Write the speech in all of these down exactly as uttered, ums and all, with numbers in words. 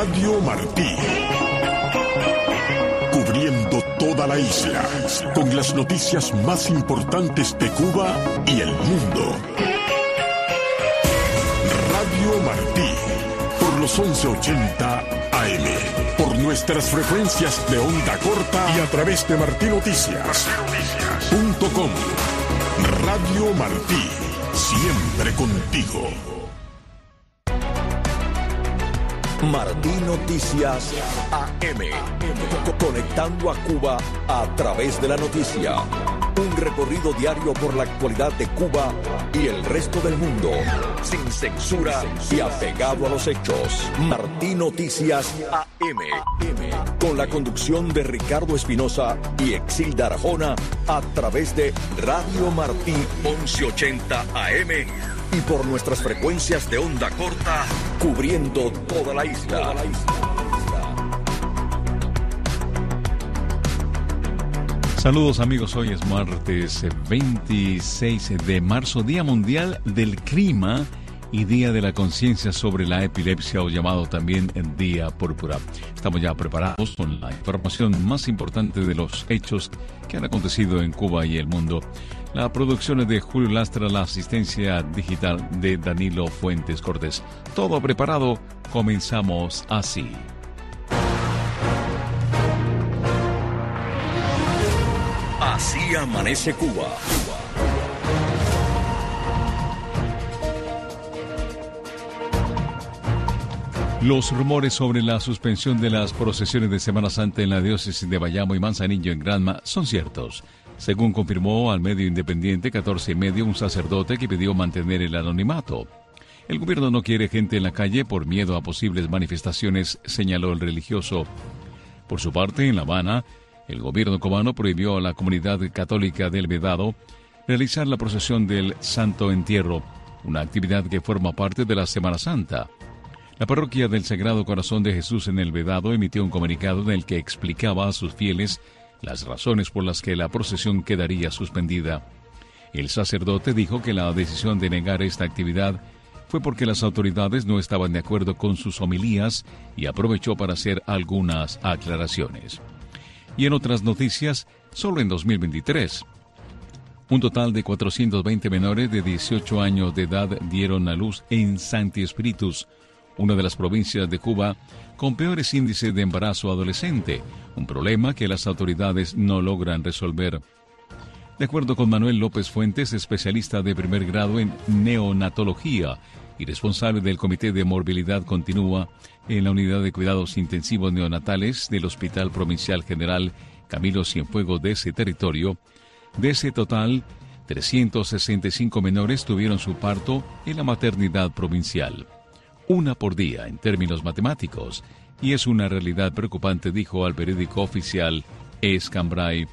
Radio Martí. Cubriendo toda la isla, con las noticias más importantes de Cuba y el mundo. Radio Martí, por los once ochenta A M, por nuestras frecuencias de onda corta y a través de martí noticias punto com. Radio Martí, siempre contigo. Martí Noticias A M, conectando a Cuba a través de la noticia. Un recorrido diario por la actualidad de Cuba y el resto del mundo, sin censura y apegado a los hechos. Martí Noticias A M, con la conducción de Ricardo Espinosa y Exilda Arjona, a través de Radio Martí once ochenta A M y por nuestras frecuencias de onda corta, cubriendo toda la isla. Toda la isla. Saludos amigos, hoy es martes veintiséis de marzo, Día Mundial del Clima y Día de la Conciencia sobre la Epilepsia, o llamado también Día Púrpura. Estamos ya preparados con la información más importante de los hechos que han acontecido en Cuba y el mundo. La producción es de Julio Lastra, la asistencia digital de Danilo Fuentes Cortés. Todo preparado, comenzamos así. Así amanece Cuba. Los rumores sobre la suspensión de las procesiones de Semana Santa en la diócesis de Bayamo y Manzanillo en Granma son ciertos. Según confirmó al medio independiente catorce y medio, un sacerdote que pidió mantener el anonimato. El gobierno no quiere gente en la calle por miedo a posibles manifestaciones, señaló el religioso. Por su parte, en La Habana, el gobierno cubano prohibió a la comunidad católica del Vedado realizar la procesión del Santo Entierro, una actividad que forma parte de la Semana Santa. La parroquia del Sagrado Corazón de Jesús en el Vedado emitió un comunicado en el que explicaba a sus fieles las razones por las que la procesión quedaría suspendida. El sacerdote dijo que la decisión de negar esta actividad fue porque las autoridades no estaban de acuerdo con sus homilías y aprovechó para hacer algunas aclaraciones. Y en otras noticias, solo en dos mil veintitrés, un total de cuatrocientos veinte menores de dieciocho años de edad dieron a luz en Santi Espíritus, una de las provincias de Cuba con peores índices de embarazo adolescente, un problema que las autoridades no logran resolver. De acuerdo con Manuel López Fuentes, especialista de primer grado en neonatología y responsable del Comité de Morbilidad Continua en la Unidad de Cuidados Intensivos Neonatales del Hospital Provincial General Camilo Cienfuegos de ese territorio, de ese total, trescientos sesenta y cinco menores tuvieron su parto en la maternidad provincial. Una por día en términos matemáticos, y es una realidad preocupante, dijo al periódico oficial Escambray.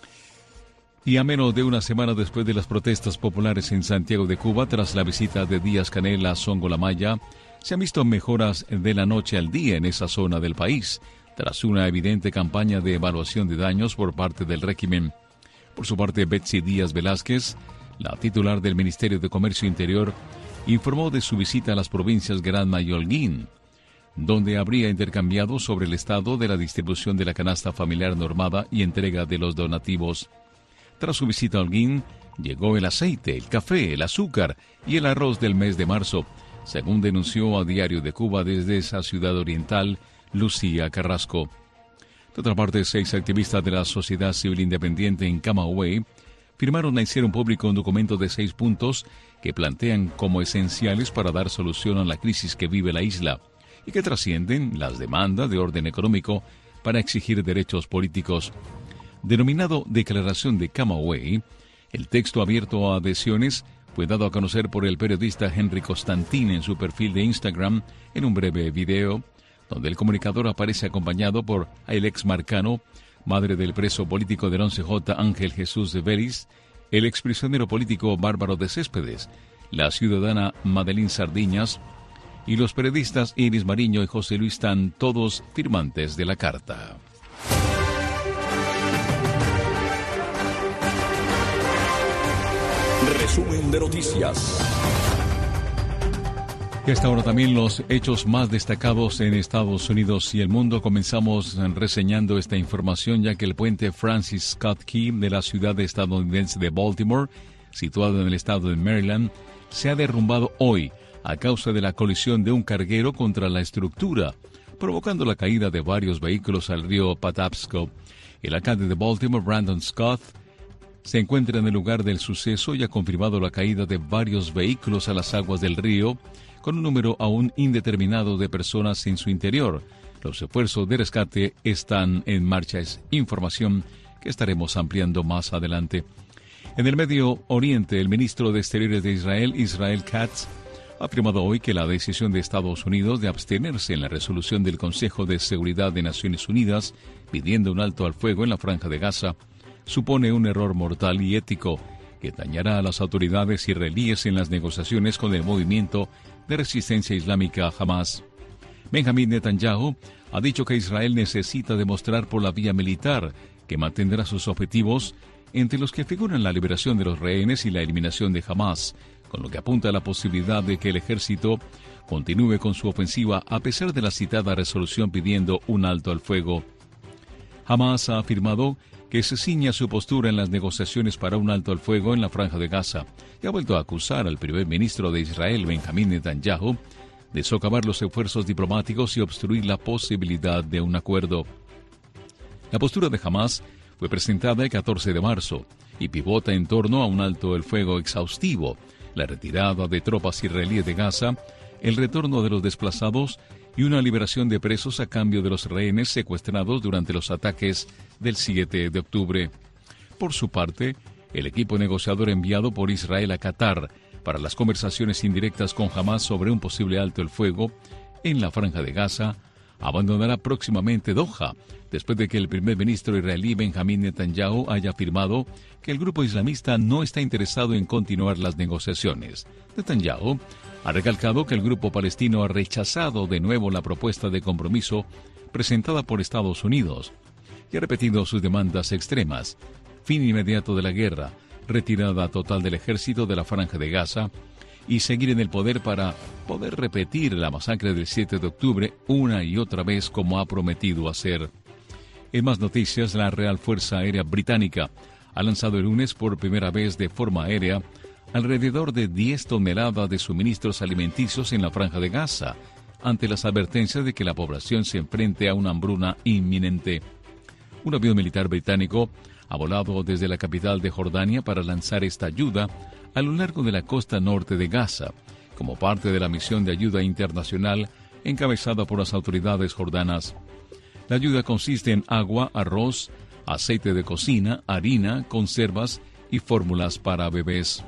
Y a menos de una semana después de las protestas populares en Santiago de Cuba, tras la visita de Díaz-Canel a Songolamaya, se han visto mejoras de la noche al día en esa zona del país, tras una evidente campaña de evaluación de daños por parte del régimen. Por su parte, Betsy Díaz Velázquez, la titular del Ministerio de Comercio Interior, informó de su visita a las provincias Granma y Holguín, donde habría intercambiado sobre el estado de la distribución de la canasta familiar normada y entrega de los donativos. Tras su visita a Holguín, llegó el aceite, el café, el azúcar y el arroz del mes de marzo, según denunció a Diario de Cuba desde esa ciudad oriental, Lucía Carrasco. De otra parte, seis activistas de la sociedad civil independiente en Camagüey firmaron e hicieron público un documento de seis puntos que plantean como esenciales para dar solución a la crisis que vive la isla y que trascienden las demandas de orden económico para exigir derechos políticos. Denominado Declaración de Camagüey, el texto abierto a adhesiones fue dado a conocer por el periodista Henry Constantin en su perfil de Instagram en un breve video, donde el comunicador aparece acompañado por Ailex Marcano, madre del preso político del once J Ángel Jesús de Vélez, el exprisionero político Bárbaro de Céspedes, la ciudadana Madeline Sardiñas y los periodistas Iris Mariño y José Luis Tan, todos firmantes de la carta. Resumen de noticias. Y hasta ahora también los hechos más destacados en Estados Unidos y el mundo. Comenzamos reseñando esta información, ya que el puente Francis Scott Key de la ciudad estadounidense de Baltimore, situado en el estado de Maryland, se ha derrumbado hoy a causa de la colisión de un carguero contra la estructura, provocando la caída de varios vehículos al río Patapsco. El alcalde de Baltimore, Brandon Scott, se encuentra en el lugar del suceso y ha confirmado la caída de varios vehículos a las aguas del río, con un número aún indeterminado de personas en su interior. Los esfuerzos de rescate están en marcha. Es información que estaremos ampliando más adelante. En el Medio Oriente, el ministro de Exteriores de Israel, Israel Katz, ha afirmado hoy que la decisión de Estados Unidos de abstenerse en la resolución del Consejo de Seguridad de Naciones Unidas pidiendo un alto al fuego en la Franja de Gaza supone un error mortal y ético que dañará a las autoridades israelíes en las negociaciones con el movimiento de resistencia islámica Hamas. Benjamín Netanyahu ha dicho que Israel necesita demostrar por la vía militar que mantendrá sus objetivos, entre los que figuran la liberación de los rehenes y la eliminación de Hamas, con lo que apunta a la posibilidad de que el ejército continúe con su ofensiva a pesar de la citada resolución pidiendo un alto al fuego. Hamas ha afirmado que se ciña su postura en las negociaciones para un alto al fuego en la Franja de Gaza y ha vuelto a acusar al primer ministro de Israel, Benjamín Netanyahu, de socavar los esfuerzos diplomáticos y obstruir la posibilidad de un acuerdo. La postura de Hamas fue presentada el catorce de marzo y pivota en torno a un alto el fuego exhaustivo, la retirada de tropas israelíes de Gaza, el retorno de los desplazados y una liberación de presos a cambio de los rehenes secuestrados durante los ataques del siete de octubre. Por su parte, el equipo negociador enviado por Israel a Qatar para las conversaciones indirectas con Hamas sobre un posible alto el fuego en la Franja de Gaza abandonará próximamente Doha, después de que el primer ministro israelí Benjamín Netanyahu haya afirmado que el grupo islamista no está interesado en continuar las negociaciones. Netanyahu ha recalcado que el grupo palestino ha rechazado de nuevo la propuesta de compromiso presentada por Estados Unidos y ha repetido sus demandas extremas: fin inmediato de la guerra, retirada total del ejército de la Franja de Gaza y seguir en el poder para poder repetir la masacre del siete de octubre una y otra vez como ha prometido hacer. En más noticias, la Real Fuerza Aérea Británica ha lanzado el lunes por primera vez de forma aérea alrededor de diez toneladas de suministros alimenticios en la Franja de Gaza, ante las advertencias de que la población se enfrente a una hambruna inminente. Un avión militar británico ha volado desde la capital de Jordania para lanzar esta ayuda a lo largo de la costa norte de Gaza, como parte de la misión de ayuda internacional encabezada por las autoridades jordanas. La ayuda consiste en agua, arroz, aceite de cocina, harina, conservas y fórmulas para bebés.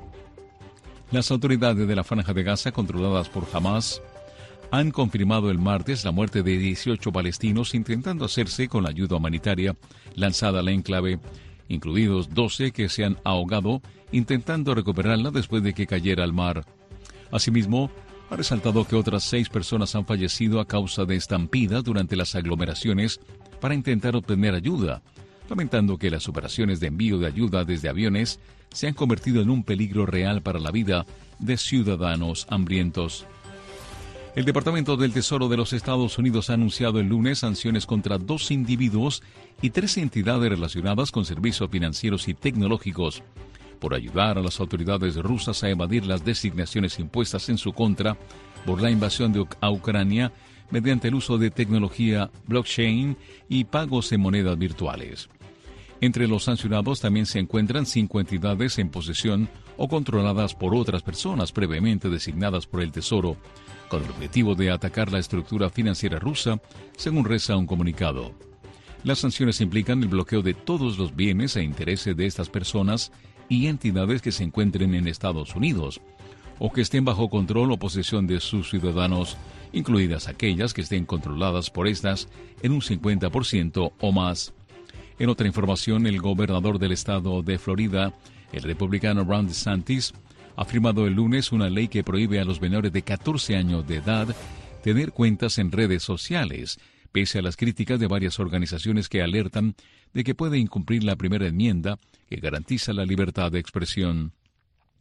Las autoridades de la Franja de Gaza, controladas por Hamas, han confirmado el martes la muerte de dieciocho palestinos intentando hacerse con la ayuda humanitaria lanzada al enclave, incluidos doce que se han ahogado intentando recuperarla después de que cayera al mar. Asimismo, ha resaltado que otras seis personas han fallecido a causa de estampidas durante las aglomeraciones para intentar obtener ayuda, lamentando que las operaciones de envío de ayuda desde aviones se han convertido en un peligro real para la vida de ciudadanos hambrientos. El Departamento del Tesoro de los Estados Unidos ha anunciado el lunes sanciones contra dos individuos y tres entidades relacionadas con servicios financieros y tecnológicos por ayudar a las autoridades rusas a evadir las designaciones impuestas en su contra por la invasión de a Ucrania mediante el uso de tecnología blockchain y pagos en monedas virtuales. Entre los sancionados también se encuentran cinco entidades en posesión o controladas por otras personas previamente designadas por el Tesoro, con el objetivo de atacar la estructura financiera rusa, según reza un comunicado. Las sanciones implican el bloqueo de todos los bienes e intereses de estas personas y entidades que se encuentren en Estados Unidos, o que estén bajo control o posesión de sus ciudadanos, incluidas aquellas que estén controladas por estas en un cincuenta por ciento o más. En otra información, el gobernador del estado de Florida, el republicano Ron DeSantis, ha firmado el lunes una ley que prohíbe a los menores de catorce años de edad tener cuentas en redes sociales, pese a las críticas de varias organizaciones que alertan de que puede incumplir la primera enmienda que garantiza la libertad de expresión.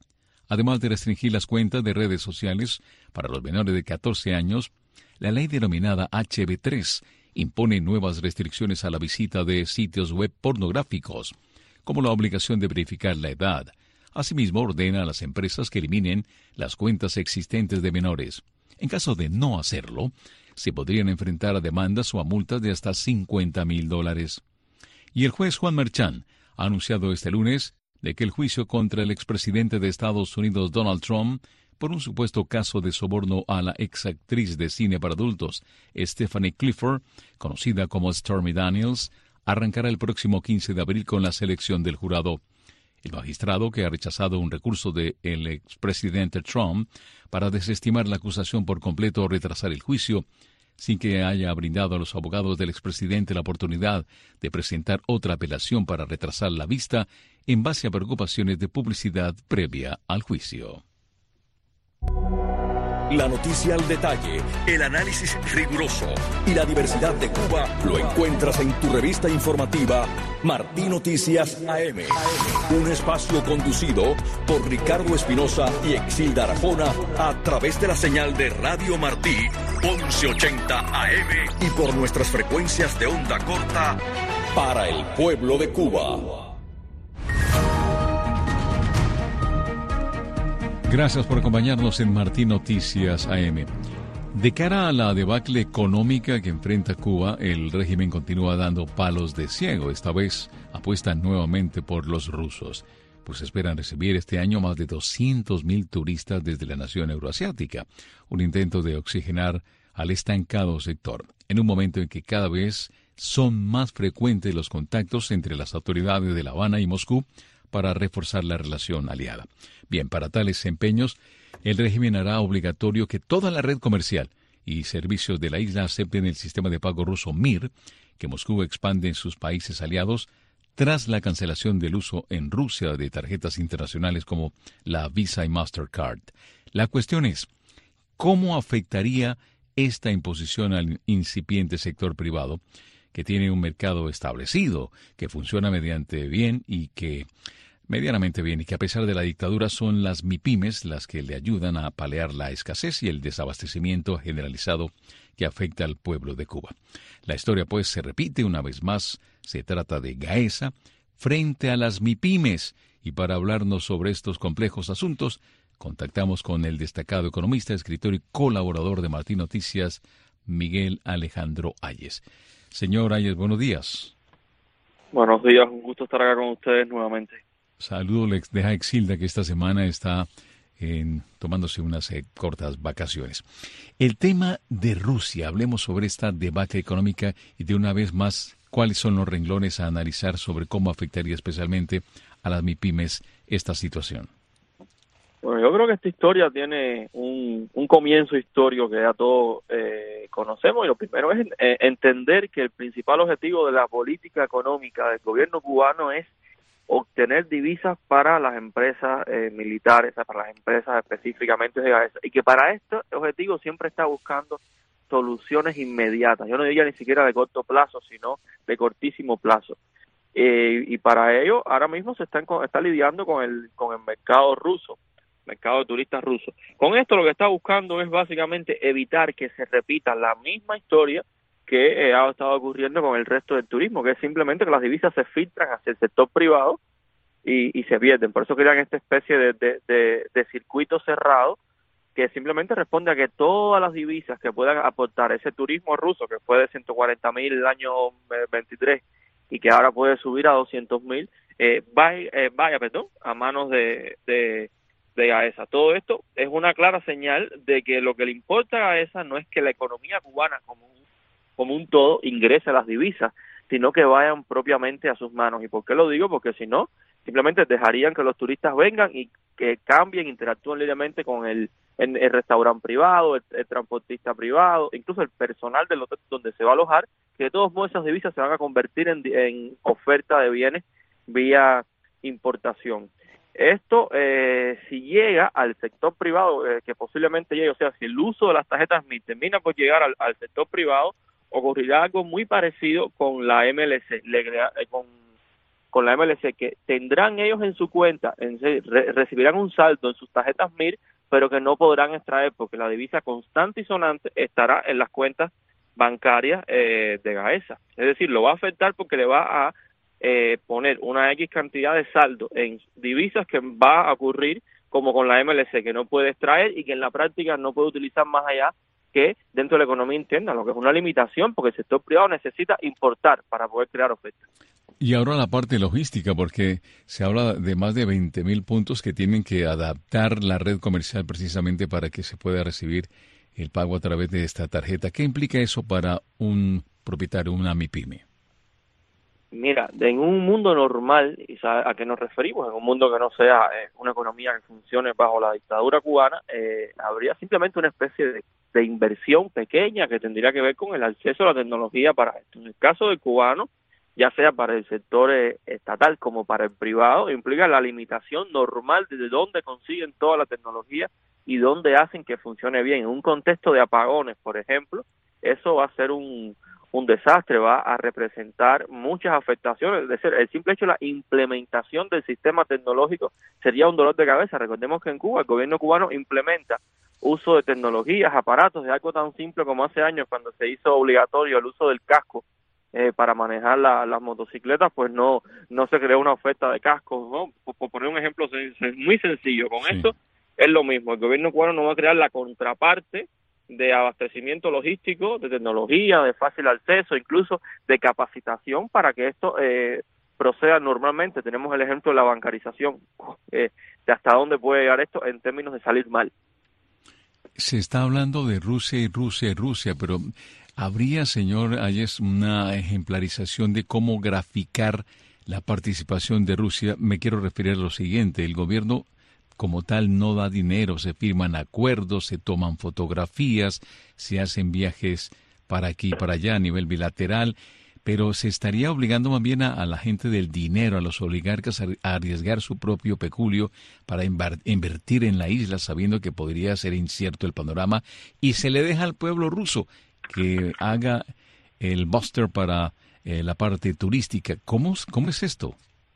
Además de restringir las cuentas de redes sociales para los menores de catorce años, la ley denominada H B tres impone nuevas restricciones a la visita de sitios web pornográficos, como la obligación de verificar la edad. Asimismo, ordena a las empresas que eliminen las cuentas existentes de menores. En caso de no hacerlo, se podrían enfrentar a demandas o a multas de hasta cincuenta mil dólares. Y el juez Juan Merchan ha anunciado este lunes de que el juicio contra el expresidente de Estados Unidos Donald Trump por un supuesto caso de soborno a la exactriz de cine para adultos Stephanie Clifford, conocida como Stormy Daniels, arrancará el próximo quince de abril con la selección del jurado. El magistrado, que ha rechazado un recurso del expresidente Trump para desestimar la acusación por completo o retrasar el juicio, sin que haya brindado a los abogados del expresidente la oportunidad de presentar otra apelación para retrasar la vista en base a preocupaciones de publicidad previa al juicio. La noticia al detalle, el análisis riguroso y la diversidad de Cuba lo encuentras en tu revista informativa Martí Noticias A M. Un espacio conducido por Ricardo Espinosa y Exilda Arjona a través de la señal de Radio Martí once ochenta A M y por nuestras frecuencias de onda corta para el pueblo de Cuba. Gracias por acompañarnos en Martí Noticias A M. De cara a la debacle económica que enfrenta Cuba, el régimen continúa dando palos de ciego. Esta vez apuestan nuevamente por los rusos, pues esperan recibir este año más de doscientos mil turistas desde la nación euroasiática, un intento de oxigenar al estancado sector, en un momento en que cada vez son más frecuentes los contactos entre las autoridades de La Habana y Moscú para reforzar la relación aliada. Bien, para tales empeños, el régimen hará obligatorio que toda la red comercial y servicios de la isla acepten el sistema de pago ruso M I R, que Moscú expande en sus países aliados tras la cancelación del uso en Rusia de tarjetas internacionales como la Visa y Mastercard. La cuestión es, ¿cómo afectaría esta imposición al incipiente sector privado, que tiene un mercado establecido, que funciona mediante bien y que medianamente bien, y que a pesar de la dictadura son las MIPYMES las que le ayudan a paliar la escasez y el desabastecimiento generalizado que afecta al pueblo de Cuba? La historia, pues, se repite una vez más. Se trata de Gaesa frente a las MIPYMES, y para hablarnos sobre estos complejos asuntos, contactamos con el destacado economista, escritor y colaborador de Martí Noticias, Miguel Alejandro Ayes. Señor Ayes, buenos días. Buenos días, un gusto estar acá con ustedes nuevamente. Saludo, le deja Exilda, que esta semana está en, tomándose unas eh, cortas vacaciones. El tema de Rusia, hablemos sobre esta debacle económica y de una vez más, ¿cuáles son los renglones a analizar sobre cómo afectaría especialmente a las MIPYMES esta situación? Bueno, yo creo que esta historia tiene un, un comienzo histórico que ya todos eh, conocemos, y lo primero es eh, entender que el principal objetivo de la política económica del gobierno cubano es obtener divisas para las empresas eh, militares, para las empresas específicamente de Gaesa, y que para este objetivo siempre está buscando soluciones inmediatas. Yo no diría ni siquiera de corto plazo, sino de cortísimo plazo. Eh, y para ello, ahora mismo se están está lidiando con el con el mercado ruso, mercado de turistas rusos. Con esto lo que está buscando es básicamente evitar que se repita la misma historia que eh, ha estado ocurriendo con el resto del turismo, que es simplemente que las divisas se filtran hacia el sector privado y, y se pierden. Por eso crean esta especie de, de, de, de circuito cerrado que simplemente responde a que todas las divisas que puedan aportar ese turismo ruso, que fue de ciento cuarenta mil el año veintitrés y que ahora puede subir a doscientos mil, eh, vaya, eh, vaya perdón, a manos de, de, de Gaesa. Todo esto es una clara señal de que lo que le importa a Gaesa no es que la economía cubana como un como un todo ingrese las divisas, sino que vayan propiamente a sus manos. ¿Y por qué lo digo? Porque si no, simplemente dejarían que los turistas vengan y que cambien, interactúen libremente con el, el, el restaurante privado, el, el transportista privado, incluso el personal del hotel donde se va a alojar, que de todos modos esas divisas se van a convertir en, en oferta de bienes vía importación. Esto, eh, si llega al sector privado, eh, que posiblemente llegue, o sea, si el uso de las tarjetas M I R termina por llegar al, al sector privado, ocurrirá algo muy parecido con la M L C, le, con, con la M L C, que tendrán ellos en su cuenta, en, re, recibirán un saldo en sus tarjetas M I R, pero que no podrán extraer porque la divisa constante y sonante estará en las cuentas bancarias eh, de Gaesa. Es decir, lo va a afectar porque le va a eh, poner una X cantidad de saldo en divisas que va a ocurrir como con la M L C, que no puede extraer y que en la práctica no puede utilizar más allá que dentro de la economía interna, lo que es una limitación porque el sector privado necesita importar para poder crear ofertas. Y ahora la parte logística, porque se habla de más de veinte mil puntos que tienen que adaptar la red comercial precisamente para que se pueda recibir el pago a través de esta tarjeta. ¿Qué implica eso para un propietario, una MIPYME? Mira, en un mundo normal, ¿y sabe a qué nos referimos? En un mundo que no sea eh, una economía que funcione bajo la dictadura cubana, eh, habría simplemente una especie de, de inversión pequeña que tendría que ver con el acceso a la tecnología para esto. En el caso del cubano, ya sea para el sector eh, estatal como para el privado, implica la limitación normal de dónde consiguen toda la tecnología y dónde hacen que funcione bien. En un contexto de apagones, por ejemplo, eso va a ser un, un desastre, va a representar muchas afectaciones. Es decir, el simple hecho de la implementación del sistema tecnológico sería un dolor de cabeza. Recordemos que en Cuba el gobierno cubano implementa uso de tecnologías, aparatos, de algo tan simple como hace años cuando se hizo obligatorio el uso del casco eh, para manejar la, las motocicletas, pues no no se creó una oferta de cascos, ¿no? Por, por poner un ejemplo muy sencillo, con sí. Esto es lo mismo, el gobierno cubano no va a crear la contraparte de abastecimiento logístico, de tecnología, de fácil acceso, incluso de capacitación para que esto eh, proceda normalmente. Tenemos el ejemplo de la bancarización, eh, de hasta dónde puede llegar esto en términos de salir mal. Se está hablando de Rusia y Rusia y Rusia, pero ¿habría, señor Hayes, una ejemplarización de cómo graficar la participación de Rusia? Me quiero referir a lo siguiente, el gobierno como tal no da dinero, se firman acuerdos, se toman fotografías, se hacen viajes para aquí y para allá a nivel bilateral, pero se estaría obligando más bien a, a la gente del dinero, a los oligarcas, a, a arriesgar su propio peculio para invar, invertir en la isla, sabiendo que podría ser incierto el panorama, y se le deja al pueblo ruso que haga el buster para eh, la parte turística. ¿Cómo, cómo es esto?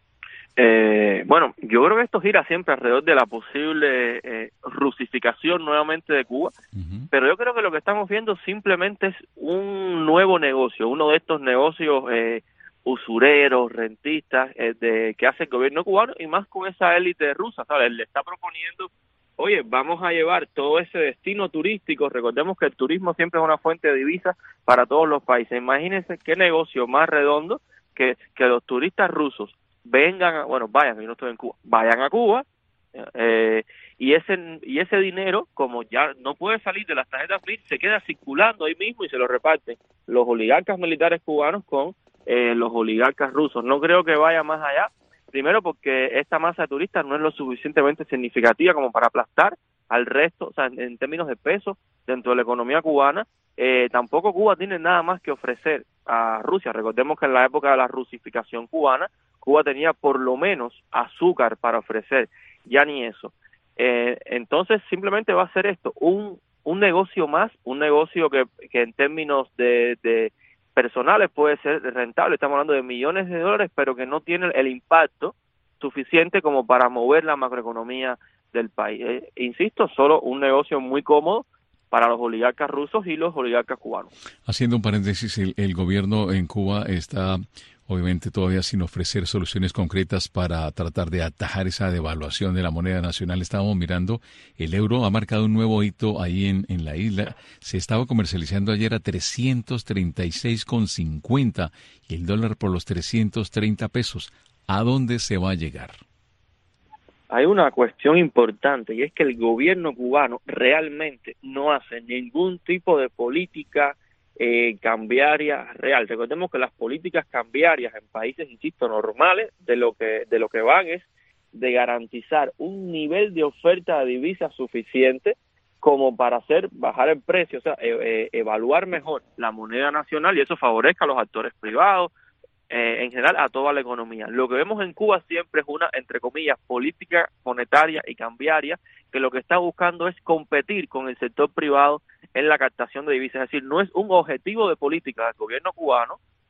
Eh, bueno, yo creo que esto gira siempre alrededor de la posible eh, rusificación nuevamente de Cuba, uh-huh. Pero yo creo que lo que estamos viendo simplemente es un nuevo negocio, uno de estos negocios eh, usureros, rentistas, eh, de que hace el gobierno cubano y más con esa élite rusa, ¿sabes? Le está proponiendo, oye, vamos a llevar todo ese destino turístico, recordemos que el turismo siempre es una fuente de divisas para todos los países, imagínense qué negocio más redondo que, que los turistas rusos vengan, a, bueno, vayan, yo no estoy en Cuba, vayan a Cuba, eh, y ese y ese dinero, como ya no puede salir de las tarjetas M I R, se queda circulando ahí mismo y se lo reparten los oligarcas militares cubanos con eh, los oligarcas rusos. No creo que vaya más allá, primero porque esta masa de turistas no es lo suficientemente significativa como para aplastar al resto, o sea, en, en términos de peso dentro de la economía cubana. Eh, tampoco Cuba tiene nada más que ofrecer a Rusia. Recordemos que en la época de la rusificación cubana, Cuba tenía por lo menos azúcar para ofrecer, ya ni eso. Eh, entonces simplemente va a ser esto, un un negocio más, un negocio que, que en términos de, de personales puede ser rentable, estamos hablando de millones de dólares, pero que no tiene el impacto suficiente como para mover la macroeconomía del país. Eh, insisto, solo un negocio muy cómodo para los oligarcas rusos y los oligarcas cubanos. Haciendo un paréntesis, el, el gobierno en Cuba está obviamente todavía sin ofrecer soluciones concretas para tratar de atajar esa devaluación de la moneda nacional. Estábamos mirando, el euro ha marcado un nuevo hito ahí en, en la isla. Se estaba comercializando ayer a trescientos treinta y seis con cincuenta y el dólar por los trescientos treinta pesos. ¿A dónde se va a llegar? Hay una cuestión importante y es que el gobierno cubano realmente no hace ningún tipo de política eh, cambiaria real. Recordemos que las políticas cambiarias en países, insisto, normales, de lo que de lo que van es de garantizar un nivel de oferta de divisas suficiente como para hacer bajar el precio, o sea, eh, eh, evaluar mejor la moneda nacional y eso favorezca a los actores privados, Eh, en general a toda la economía. Lo que vemos en Cuba siempre es una, entre comillas, política monetaria y cambiaria, que lo que está buscando es competir con el sector privado en la captación de divisas. Es decir, no es un objetivo de política del gobierno cubano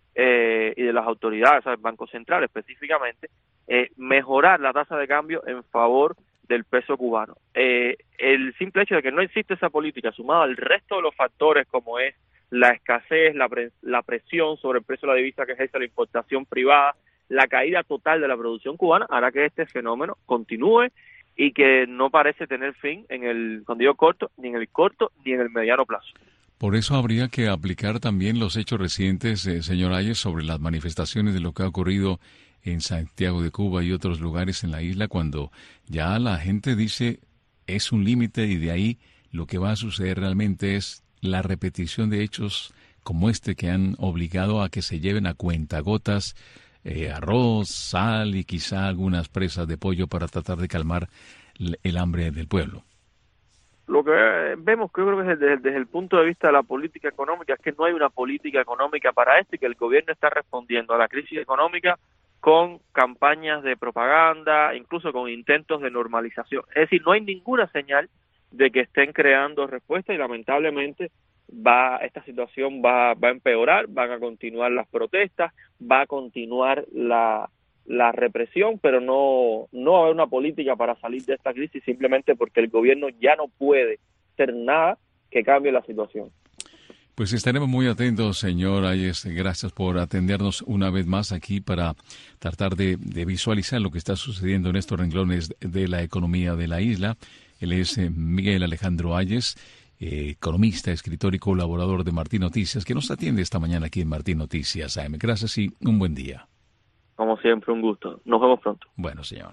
eh, y de las autoridades, el Banco Central específicamente, eh, mejorar la tasa de cambio en favor del peso cubano. Eh, el simple hecho de que no existe esa política, sumado al resto de los factores como es la escasez, la, pre la presión sobre el precio de la divisa que ejerce la importación privada, la caída total de la producción cubana, hará que este fenómeno continúe y que no parece tener fin en el, cuando digo corto, ni en el corto ni en el mediano plazo. Por eso habría que aplicar también los hechos recientes, eh, señor Ayes, sobre las manifestaciones de lo que ha ocurrido en Santiago de Cuba y otros lugares en la isla, cuando ya la gente dice es un límite y de ahí lo que va a suceder realmente es la repetición de hechos como este que han obligado a que se lleven a cuentagotas eh, arroz, sal y quizá algunas presas de pollo para tratar de calmar el hambre del pueblo. Lo que vemos, creo que desde, desde el punto de vista de la política económica, es que no hay una política económica para esto y que el gobierno está respondiendo a la crisis económica con campañas de propaganda, incluso con intentos de normalización. Es decir, no hay ninguna señal de que estén creando respuesta y lamentablemente va esta situación va, va a empeorar, van a continuar las protestas, va a continuar la, la represión, pero no, no va a haber una política para salir de esta crisis simplemente porque el gobierno ya no puede hacer nada que cambie la situación. Pues estaremos muy atentos, señor Ayes. Gracias por atendernos una vez más aquí para tratar de, de visualizar lo que está sucediendo en estos renglones de la economía de la isla. Él es eh, Miguel Alejandro Ayes, eh, economista, escritor y colaborador de Martín Noticias, que nos atiende esta mañana aquí en Martín Noticias A M. Gracias y un buen día. Como siempre, un gusto. Nos vemos pronto. Bueno, señor.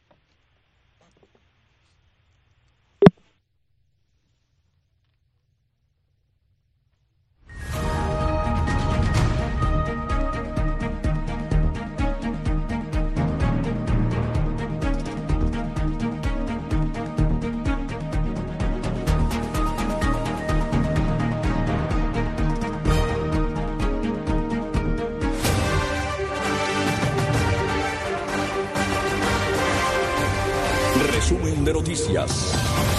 Resumen de noticias.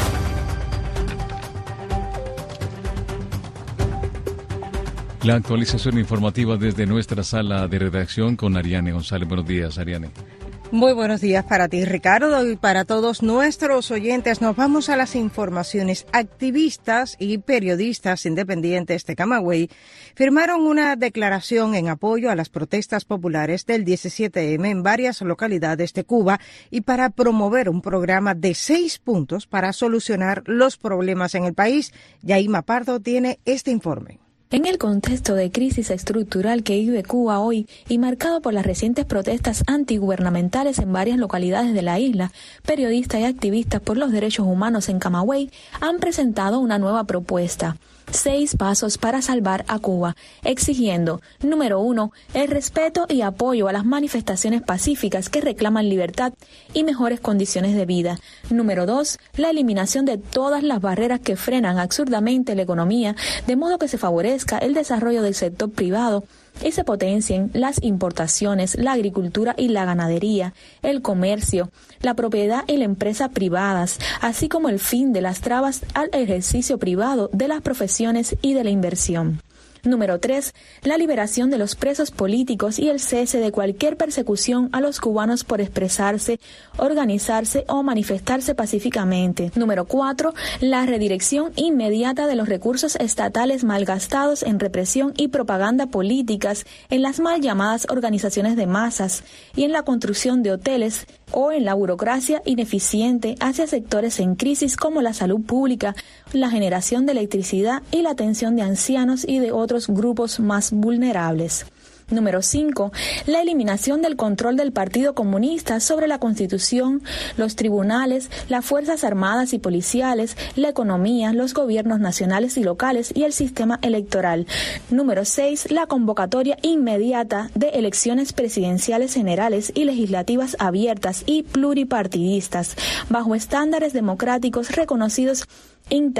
La actualización informativa desde nuestra sala de redacción con Ariane González. Buenos días, Ariane. Muy buenos días para ti, Ricardo, y para todos nuestros oyentes. Nos vamos a las informaciones. Activistas y periodistas independientes de Camagüey firmaron una declaración en apoyo a las protestas populares del diecisiete eme en varias localidades de Cuba y para promover un programa de seis puntos para solucionar los problemas en el país. Yaima Pardo tiene este informe. En el contexto de crisis estructural que vive Cuba hoy y marcado por las recientes protestas antigubernamentales en varias localidades de la isla, periodistas y activistas por los derechos humanos en Camagüey han presentado una nueva propuesta. Seis pasos para salvar a Cuba, exigiendo, número uno, el respeto y apoyo a las manifestaciones pacíficas que reclaman libertad y mejores condiciones de vida. Número dos, la eliminación de todas las barreras que frenan absurdamente la economía, de modo que se favorezca el desarrollo del sector privado y se potencien las importaciones, la agricultura y la ganadería, el comercio, la propiedad y la empresa privadas, así como el fin de las trabas al ejercicio privado de las profesiones y de la inversión. Número tres, la liberación de los presos políticos y el cese de cualquier persecución a los cubanos por expresarse, organizarse o manifestarse pacíficamente. Número cuatro, la redirección inmediata de los recursos estatales malgastados en represión y propaganda políticas en las mal llamadas organizaciones de masas y en la construcción de hoteles o en la burocracia ineficiente hacia sectores en crisis como la salud pública, la generación de electricidad y la atención de ancianos y de otros grupos más vulnerables. Número cinco. La eliminación del control del Partido Comunista sobre la Constitución, los tribunales, las Fuerzas Armadas y Policiales, la economía, los gobiernos nacionales y locales y el sistema electoral. Número seis. La convocatoria inmediata de elecciones presidenciales generales y legislativas abiertas y pluripartidistas, bajo estándares democráticos reconocidos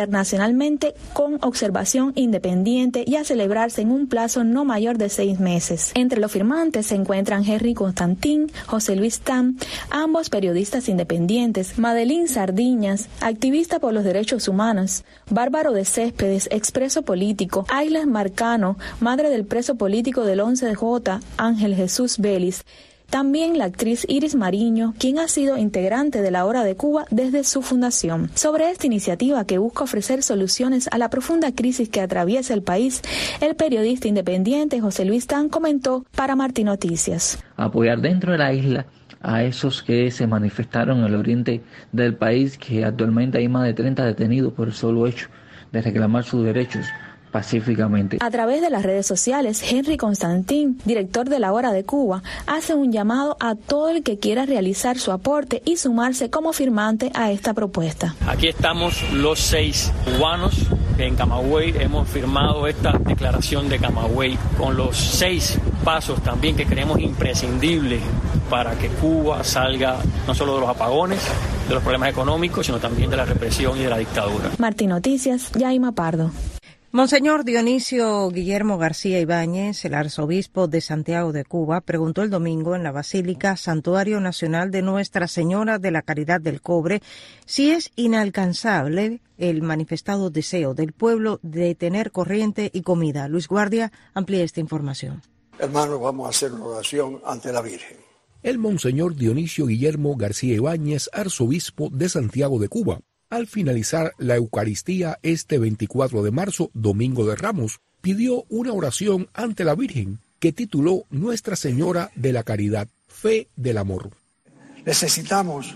internacionalmente con observación independiente y a celebrarse en un plazo no mayor de seis meses. Rodríguez. Entre los firmantes se encuentran Henry Constantin, José Luis Tam, ambos periodistas independientes, Madeline Sardiñas, activista por los derechos humanos, Bárbaro de Céspedes, expreso político, Ayla Marcano, madre del preso político del once de J, Ángel Jesús Vélez. También la actriz Iris Mariño, quien ha sido integrante de La Hora de Cuba desde su fundación. Sobre esta iniciativa que busca ofrecer soluciones a la profunda crisis que atraviesa el país, el periodista independiente José Luis Tan comentó para Martín Noticias. Apoyar dentro de la isla a esos que se manifestaron en el oriente del país, que actualmente hay más de treinta detenidos por el solo hecho de reclamar sus derechos pacíficamente. A través de las redes sociales, Henry Constantin, director de La Hora de Cuba, hace un llamado a todo el que quiera realizar su aporte y sumarse como firmante a esta propuesta. Aquí estamos los seis cubanos que en Camagüey hemos firmado esta declaración de Camagüey con los seis pasos también que creemos imprescindibles para que Cuba salga no solo de los apagones, de los problemas económicos, sino también de la represión y de la dictadura. Martín Noticias, Yaima Pardo. Monseñor Dionisio Guillermo García Ibáñez, el arzobispo de Santiago de Cuba, preguntó el domingo en la Basílica Santuario Nacional de Nuestra Señora de la Caridad del Cobre si es inalcanzable el manifestado deseo del pueblo de tener corriente y comida. Luis Guardia amplía esta información. Hermanos, vamos a hacer una oración ante la Virgen. El Monseñor Dionisio Guillermo García Ibáñez, arzobispo de Santiago de Cuba, al finalizar la Eucaristía este veinticuatro de marzo, Domingo de Ramos, pidió una oración ante la Virgen que tituló Nuestra Señora de la Caridad, Fe del Amor. Necesitamos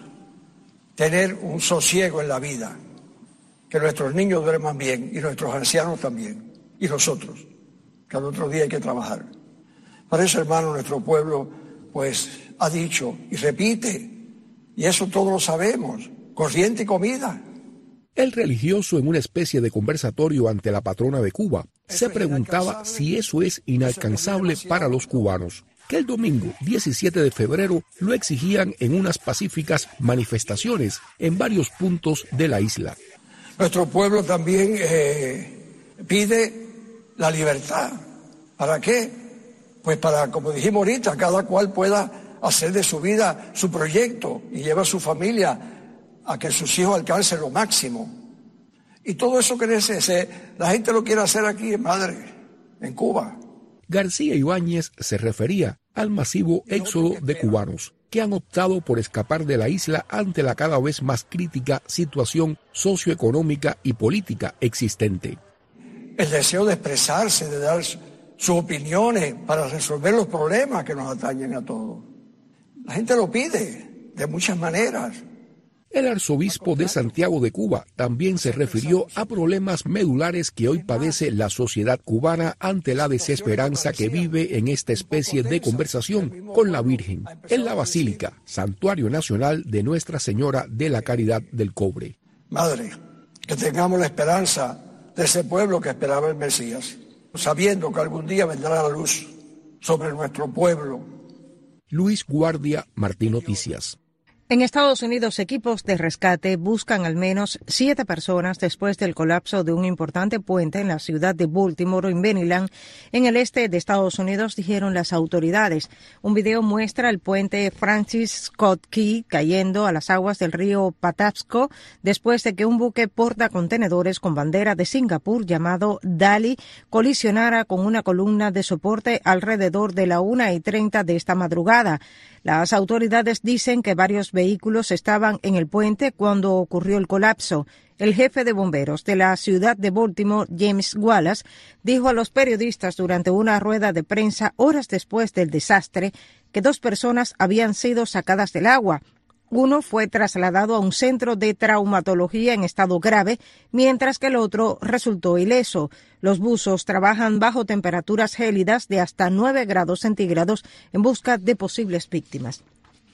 tener un sosiego en la vida, que nuestros niños duerman bien y nuestros ancianos también, y nosotros, que al otro día hay que trabajar. Por eso, hermano, nuestro pueblo pues ha dicho y repite, y eso todos lo sabemos, corriente y comida. El religioso, en una especie de conversatorio ante la patrona de Cuba, se preguntaba si eso es inalcanzable para los cubanos, que el domingo diecisiete de febrero lo exigían en unas pacíficas manifestaciones en varios puntos de la isla. Nuestro pueblo también eh, pide la libertad. ¿Para qué? Pues para, como dijimos ahorita, cada cual pueda hacer de su vida su proyecto y llevar a su familia a que sus hijos alcancen lo máximo. Y todo eso que necesite, la gente lo quiere hacer aquí, madre, en Cuba. García Ibáñez se refería al masivo éxodo de cubanos que han optado por escapar de la isla ante la cada vez más crítica situación socioeconómica y política existente. El deseo de expresarse, de dar sus opiniones para resolver los problemas que nos atañen a todos. La gente lo pide de muchas maneras. El arzobispo de Santiago de Cuba también se refirió a problemas medulares que hoy padece la sociedad cubana ante la desesperanza que vive en esta especie de conversación con la Virgen en la Basílica, Santuario Nacional de Nuestra Señora de la Caridad del Cobre. Madre, que tengamos la esperanza de ese pueblo que esperaba el Mesías, sabiendo que algún día vendrá la luz sobre nuestro pueblo. Luis Guardia, Martín Noticias. En Estados Unidos, equipos de rescate buscan al menos siete personas después del colapso de un importante puente en la ciudad de Baltimore, en Maryland, en el este de Estados Unidos, dijeron las autoridades. Un video muestra el puente Francis Scott Key cayendo a las aguas del río Patapsco después de que un buque portacontenedores con bandera de Singapur llamado Dali colisionara con una columna de soporte alrededor de la una y treinta de esta madrugada. Las autoridades dicen que varios vehículos estaban en el puente cuando ocurrió el colapso. El jefe de bomberos de la ciudad de Baltimore, James Wallace, dijo a los periodistas durante una rueda de prensa horas después del desastre que dos personas habían sido sacadas del agua. Uno fue trasladado a un centro de traumatología en estado grave, mientras que el otro resultó ileso. Los buzos trabajan bajo temperaturas gélidas de hasta nueve grados centígrados en busca de posibles víctimas.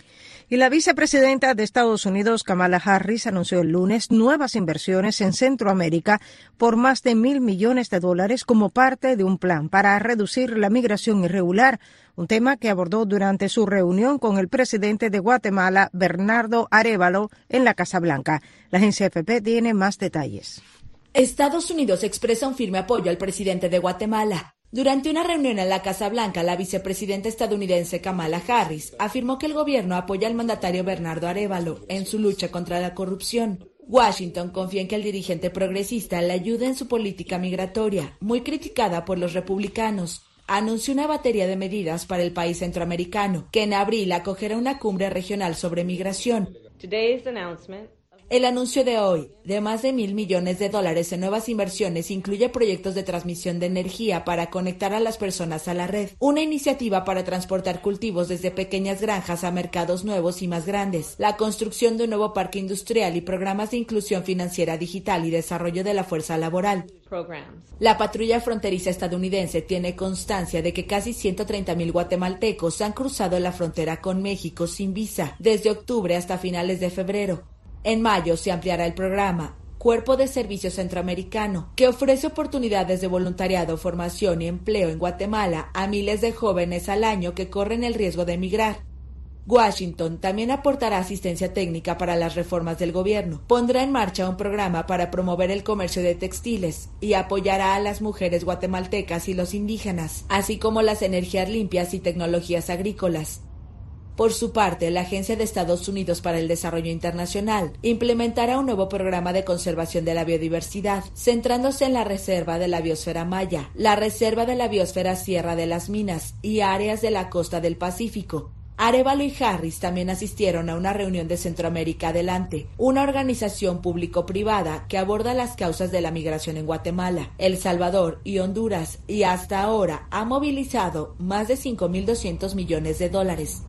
Y la vicepresidenta de Estados Unidos, Kamala Harris, anunció el lunes nuevas inversiones en Centroamérica por más de mil millones de dólares como parte de un plan para reducir la migración irregular, un tema que abordó durante su reunión con el presidente de Guatemala, Bernardo Arévalo, en la Casa Blanca. La agencia F P tiene más detalles. Estados Unidos expresa un firme apoyo al presidente de Guatemala. Durante una reunión en la Casa Blanca, la vicepresidenta estadounidense Kamala Harris afirmó que el gobierno apoya al mandatario Bernardo Arévalo en su lucha contra la corrupción. Washington confía en que el dirigente progresista le ayude en su política migratoria, muy criticada por los republicanos. Anunció una batería de medidas para el país centroamericano, que en abril acogerá una cumbre regional sobre migración. El anuncio de hoy, de más de mil millones de dólares en nuevas inversiones, incluye proyectos de transmisión de energía para conectar a las personas a la red, una iniciativa para transportar cultivos desde pequeñas granjas a mercados nuevos y más grandes, la construcción de un nuevo parque industrial y programas de inclusión financiera digital y desarrollo de la fuerza laboral. La patrulla fronteriza estadounidense tiene constancia de que casi ciento treinta mil guatemaltecos han cruzado la frontera con México sin visa desde octubre hasta finales de febrero. En mayo se ampliará el programa Cuerpo de Servicio Centroamericano, que ofrece oportunidades de voluntariado, formación y empleo en Guatemala a miles de jóvenes al año que corren el riesgo de emigrar. Washington también aportará asistencia técnica para las reformas del gobierno, pondrá en marcha un programa para promover el comercio de textiles y apoyará a las mujeres guatemaltecas y los indígenas, así como las energías limpias y tecnologías agrícolas. Por su parte, la Agencia de Estados Unidos para el Desarrollo Internacional implementará un nuevo programa de conservación de la biodiversidad, centrándose en la Reserva de la Biosfera Maya, la Reserva de la Biosfera Sierra de las Minas y áreas de la costa del Pacífico. Arévalo y Harris también asistieron a una reunión de Centroamérica Adelante, una organización público-privada que aborda las causas de la migración en Guatemala, El Salvador y Honduras, y hasta ahora ha movilizado más de cinco mil doscientos millones de dólares.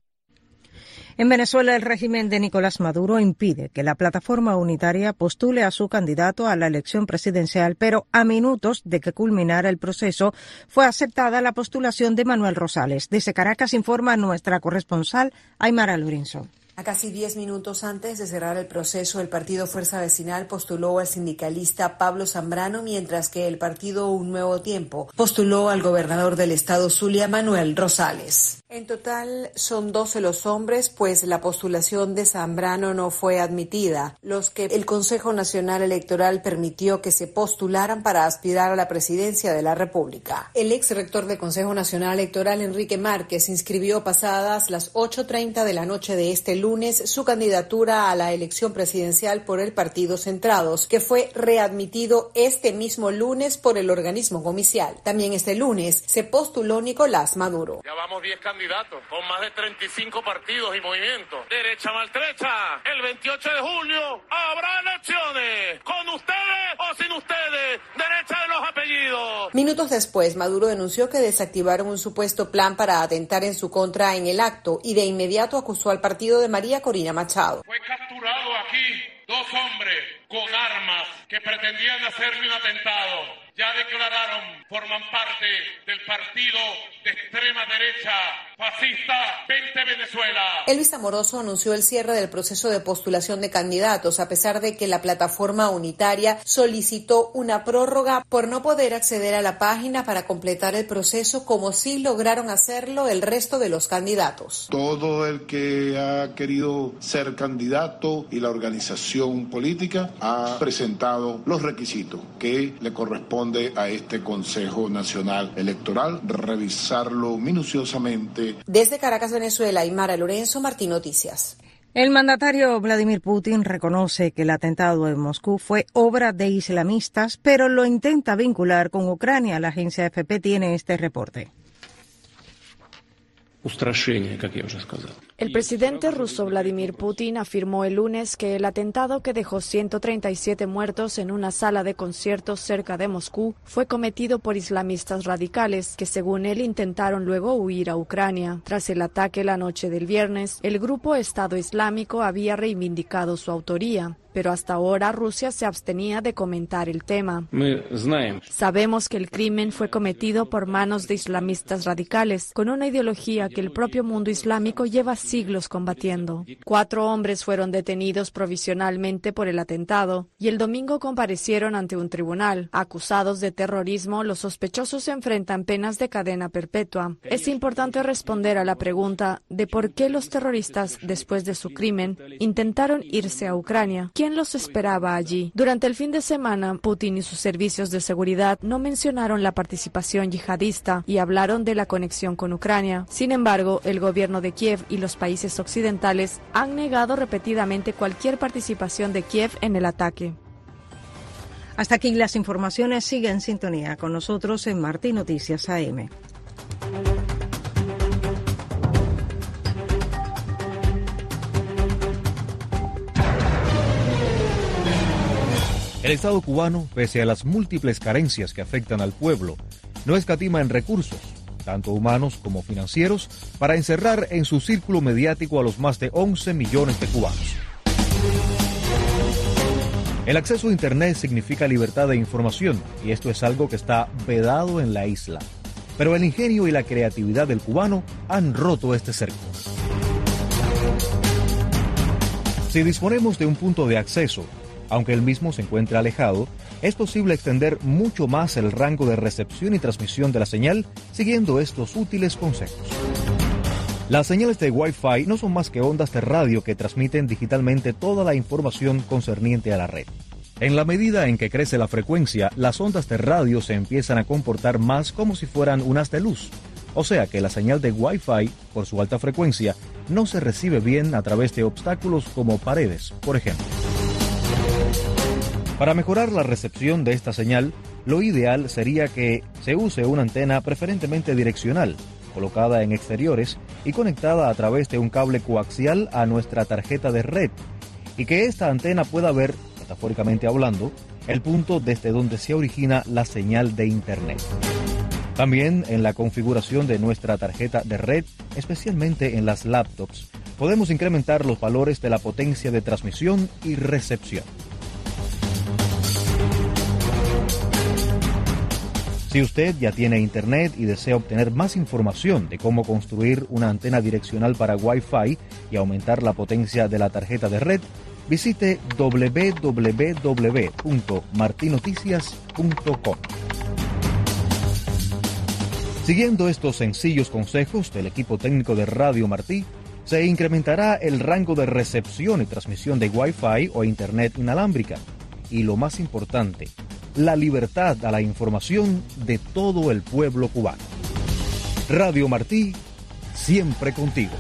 En Venezuela, el régimen de Nicolás Maduro impide que la plataforma unitaria postule a su candidato a la elección presidencial, pero a minutos de que culminara el proceso, fue aceptada la postulación de Manuel Rosales. Desde Caracas informa nuestra corresponsal, Aymara Lorenzo. A casi diez minutos antes de cerrar el proceso, el partido Fuerza Vecinal postuló al sindicalista Pablo Zambrano, mientras que el partido Un Nuevo Tiempo postuló al gobernador del estado Zulia, Manuel Rosales. En total son doce los hombres, pues la postulación de Zambrano no fue admitida, los que el Consejo Nacional Electoral permitió que se postularan para aspirar a la presidencia de la República. El ex rector del Consejo Nacional Electoral, Enrique Márquez, inscribió pasadas las ocho treinta de la noche de este lunes lunes su candidatura a la elección presidencial por el partido Centrados, que fue readmitido este mismo lunes por el organismo comicial. También este lunes se postuló Nicolás Maduro. Ya vamos diez candidatos con más de treinta y cinco partidos y movimientos. Derecha maltrecha, el veintiocho de julio habrá elecciones, con ustedes o sin ustedes, derecha de los apellidos. Minutos después, Maduro denunció que desactivaron un supuesto plan para atentar en su contra en el acto y de inmediato acusó al partido de María Corina Machado. Fue capturado aquí dos hombres con armas que pretendían hacerle un atentado. Ya declararon, forman parte del partido de extrema derecha fascista veinte Venezuela. Elvis Amoroso anunció el cierre del proceso de postulación de candidatos, a pesar de que la plataforma unitaria solicitó una prórroga por no poder acceder a la página para completar el proceso, como sí lograron hacerlo el resto de los candidatos. Todo el que ha querido ser candidato y la organización política ha presentado los requisitos que le corresponden a este Consejo Nacional Electoral, revisarlo minuciosamente. Desde Caracas, Venezuela, Aymara Lorenzo, Martín Noticias. El mandatario Vladimir Putin reconoce que el atentado en Moscú fue obra de islamistas, pero lo intenta vincular con Ucrania. La agencia F P tiene este reporte. El presidente ruso Vladimir Putin afirmó el lunes que el atentado que dejó ciento treinta y siete muertos en una sala de conciertos cerca de Moscú fue cometido por islamistas radicales que, según él, intentaron luego huir a Ucrania. Tras el ataque la noche del viernes, el grupo Estado Islámico había reivindicado su autoría, pero hasta ahora Rusia se abstenía de comentar el tema. Sabemos que el crimen fue cometido por manos de islamistas radicales, con una ideología que el propio mundo islámico lleva siglos combatiendo. Cuatro hombres fueron detenidos provisionalmente por el atentado y el domingo comparecieron ante un tribunal. Acusados de terrorismo, los sospechosos enfrentan penas de cadena perpetua. Es importante responder a la pregunta de por qué los terroristas, después de su crimen, intentaron irse a Ucrania. ¿Quién los esperaba allí? Durante el fin de semana, Putin y sus servicios de seguridad no mencionaron la participación yihadista y hablaron de la conexión con Ucrania. Sin embargo, el gobierno de Kiev y los países occidentales han negado repetidamente cualquier participación de Kiev en el ataque. Hasta aquí las informaciones. Sigue en sintonía con nosotros en Martí Noticias A M. El Estado cubano, pese a las múltiples carencias que afectan al pueblo, no escatima en recursos, tanto humanos como financieros, para encerrar en su círculo mediático a los más de once millones de cubanos. El acceso a Internet significa libertad de información, y esto es algo que está vedado en la isla. Pero el ingenio y la creatividad del cubano han roto este cerco. Si disponemos de un punto de acceso, aunque el mismo se encuentre alejado, es posible extender mucho más el rango de recepción y transmisión de la señal siguiendo estos útiles consejos. Las señales de Wi-Fi no son más que ondas de radio que transmiten digitalmente toda la información concerniente a la red. En la medida en que crece la frecuencia, las ondas de radio se empiezan a comportar más como si fueran un haz de luz. O sea que la señal de Wi-Fi, por su alta frecuencia, no se recibe bien a través de obstáculos como paredes, por ejemplo. Para mejorar la recepción de esta señal, lo ideal sería que se use una antena preferentemente direccional, colocada en exteriores y conectada a través de un cable coaxial a nuestra tarjeta de red, y que esta antena pueda ver, metafóricamente hablando, el punto desde donde se origina la señal de Internet. También en la configuración de nuestra tarjeta de red, especialmente en las laptops, podemos incrementar los valores de la potencia de transmisión y recepción. Si usted ya tiene Internet y desea obtener más información de cómo construir una antena direccional para Wi-Fi y aumentar la potencia de la tarjeta de red, visite doble u doble u doble u punto marti noticias punto com. Siguiendo estos sencillos consejos del equipo técnico de Radio Martí, se incrementará el rango de recepción y transmisión de Wi-Fi o Internet inalámbrica. Y lo más importante, la libertad a la información de todo el pueblo cubano. Radio Martí, siempre contigo.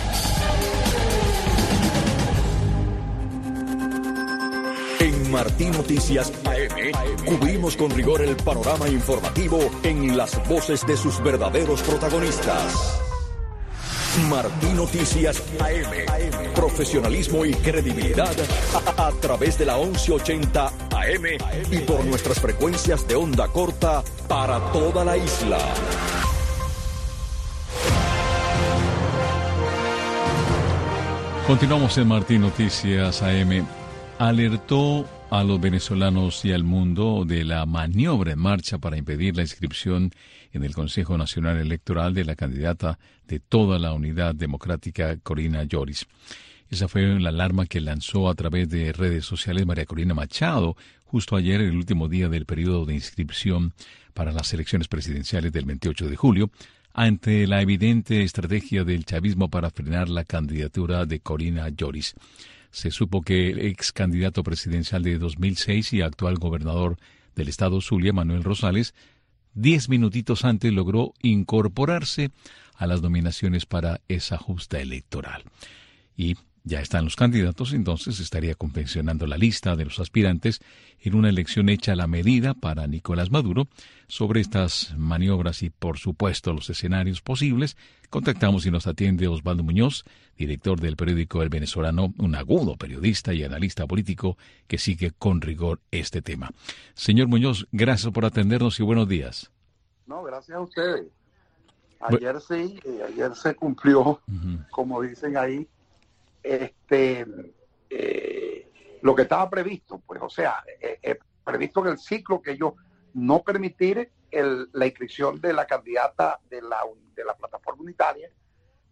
En Martí Noticias A M, cubrimos con rigor el panorama informativo en las voces de sus verdaderos protagonistas. Martí Noticias A M, profesionalismo y credibilidad a, a través de la once ochenta A M y por nuestras frecuencias de onda corta para toda la isla. Continuamos en Martí Noticias A M. Alertó a los venezolanos y al mundo de la maniobra en marcha para impedir la inscripción en el Consejo Nacional Electoral de la candidata de toda la Unidad Democrática, Corina Lloris. Esa fue la alarma que lanzó a través de redes sociales María Corina Machado justo ayer, el último día del periodo de inscripción para las elecciones presidenciales del veintiocho de julio, ante la evidente estrategia del chavismo para frenar la candidatura de Corina Lloris. Se supo que el ex candidato presidencial de dos mil seis y actual gobernador del estado Zulia, Manuel Rosales, diez minutitos antes logró incorporarse a las nominaciones para esa justa electoral. Y ya están los candidatos, entonces estaría confeccionando la lista de los aspirantes en una elección hecha a la medida para Nicolás Maduro. Sobre estas maniobras y, por supuesto, los escenarios posibles, contactamos y nos atiende Osvaldo Muñoz, director del periódico El Venezolano, un agudo periodista y analista político que sigue con rigor este tema. Señor Muñoz, gracias por atendernos y buenos días. No, gracias a ustedes. Ayer sí, eh, ayer se cumplió, uh-huh. como dicen ahí, este eh, lo que estaba previsto, pues, o sea, eh, eh, previsto en el ciclo que ellos no permitir el, la inscripción de la candidata de la, de la plataforma unitaria,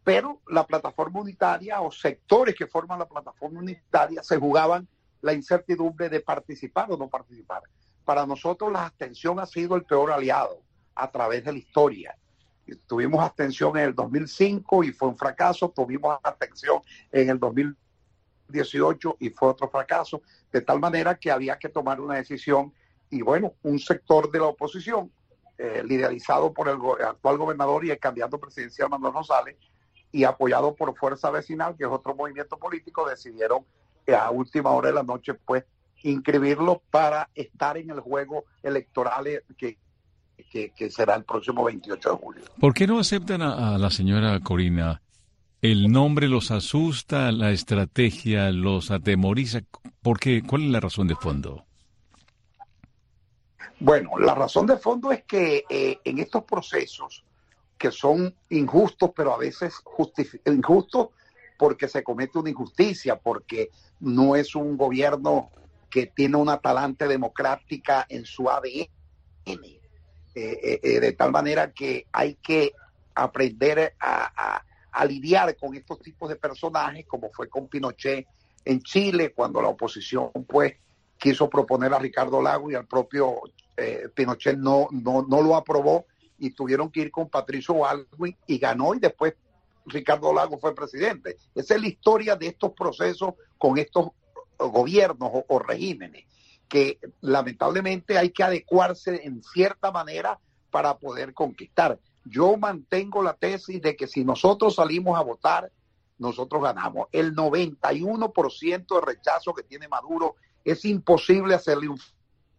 pero la plataforma unitaria o sectores que forman la plataforma unitaria se jugaban la incertidumbre de participar o no participar. Para nosotros la abstención ha sido el peor aliado a través de la historia. Tuvimos abstención en el dos mil cinco y fue un fracaso, tuvimos abstención en el dos mil dieciocho y fue otro fracaso, de tal manera que había que tomar una decisión y bueno, un sector de la oposición, eh, liderizado por el, go- el actual gobernador y el candidato presidencial Manuel Rosales y apoyado por Fuerza Vecinal, que es otro movimiento político, decidieron eh, a última hora de la noche pues inscribirlo para estar en el juego electoral que Que, que será el próximo veintiocho de julio. ¿Por qué no aceptan a, a la señora Corina? ¿El nombre los asusta, la estrategia los atemoriza? ¿Por qué? ¿Cuál es la razón de fondo? Bueno, la razón de fondo es que eh, en estos procesos que son injustos, pero a veces justific- injustos porque se comete una injusticia, porque no es un gobierno que tiene una talante democrática en su A D N. Eh, eh, de tal manera que hay que aprender a, a, a lidiar con estos tipos de personajes, como fue con Pinochet en Chile, cuando la oposición pues quiso proponer a Ricardo Lagos y al propio eh, Pinochet no, no, no lo aprobó y tuvieron que ir con Patricio Baldwin y ganó y después Ricardo Lagos fue presidente. Esa es la historia de estos procesos con estos gobiernos o, o regímenes, que lamentablemente hay que adecuarse en cierta manera para poder conquistar. Yo mantengo la tesis de que si nosotros salimos a votar, nosotros ganamos. El noventa y uno por ciento de rechazo que tiene Maduro es imposible hacerle un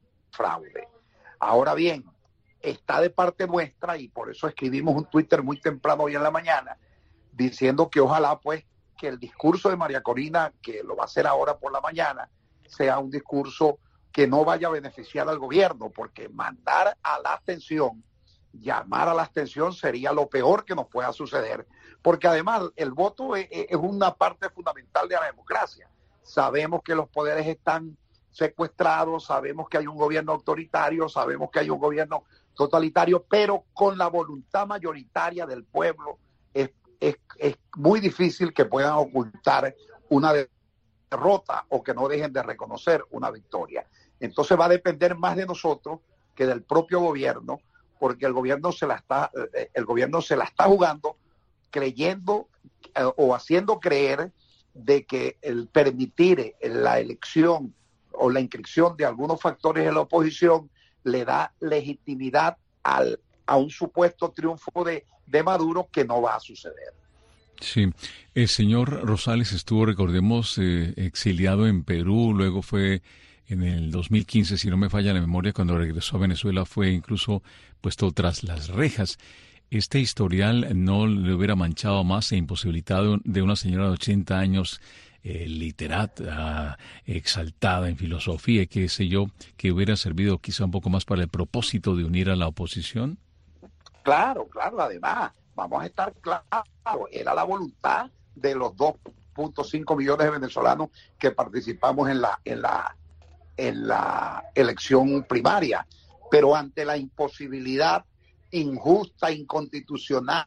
fraude. Ahora bien, está de parte nuestra y por eso escribimos un Twitter muy temprano hoy en la mañana diciendo que ojalá pues que el discurso de María Corina, que lo va a hacer ahora por la mañana, sea un discurso que no vaya a beneficiar al gobierno, porque mandar a la abstención, llamar a la abstención sería lo peor que nos pueda suceder, porque además el voto es, es una parte fundamental de la democracia. Sabemos que los poderes están secuestrados, sabemos que hay un gobierno autoritario, sabemos que hay un gobierno totalitario, pero con la voluntad mayoritaria del pueblo es, es, es muy difícil que puedan ocultar una derrota o que no dejen de reconocer una victoria. Entonces va a depender más de nosotros que del propio gobierno, porque el gobierno se la está, el gobierno se la está jugando creyendo eh, o haciendo creer de que el permitir la elección o la inscripción de algunos factores en la oposición le da legitimidad al, a un supuesto triunfo de, de Maduro que no va a suceder. Sí, el señor Rosales estuvo, recordemos, eh, exiliado en Perú, luego fue en el dos mil quince, si no me falla la memoria, cuando regresó a Venezuela fue incluso puesto tras las rejas. ¿Este historial no le hubiera manchado más e imposibilitado de una señora de ochenta años, eh, literata, exaltada en filosofía y qué sé yo, que hubiera servido quizá un poco más para el propósito de unir a la oposición? Claro, claro, además, vamos a estar claros, era la voluntad de los dos punto cinco millones de venezolanos que participamos en la, en la en la elección primaria, pero ante la imposibilidad injusta, inconstitucional,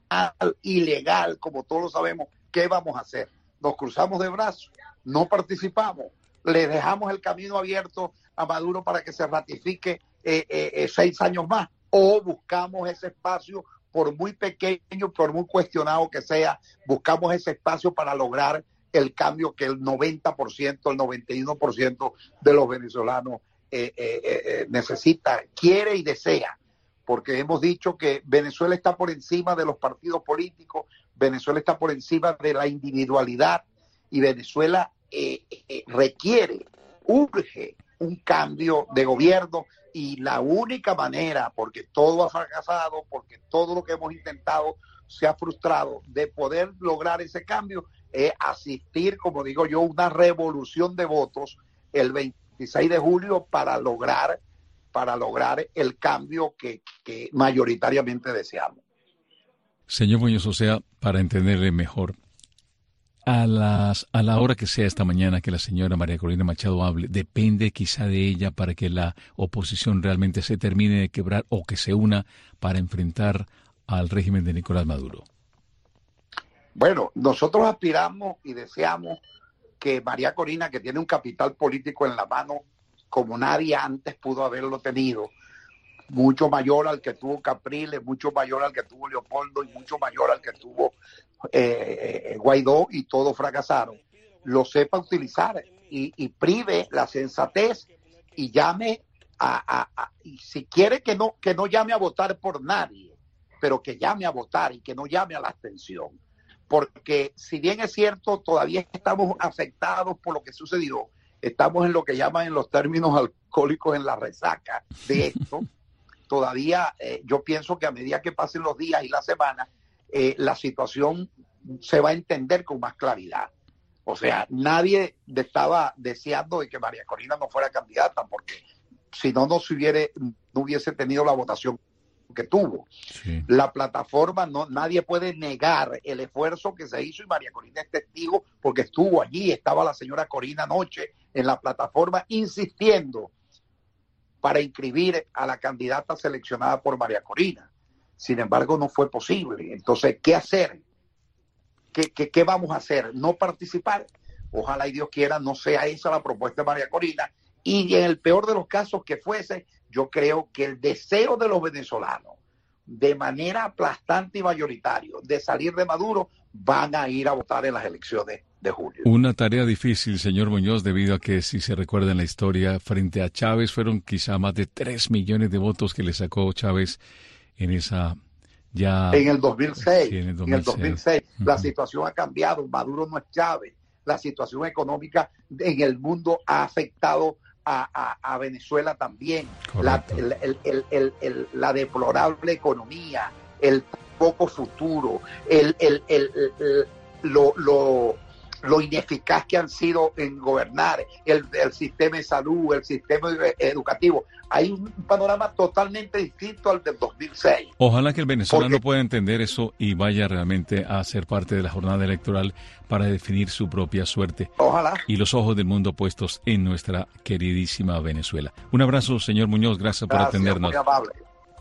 ilegal, como todos lo sabemos, ¿qué vamos a hacer? ¿Nos cruzamos de brazos? ¿No participamos? ¿Le dejamos el camino abierto a Maduro para que se ratifique eh, eh, seis años más? ¿O buscamos ese espacio, por muy pequeño, por muy cuestionado que sea, buscamos ese espacio para lograr el cambio que el noventa por ciento, el noventa y uno por ciento de los venezolanos eh, eh, eh, necesita, quiere y desea? Porque hemos dicho que Venezuela está por encima de los partidos políticos, Venezuela está por encima de la individualidad y Venezuela eh, eh, requiere, urge un cambio de gobierno y la única manera, porque todo ha fracasado, porque todo lo que hemos intentado se ha frustrado, de poder lograr ese cambio es asistir, como digo yo, una revolución de votos el veintiséis de julio para lograr para lograr el cambio que, que mayoritariamente deseamos. Señor Muñoz, o sea, para entenderle mejor, a las a la hora que sea esta mañana que la señora María Corina Machado hable, depende quizá de ella para que la oposición realmente se termine de quebrar o que se una para enfrentar al régimen de Nicolás Maduro. Bueno, nosotros aspiramos y deseamos que María Corina, que tiene un capital político en la mano como nadie antes pudo haberlo tenido, mucho mayor al que tuvo Capriles, mucho mayor al que tuvo Leopoldo y mucho mayor al que tuvo eh, Guaidó, y todos fracasaron, lo sepa utilizar y, y prive la sensatez y llame a, a, a y si quiere que no, que no llame a votar por nadie, pero que llame a votar y que no llame a la abstención. Porque si bien es cierto, todavía estamos afectados por lo que sucedió, estamos en lo que llaman en los términos alcohólicos en la resaca de esto, todavía eh, yo pienso que a medida que pasen los días y las semanas, eh, la situación se va a entender con más claridad. O sea, nadie estaba deseando de que María Corina no fuera candidata, porque si no, no, se hubiera, no hubiese tenido la votación que tuvo. Sí. La plataforma, no, nadie puede negar el esfuerzo que se hizo, y María Corina es testigo porque estuvo allí, estaba la señora Corina anoche en la plataforma insistiendo para inscribir a la candidata seleccionada por María Corina. Sin embargo, no fue posible. Entonces, ¿qué hacer? ¿Qué, qué, qué vamos a hacer? ¿No participar? Ojalá y Dios quiera no sea esa la propuesta de María Corina, y en el peor de los casos que fuese, yo creo que el deseo de los venezolanos, de manera aplastante y mayoritario, de salir de Maduro, van a ir a votar en las elecciones de julio. Una tarea difícil, señor Muñoz, debido a que, si se recuerda en la historia, frente a Chávez fueron quizá más de tres millones de votos que le sacó Chávez en esa... ya En el dos mil seis, sí, en el dos mil seis. En el dos mil seis Uh-huh. La situación ha cambiado, Maduro no es Chávez, la situación económica en el mundo ha afectado A, a, a Venezuela también, la, el, el, el, el, el, la deplorable economía, el poco futuro, el, el, el, el, lo, lo, lo ineficaz que han sido en gobernar, el, el sistema de salud, el sistema educativo. Hay un panorama totalmente distinto al del dos mil seis. Ojalá que el venezolano Porque, pueda entender eso y vaya realmente a ser parte de la jornada electoral para definir su propia suerte. Ojalá. Y los ojos del mundo puestos en nuestra queridísima Venezuela. Un abrazo, señor Muñoz. Gracias, Gracias por atendernos. Muy amable.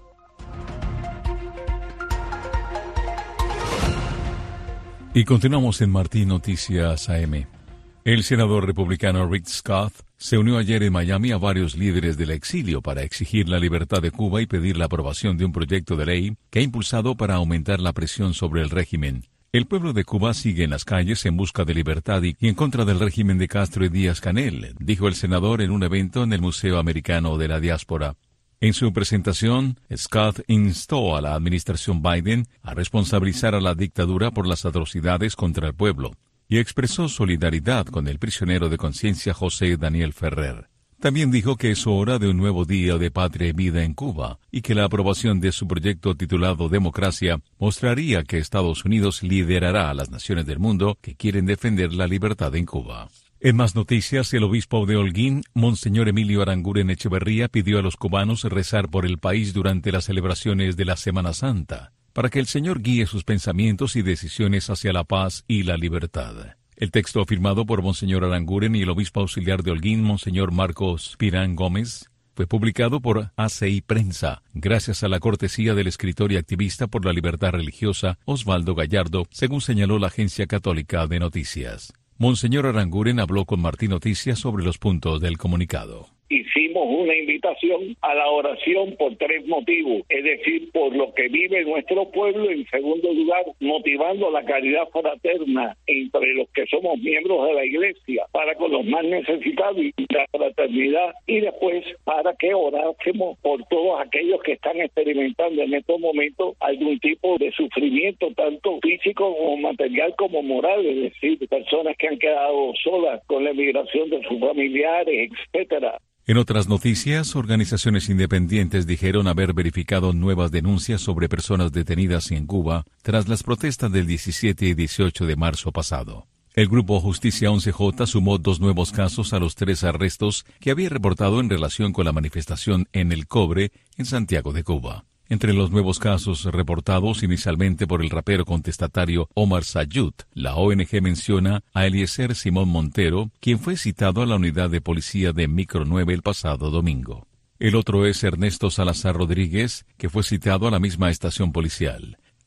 Y continuamos en Martín Noticias A M. El senador republicano Rick Scott se unió ayer en Miami a varios líderes del exilio para exigir la libertad de Cuba y pedir la aprobación de un proyecto de ley que ha impulsado para aumentar la presión sobre el régimen. El pueblo de Cuba sigue en las calles en busca de libertad y en contra del régimen de Castro y Díaz-Canel, dijo el senador en un evento en el Museo Americano de la Diáspora. En su presentación, Scott instó a la administración Biden a responsabilizar a la dictadura por las atrocidades contra el pueblo y expresó solidaridad con el prisionero de conciencia José Daniel Ferrer. También dijo que es hora de un nuevo día de patria y vida en Cuba y que la aprobación de su proyecto titulado Democracia mostraría que Estados Unidos liderará a las naciones del mundo que quieren defender la libertad en Cuba. En más noticias, el obispo de Holguín, Monseñor Emilio Aranguren Echeverría, pidió a los cubanos rezar por el país durante las celebraciones de la Semana Santa, para que el Señor guíe sus pensamientos y decisiones hacia la paz y la libertad. El texto, firmado por Monseñor Aranguren y el obispo auxiliar de Holguín, Monseñor Marcos Pirán Gómez, fue publicado por A C I Prensa, gracias a la cortesía del escritor y activista por la libertad religiosa Osvaldo Gallardo, según señaló la Agencia Católica de Noticias. Monseñor Aranguren habló con Martín Noticias sobre los puntos del comunicado. Hicimos una invitación a la oración por tres motivos, es decir, por lo que vive nuestro pueblo, en segundo lugar, motivando la caridad fraterna entre los que somos miembros de la Iglesia, para con los más necesitados y la fraternidad, y después para que orásemos por todos aquellos que están experimentando en estos momentos algún tipo de sufrimiento, tanto físico como material como moral, es decir, personas que han quedado solas con la emigración de sus familiares, etcétera. En otras noticias, organizaciones independientes dijeron haber verificado nuevas denuncias sobre personas detenidas en Cuba tras las protestas del diecisiete y dieciocho de marzo pasado. El grupo Justicia once J sumó dos nuevos casos a los tres arrestos que había reportado en relación con la manifestación en El Cobre, en Santiago de Cuba. Entre los nuevos casos reportados inicialmente por el rapero contestatario Omar Sayud, la O N G menciona a Eliezer Simón Montero, quien fue citado a la unidad de policía de Micro nueve el pasado domingo. El otro es Ernesto Salazar Rodríguez, que fue citado a la misma estación policial.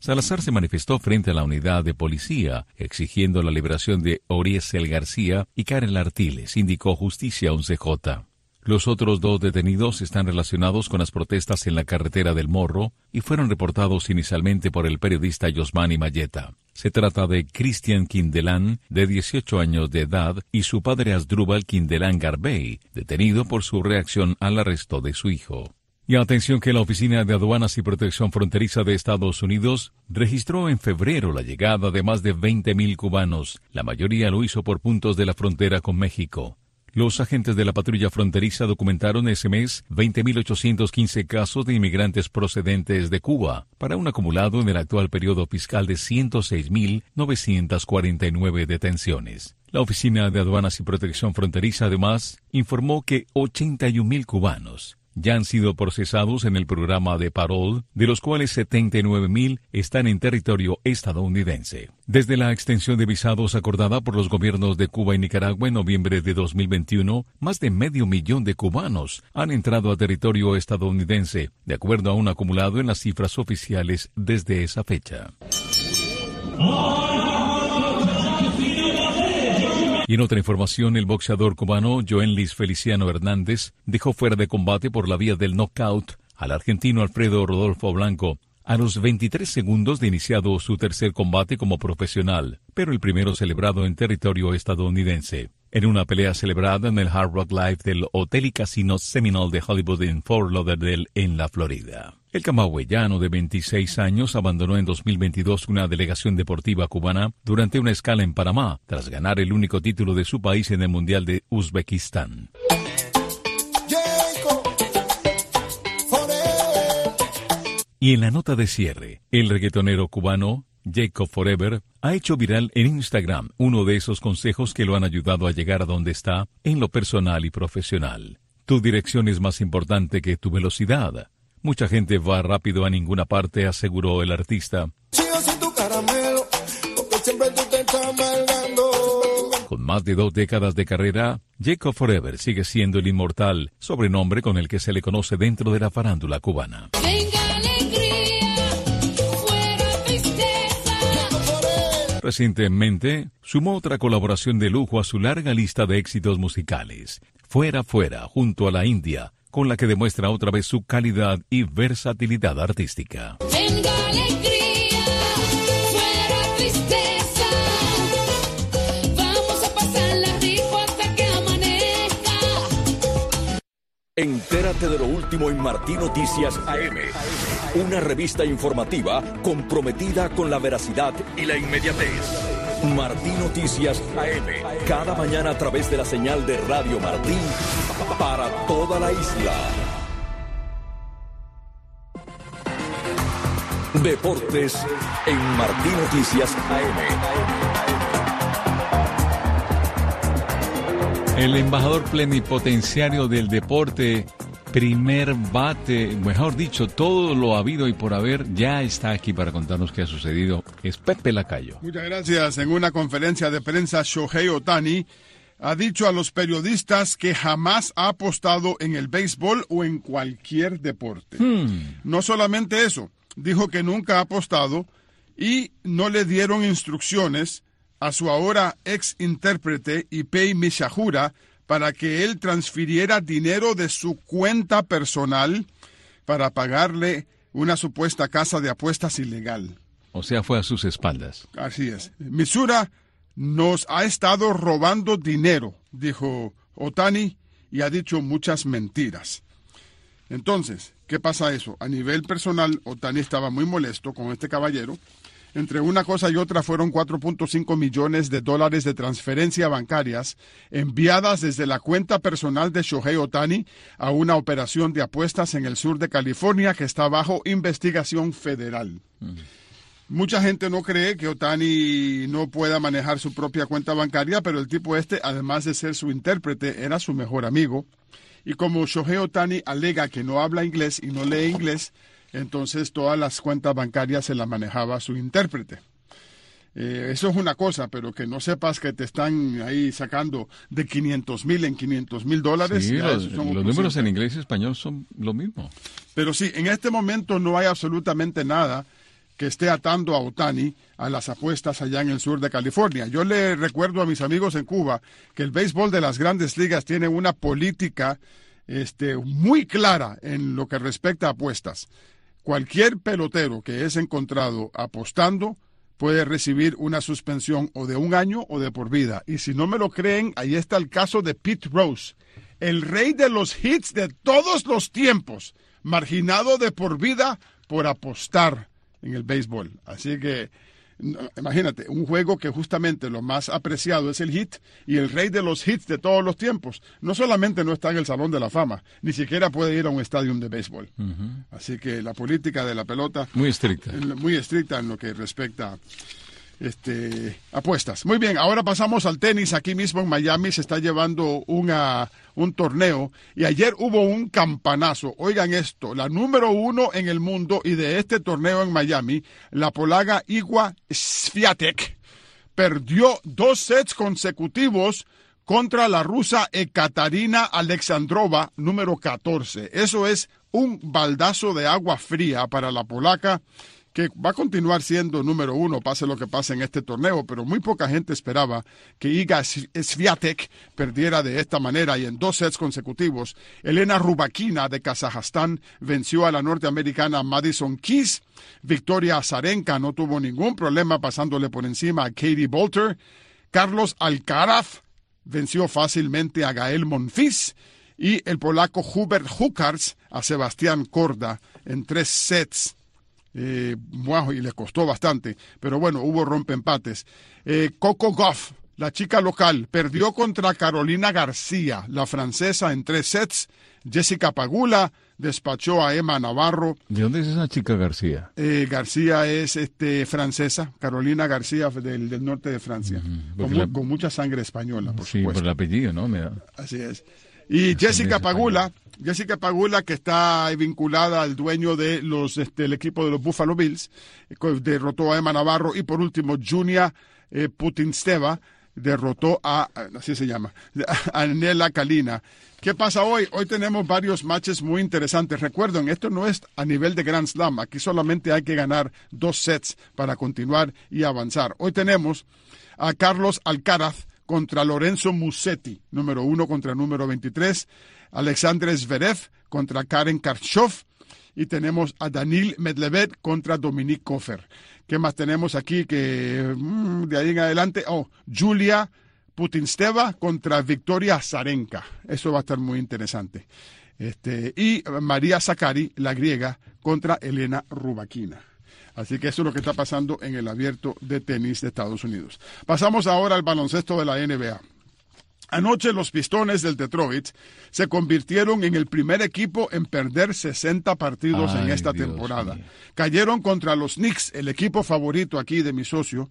Salazar se manifestó frente a la unidad de policía, exigiendo la liberación de Oriesel García y Karen Artiles, indicó Justicia once J. Los otros dos detenidos están relacionados con las protestas en la carretera del Morro y fueron reportados inicialmente por el periodista Yosmani Mayeta. Se trata de Cristian Quindelán, de dieciocho años de edad, y su padre Asdrúbal Quindelán Garbey, detenido por su reacción al arresto de su hijo. Y atención que la Oficina de Aduanas y Protección Fronteriza de Estados Unidos registró en febrero la llegada de más de veinte mil cubanos. La mayoría lo hizo por puntos de la frontera con México. Los agentes de la patrulla fronteriza documentaron ese mes veinte mil ochocientos quince casos de inmigrantes procedentes de Cuba, para un acumulado en el actual periodo fiscal de ciento seis mil novecientas cuarenta y nueve detenciones. La Oficina de Aduanas y Protección Fronteriza además informó que ochenta y un mil cubanos ya han sido procesados en el programa de Parole, de los cuales setenta y nueve mil están en territorio estadounidense. Desde la extensión de visados acordada por los gobiernos de Cuba y Nicaragua en noviembre de dos mil veintiuno, más de medio millón de cubanos han entrado a territorio estadounidense, de acuerdo a un acumulado en las cifras oficiales desde esa fecha. Y en otra información, el boxeador cubano Joenlis Feliciano Hernández dejó fuera de combate por la vía del knockout al argentino Alfredo Rodolfo Blanco a los veintitrés segundos de iniciado su tercer combate como profesional, pero el primero celebrado en territorio estadounidense. En una pelea celebrada en el Hard Rock Live del Hotel y Casino Seminole de Hollywood en Fort Lauderdale, en la Florida. El camagüeyano de veintiséis años abandonó en dos mil veintidós una delegación deportiva cubana durante una escala en Panamá, tras ganar el único título de su país en el Mundial de Uzbekistán. Y en la nota de cierre, el reggaetonero cubano Jacob Forever ha hecho viral en Instagram uno de esos consejos que lo han ayudado a llegar a donde está en lo personal y profesional. Tu dirección es más importante que tu velocidad. Mucha gente va rápido a ninguna parte, aseguró el artista. Con más de dos décadas de carrera, Jacob Forever sigue siendo el inmortal, sobrenombre con el que se le conoce dentro de la farándula cubana. Recientemente, sumó otra colaboración de lujo a su larga lista de éxitos musicales, Fuera Fuera, junto a la India, con la que demuestra otra vez su calidad y versatilidad artística. Venga alegría, fuera tristeza, vamos a pasarla rico hasta que amanezca. Entérate de lo último en Martí Noticias A M, una revista informativa comprometida con la veracidad y la inmediatez. Martí Noticias A M, cada mañana a través de la señal de Radio Martí para toda la isla. Deportes en Martí Noticias A M. El embajador plenipotenciario del deporte, primer bate, mejor dicho, todo lo habido y por haber, ya está aquí para contarnos qué ha sucedido. Es Pepe Lacayo. Muchas gracias. En una conferencia de prensa, Shohei Ohtani ha dicho a los periodistas que jamás ha apostado en el béisbol o en cualquier deporte. Hmm. No solamente eso, dijo que nunca ha apostado y no le dieron instrucciones a su ahora ex intérprete Ipei Mishahura para que él transfiriera dinero de su cuenta personal para pagarle una supuesta casa de apuestas ilegal. O sea, fue a sus espaldas. Así es. Misura nos ha estado robando dinero, dijo Ohtani, y ha dicho muchas mentiras. Entonces, ¿qué pasa eso? A nivel personal, Ohtani estaba muy molesto con este caballero. Entre una cosa y otra fueron cuatro punto cinco millones de dólares de transferencias bancarias enviadas desde la cuenta personal de Shohei Ohtani a una operación de apuestas en el sur de California que está bajo investigación federal. Uh-huh. Mucha gente no cree que Ohtani no pueda manejar su propia cuenta bancaria, pero el tipo este, además de ser su intérprete, era su mejor amigo. Y como Shohei Ohtani alega que no habla inglés y no lee inglés, entonces todas las cuentas bancarias se las manejaba su intérprete. Eh, eso es una cosa, pero que no sepas que te están ahí sacando de quinientos mil en quinientos mil dólares. Sí, los, los números en inglés y español son lo mismo. Pero sí, en este momento no hay absolutamente nada que esté atando a Ohtani a las apuestas allá en el sur de California. Yo le recuerdo a mis amigos en Cuba que el béisbol de las grandes ligas tiene una política este, muy clara en lo que respecta a apuestas. Cualquier pelotero que es encontrado apostando puede recibir una suspensión o de un año o de por vida. Y si no me lo creen, ahí está el caso de Pete Rose, el rey de los hits de todos los tiempos, marginado de por vida por apostar en el béisbol. Así que, no, imagínate, un juego que justamente lo más apreciado es el hit, y el rey de los hits de todos los tiempos no solamente no está en el Salón de la Fama, ni siquiera puede ir a un estadio de béisbol. Uh-huh. Así que la política de la pelota muy estricta, muy estricta en lo que respecta este apuestas. Muy bien, ahora pasamos al tenis. Aquí mismo en Miami se está llevando una, un torneo, y ayer hubo un campanazo. Oigan esto, la número uno en el mundo y de este torneo en Miami, la polaca Iga Swiatek, perdió dos sets consecutivos contra la rusa Ekaterina Alexandrova, número catorce. Eso es un baldazo de agua fría para la polaca, que va a continuar siendo número uno, pase lo que pase en este torneo, pero muy poca gente esperaba que Iga Swiatek perdiera de esta manera, y en dos sets consecutivos. Elena Rybakina de Kazajstán venció a la norteamericana Madison Keys. Victoria Azarenka no tuvo ningún problema pasándole por encima a Katie Boulter. Carlos Alcaraz venció fácilmente a Gael Monfils, y el polaco Hubert Hurkacz a Sebastián Korda en tres sets. Eh, wow, y le costó bastante, pero bueno, hubo rompeempates. Eh, Coco Gauff, la chica local, perdió contra Carolina García, la francesa, en tres sets. Jessica Pagula despachó a Emma Navarro. ¿De dónde es esa chica García? Eh, García es este, francesa, Carolina García del, del norte de Francia, uh-huh. con, la... con mucha sangre española, por sí, supuesto. Por el apellido, ¿no? Me da... Así es. Y Jessica Pagula, Jessica Pagula, que está vinculada al dueño de los este, el equipo de los Buffalo Bills, derrotó a Emma Navarro. Y por último, Junia eh, Putintseva derrotó a, así se llama, a Nela Kalina. ¿Qué pasa hoy? Hoy tenemos varios matches muy interesantes. Recuerden, esto no es a nivel de Grand Slam. Aquí solamente hay que ganar dos sets para continuar y avanzar. Hoy tenemos a Carlos Alcaraz contra Lorenzo Musetti, número uno contra número veintitrés. Alexander Zverev contra Karen Khachanov. Y tenemos a Daniil Medvedev contra Dominic Kofer. ¿Qué más tenemos aquí? Que mmm, de ahí en adelante, oh, Julia Putintseva contra Victoria Azarenka. Eso va a estar muy interesante. Este, y María Sakkari, la griega, contra Elena Rybakina. Así que eso es lo que está pasando en el abierto de tenis de Estados Unidos. Pasamos ahora al baloncesto de la N B A. Anoche los Pistones del Detroit se convirtieron en el primer equipo en perder sesenta partidos Ay, en esta Dios temporada. Mío. Cayeron contra los Knicks, el equipo favorito aquí de mi socio,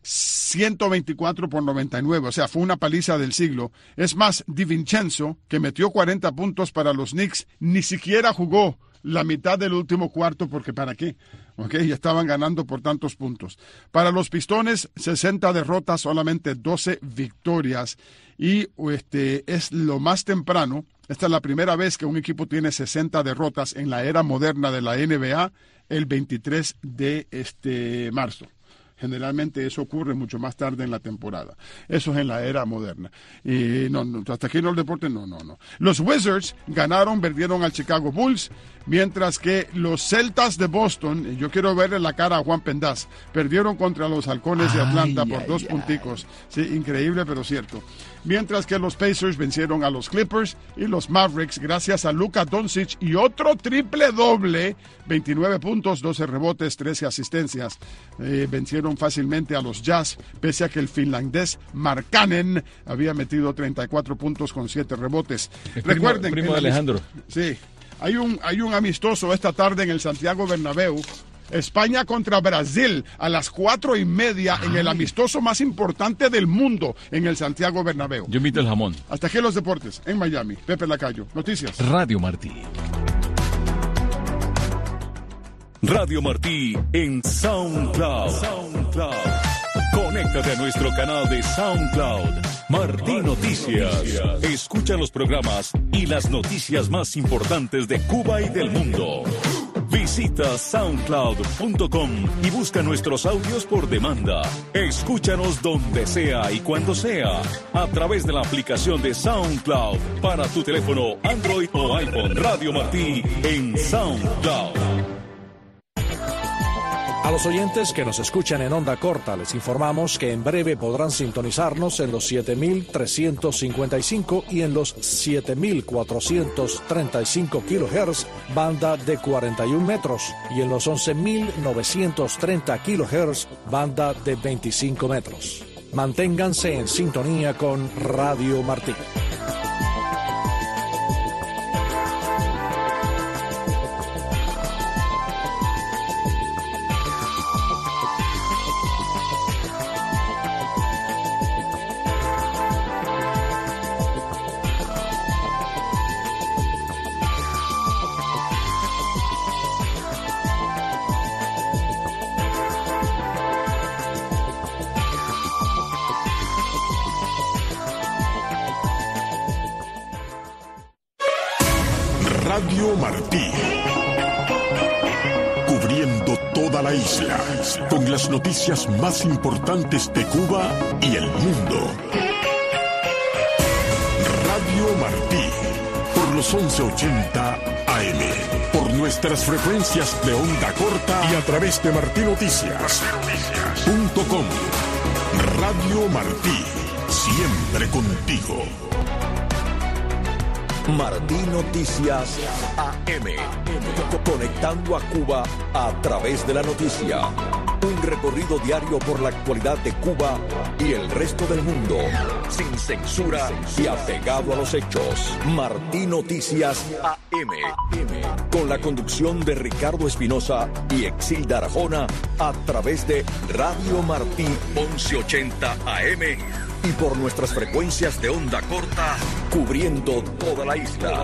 ciento veinticuatro por noventa y nueve, o sea, fue una paliza del siglo. Es más, DiVincenzo, que metió cuarenta puntos para los Knicks, ni siquiera jugó la mitad del último cuarto, porque ¿para qué? Okay, ya estaban ganando por tantos puntos. Para los Pistones, sesenta derrotas, solamente doce victorias. Y este es lo más temprano. Esta es la primera vez que un equipo tiene sesenta derrotas en la era moderna de la N B A, el veintitrés de este marzo. Generalmente eso ocurre mucho más tarde en la temporada. Eso es en la era moderna. Y no, no, hasta aquí no el deporte, no, no, no. Los Wizards ganaron, perdieron al Chicago Bulls, mientras que los Celtas de Boston, yo quiero verle la cara a Juan Pendaz, perdieron contra los Halcones de Atlanta ay, por ay, dos ay. punticos. Sí, increíble, pero cierto. Mientras que los Pacers vencieron a los Clippers y los Mavericks gracias a Luka Doncic y otro triple doble, veintinueve puntos, doce rebotes, trece asistencias. Eh, vencieron fácilmente a los Jazz, pese a que el finlandés Markkanen había metido treinta y cuatro puntos con siete rebotes. El Recuerden, primo, primo de Alejandro. Sí, hay un, hay un amistoso esta tarde en el Santiago Bernabéu. España contra Brasil a las cuatro y media en el amistoso más importante del mundo en el Santiago Bernabéu. Yo invito el jamón. Hasta aquí los deportes en Miami. Pepe Lacayo, noticias. Radio Martí. Radio Martí en SoundCloud. SoundCloud. Conéctate a nuestro canal de SoundCloud. Martí Noticias. Escucha los programas y las noticias más importantes de Cuba y del mundo. Visita Visita soundcloud punto com y busca nuestros audios por demanda. Escúchanos donde sea y cuando sea, a través de la aplicación de SoundCloud para tu teléfono Android o iPhone. Radio Martí en SoundCloud. A los oyentes que nos escuchan en onda corta, les informamos que en breve podrán sintonizarnos en los siete mil trescientos cincuenta y cinco y en los siete mil cuatrocientos treinta y cinco kilohertz, banda de cuarenta y un metros, y en los once mil novecientos treinta kilohertz, banda de veinticinco metros. Manténganse en sintonía con Radio Martí. Radio Martí, cubriendo toda la isla, con las noticias más importantes de Cuba y el mundo. Radio Martí, por los once ochenta A M, por nuestras frecuencias de onda corta y a través de martí noticias punto com. Radio Martí, siempre contigo. Martí Noticias A M, conectando a Cuba a través de la noticia. Un recorrido diario por la actualidad de Cuba y el resto del mundo, sin censura y apegado a los hechos. Martí Noticias A M, con la conducción de Ricardo Espinosa y Exilda Arjona, a través de Radio Martí once ochenta A M y por nuestras frecuencias de onda corta, cubriendo toda la isla.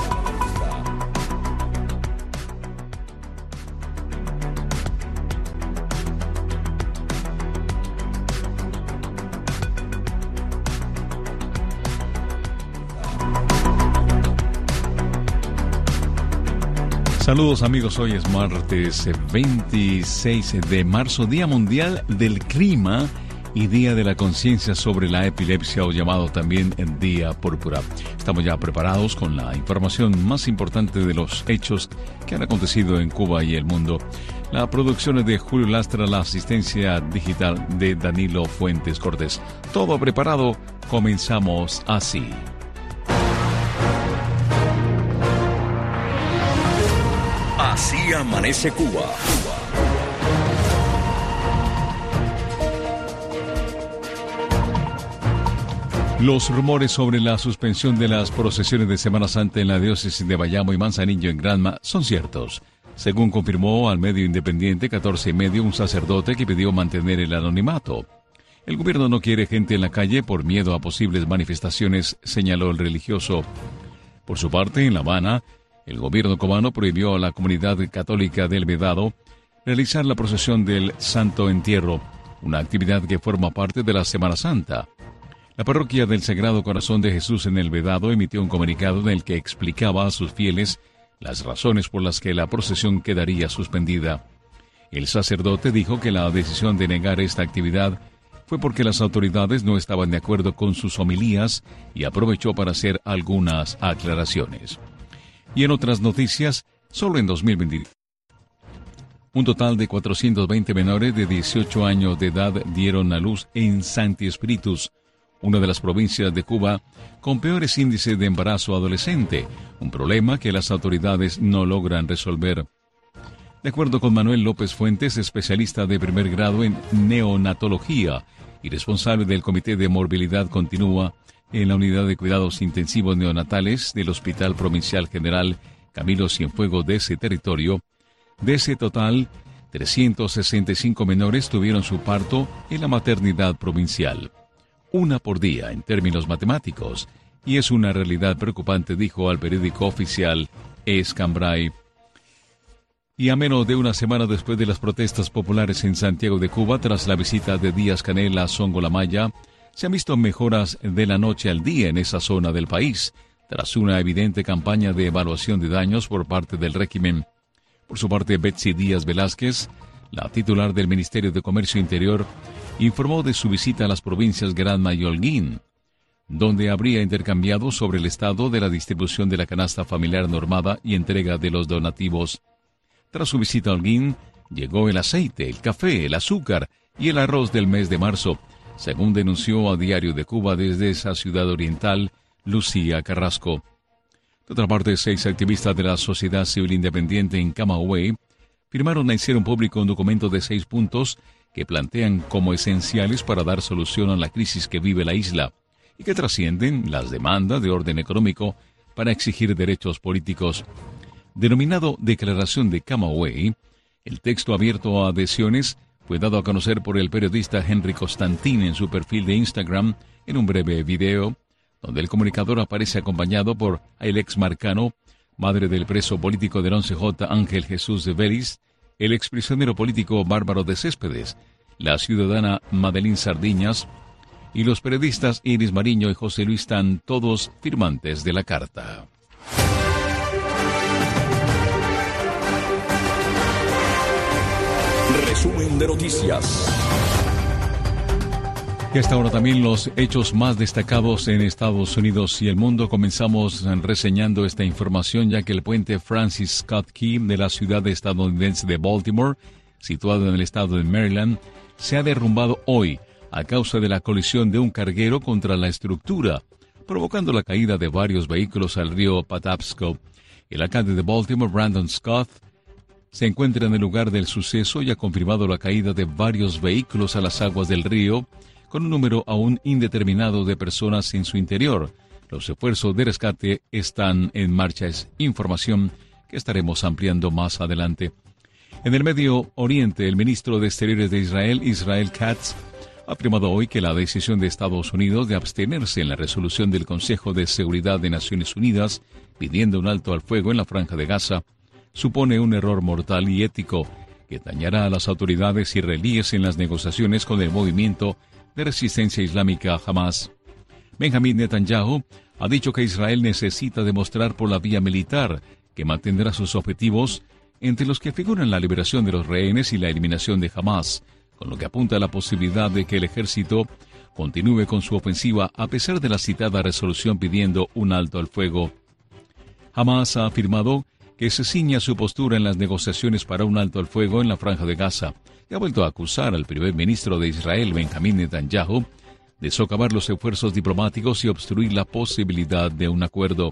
Saludos amigos, hoy es martes veintiséis de marzo, Día Mundial del Clima y Día de la Conciencia sobre la Epilepsia, o llamado también Día Púrpura. Estamos ya preparados con la información más importante de los hechos que han acontecido en Cuba y el mundo. La producción es de Julio Lastra, la asistencia digital de Danilo Fuentes Cortés. Todo preparado, comenzamos así. Así amanece Cuba. Los rumores sobre la suspensión de las procesiones de Semana Santa en la diócesis de Bayamo y Manzanillo en Granma son ciertos. Según confirmó al medio independiente catorce y medio un sacerdote que pidió mantener el anonimato. El gobierno no quiere gente en la calle por miedo a posibles manifestaciones, señaló el religioso. Por su parte, en La Habana, el gobierno cubano prohibió a la comunidad católica del Vedado realizar la procesión del Santo Entierro, una actividad que forma parte de la Semana Santa. La parroquia del Sagrado Corazón de Jesús en el Vedado emitió un comunicado en el que explicaba a sus fieles las razones por las que la procesión quedaría suspendida. El sacerdote dijo que la decisión de negar esta actividad fue porque las autoridades no estaban de acuerdo con sus homilías y aprovechó para hacer algunas aclaraciones. Y en otras noticias, solo en dos mil veinte, un total de cuatrocientos veinte menores de dieciocho años de edad dieron a luz en Santi Espíritus, una de las provincias de Cuba con peores índices de embarazo adolescente, un problema que las autoridades no logran resolver. De acuerdo con Manuel López Fuentes, especialista de primer grado en neonatología y responsable del Comité de Morbilidad Continua en la Unidad de Cuidados Intensivos Neonatales del Hospital Provincial General Camilo Cienfuegos de ese territorio, de ese total, trescientos sesenta y cinco menores tuvieron su parto en la maternidad provincial. Una por día en términos matemáticos, y es una realidad preocupante, dijo al periódico oficial Escambray. Y a menos de una semana después de las protestas populares en Santiago de Cuba, tras la visita de Díaz-Canel a Songo-La-Maya, se han visto mejoras de la noche al día en esa zona del país, tras una evidente campaña de evaluación de daños por parte del régimen. Por su parte, Betsy Díaz Velázquez, la titular del Ministerio de Comercio Interior, informó de su visita a las provincias Granma y Holguín, donde habría intercambiado sobre el estado de la distribución de la canasta familiar normada y entrega de los donativos. Tras su visita a Holguín, llegó el aceite, el café, el azúcar y el arroz del mes de marzo, según denunció a Diario de Cuba desde esa ciudad oriental, Lucía Carrasco. De otra parte, seis activistas de la sociedad civil independiente en Camagüey firmaron e hicieron público un documento de seis puntos que plantean como esenciales para dar solución a la crisis que vive la isla y que trascienden las demandas de orden económico para exigir derechos políticos. Denominado Declaración de Camagüey, el texto abierto a adhesiones fue dado a conocer por el periodista Henry Constantin en su perfil de Instagram en un breve video, donde el comunicador aparece acompañado por Alex Marcano, madre del preso político del once J Ángel Jesús de Vélez, el exprisionero político Bárbaro de Céspedes, la ciudadana Madeline Sardiñas y los periodistas Iris Mariño y José Luis Tan, todos firmantes de la carta. Resumen de noticias. Y hasta ahora también los hechos más destacados en Estados Unidos y el mundo. Comenzamos reseñando esta información ya que el puente Francis Scott Key de la ciudad estadounidense de Baltimore, situado en el estado de Maryland, se ha derrumbado hoy a causa de la colisión de un carguero contra la estructura, provocando la caída de varios vehículos al río Patapsco. El alcalde de Baltimore, Brandon Scott, se encuentra en el lugar del suceso y ha confirmado la caída de varios vehículos a las aguas del río, con un número aún indeterminado de personas en su interior. Los esfuerzos de rescate están en marcha. Es información que estaremos ampliando más adelante. En el Medio Oriente, el ministro de Exteriores de Israel, Israel Katz, ha afirmado hoy que la decisión de Estados Unidos de abstenerse en la resolución del Consejo de Seguridad de Naciones Unidas pidiendo un alto al fuego en la Franja de Gaza supone un error mortal y ético que dañará a las autoridades israelíes en las negociaciones con el movimiento de resistencia islámica Hamas. Benjamín Netanyahu ha dicho que Israel necesita demostrar por la vía militar que mantendrá sus objetivos, entre los que figuran la liberación de los rehenes y la eliminación de Hamas, con lo que apunta a la posibilidad de que el ejército continúe con su ofensiva a pesar de la citada resolución pidiendo un alto al fuego. Hamas ha afirmado que se ciña su postura en las negociaciones para un alto al fuego en la Franja de Gaza, y ha vuelto a acusar al primer ministro de Israel, Benjamín Netanyahu, de socavar los esfuerzos diplomáticos y obstruir la posibilidad de un acuerdo.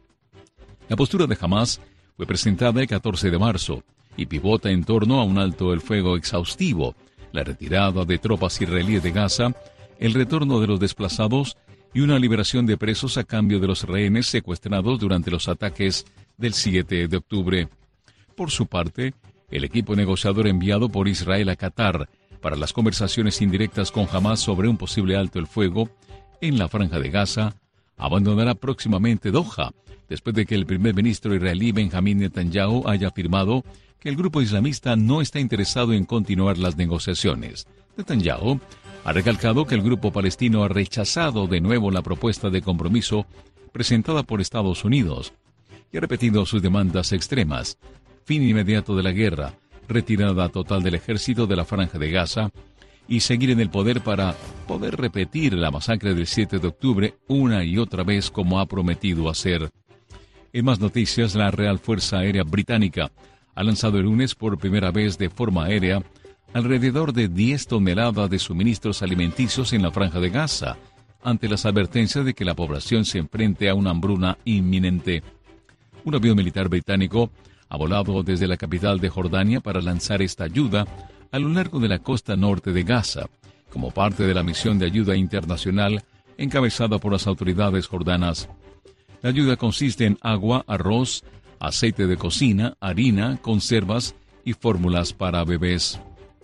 La postura de Hamas fue presentada el catorce de marzo y pivota en torno a un alto el fuego exhaustivo, la retirada de tropas israelíes de Gaza, el retorno de los desplazados y una liberación de presos a cambio de los rehenes secuestrados durante los ataques del siete de octubre. Por su parte, el equipo negociador enviado por Israel a Qatar para las conversaciones indirectas con Hamas sobre un posible alto el fuego en la Franja de Gaza abandonará próximamente Doha, después de que el primer ministro israelí Benjamín Netanyahu haya afirmado que el grupo islamista no está interesado en continuar las negociaciones. Netanyahu ha recalcado que el grupo palestino ha rechazado de nuevo la propuesta de compromiso presentada por Estados Unidos y ha repetido sus demandas extremas: fin inmediato de la guerra, retirada total del ejército de la Franja de Gaza y seguir en el poder para poder repetir la masacre del siete de octubre una y otra vez como ha prometido hacer. En más noticias, la Real Fuerza Aérea Británica ha lanzado el lunes por primera vez de forma aérea alrededor de diez toneladas de suministros alimenticios en la Franja de Gaza, ante las advertencias de que la población se enfrente a una hambruna inminente. Un avión militar británico ha volado desde la capital de Jordania para lanzar esta ayuda a lo largo de la costa norte de Gaza, como parte de la misión de ayuda internacional encabezada por las autoridades jordanas. La ayuda consiste en agua, arroz, aceite de cocina, harina, conservas y fórmulas para bebés.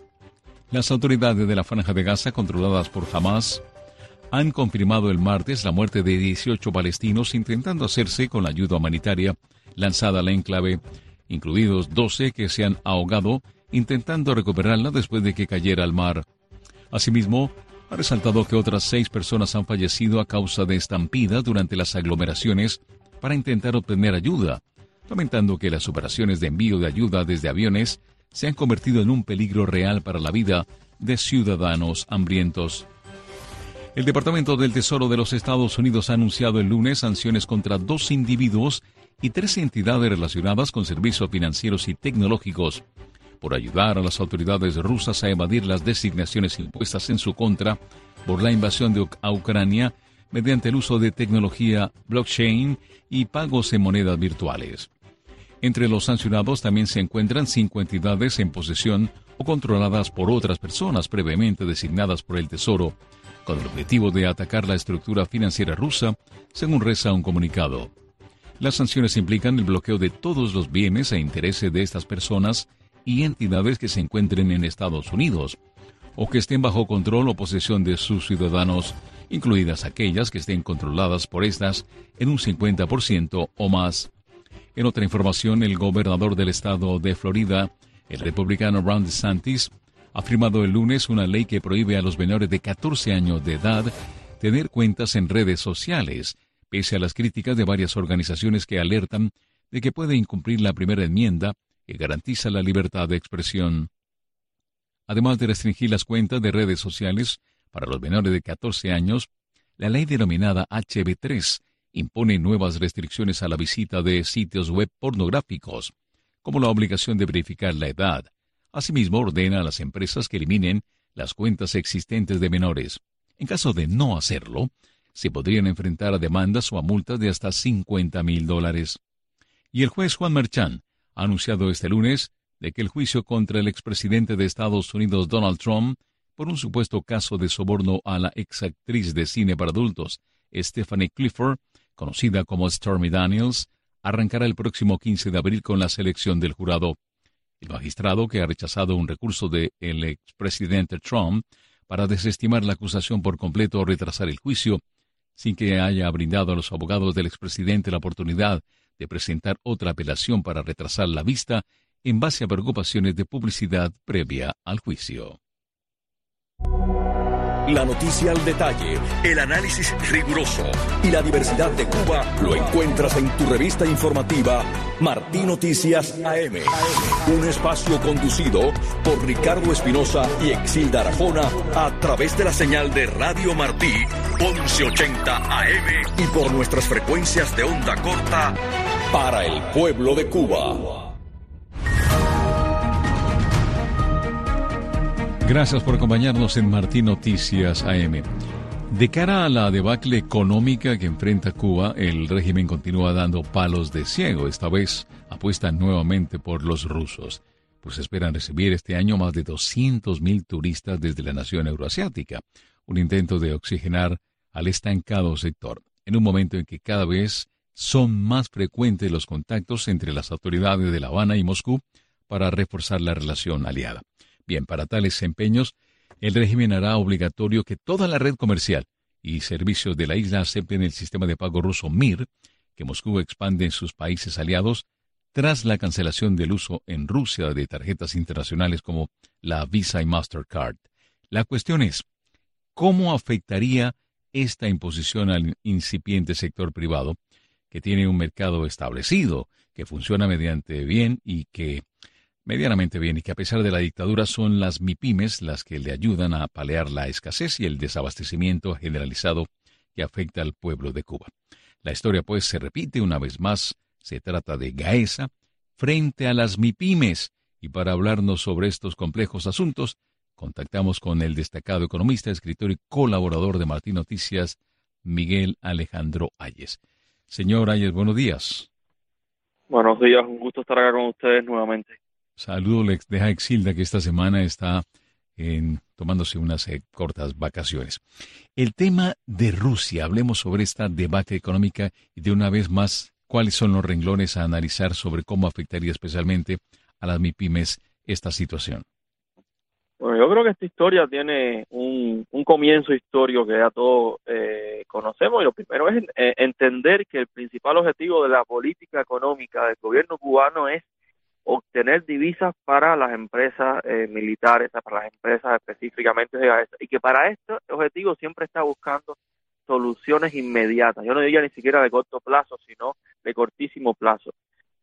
Las autoridades de la Franja de Gaza, controladas por Hamas, han confirmado el martes la muerte de dieciocho palestinos intentando hacerse con la ayuda humanitaria lanzada al enclave, incluidos doce que se han ahogado intentando recuperarla después de que cayera al mar. Asimismo, ha resaltado que otras seis personas han fallecido a causa de estampidas durante las aglomeraciones para intentar obtener ayuda, comentando que las operaciones de envío de ayuda desde aviones se han convertido en un peligro real para la vida de ciudadanos hambrientos. El Departamento del Tesoro de los Estados Unidos ha anunciado el lunes sanciones contra dos individuos y tres entidades relacionadas con servicios financieros y tecnológicos por ayudar a las autoridades rusas a evadir las designaciones impuestas en su contra por la invasión de a Ucrania mediante el uso de tecnología blockchain y pagos en monedas virtuales. Entre los sancionados también se encuentran cinco entidades en posesión o controladas por otras personas previamente designadas por el Tesoro, con el objetivo de atacar la estructura financiera rusa, según reza un comunicado. Las sanciones implican el bloqueo de todos los bienes e intereses de estas personas y entidades que se encuentren en Estados Unidos, o que estén bajo control o posesión de sus ciudadanos, incluidas aquellas que estén controladas por estas en un cincuenta por ciento o más. En otra información, el gobernador del estado de Florida, el republicano Ron DeSantis, ha firmado el lunes una ley que prohíbe a los menores de catorce años de edad tener cuentas en redes sociales, pese a las críticas de varias organizaciones que alertan de que puede incumplir la primera enmienda que garantiza la libertad de expresión. Además de restringir las cuentas de redes sociales para los menores de catorce años, la ley denominada H B tres impone nuevas restricciones a la visita de sitios web pornográficos, como la obligación de verificar la edad. Asimismo, ordena a las empresas que eliminen las cuentas existentes de menores. En caso de no hacerlo, se podrían enfrentar a demandas o a multas de hasta cincuenta mil dólares. Y el juez Juan Merchan ha anunciado este lunes de que el juicio contra el expresidente de Estados Unidos Donald Trump por un supuesto caso de soborno a la exactriz de cine para adultos Stephanie Clifford, conocida como Stormy Daniels, arrancará el próximo quince de abril con la selección del jurado. El magistrado, que ha rechazado un recurso del expresidente Trump para desestimar la acusación por completo o retrasar el juicio, sin que haya brindado a los abogados del expresidente la oportunidad de presentar otra apelación para retrasar la vista en base a preocupaciones de publicidad previa al juicio. La noticia al detalle, el análisis riguroso y la diversidad de Cuba lo encuentras en tu revista informativa Martí Noticias A M. Un espacio conducido por Ricardo Espinosa y Exilda Arjona a través de la señal de Radio Martí once ochenta A M y por nuestras frecuencias de onda corta para el pueblo de Cuba. Gracias por acompañarnos en Martí Noticias A M. De cara a la debacle económica que enfrenta Cuba, el régimen continúa dando palos de ciego. Esta vez apuestan nuevamente por los rusos, pues esperan recibir este año más de doscientos mil turistas desde la nación euroasiática, un intento de oxigenar al estancado sector, en un momento en que cada vez son más frecuentes los contactos entre las autoridades de La Habana y Moscú para reforzar la relación aliada. Bien, para tales empeños, el régimen hará obligatorio que toda la red comercial y servicios de la isla acepten el sistema de pago ruso MIR, que Moscú expande en sus países aliados tras la cancelación del uso en Rusia de tarjetas internacionales como la Visa y Mastercard. La cuestión es, ¿cómo afectaría esta imposición al incipiente sector privado, que tiene un mercado establecido, que funciona mediante bien y que medianamente bien, y que a pesar de la dictadura son las MIPYMES las que le ayudan a paliar la escasez y el desabastecimiento generalizado que afecta al pueblo de Cuba? La historia, pues, se repite una vez más. Se trata de Gaesa frente a las MIPYMES, y para hablarnos sobre estos complejos asuntos, contactamos con el destacado economista, escritor y colaborador de Martí Noticias, Miguel Alejandro Ayes. Señor Ayes, buenos días. Buenos días, un gusto estar acá con ustedes nuevamente. Saludo les deja Exilda, que esta semana está en, tomándose unas eh, cortas vacaciones. El tema de Rusia, hablemos sobre esta debacle económica y de una vez más, ¿cuáles son los renglones a analizar sobre cómo afectaría especialmente a las MIPYMES esta situación? Bueno, yo creo que esta historia tiene un, un comienzo histórico que ya todos eh, conocemos, y lo primero es eh, entender que el principal objetivo de la política económica del gobierno cubano es obtener divisas para las empresas eh, militares, para las empresas específicamente de Gaesa, y que para este objetivo siempre está buscando soluciones inmediatas. Yo no diría ni siquiera de corto plazo, sino de cortísimo plazo.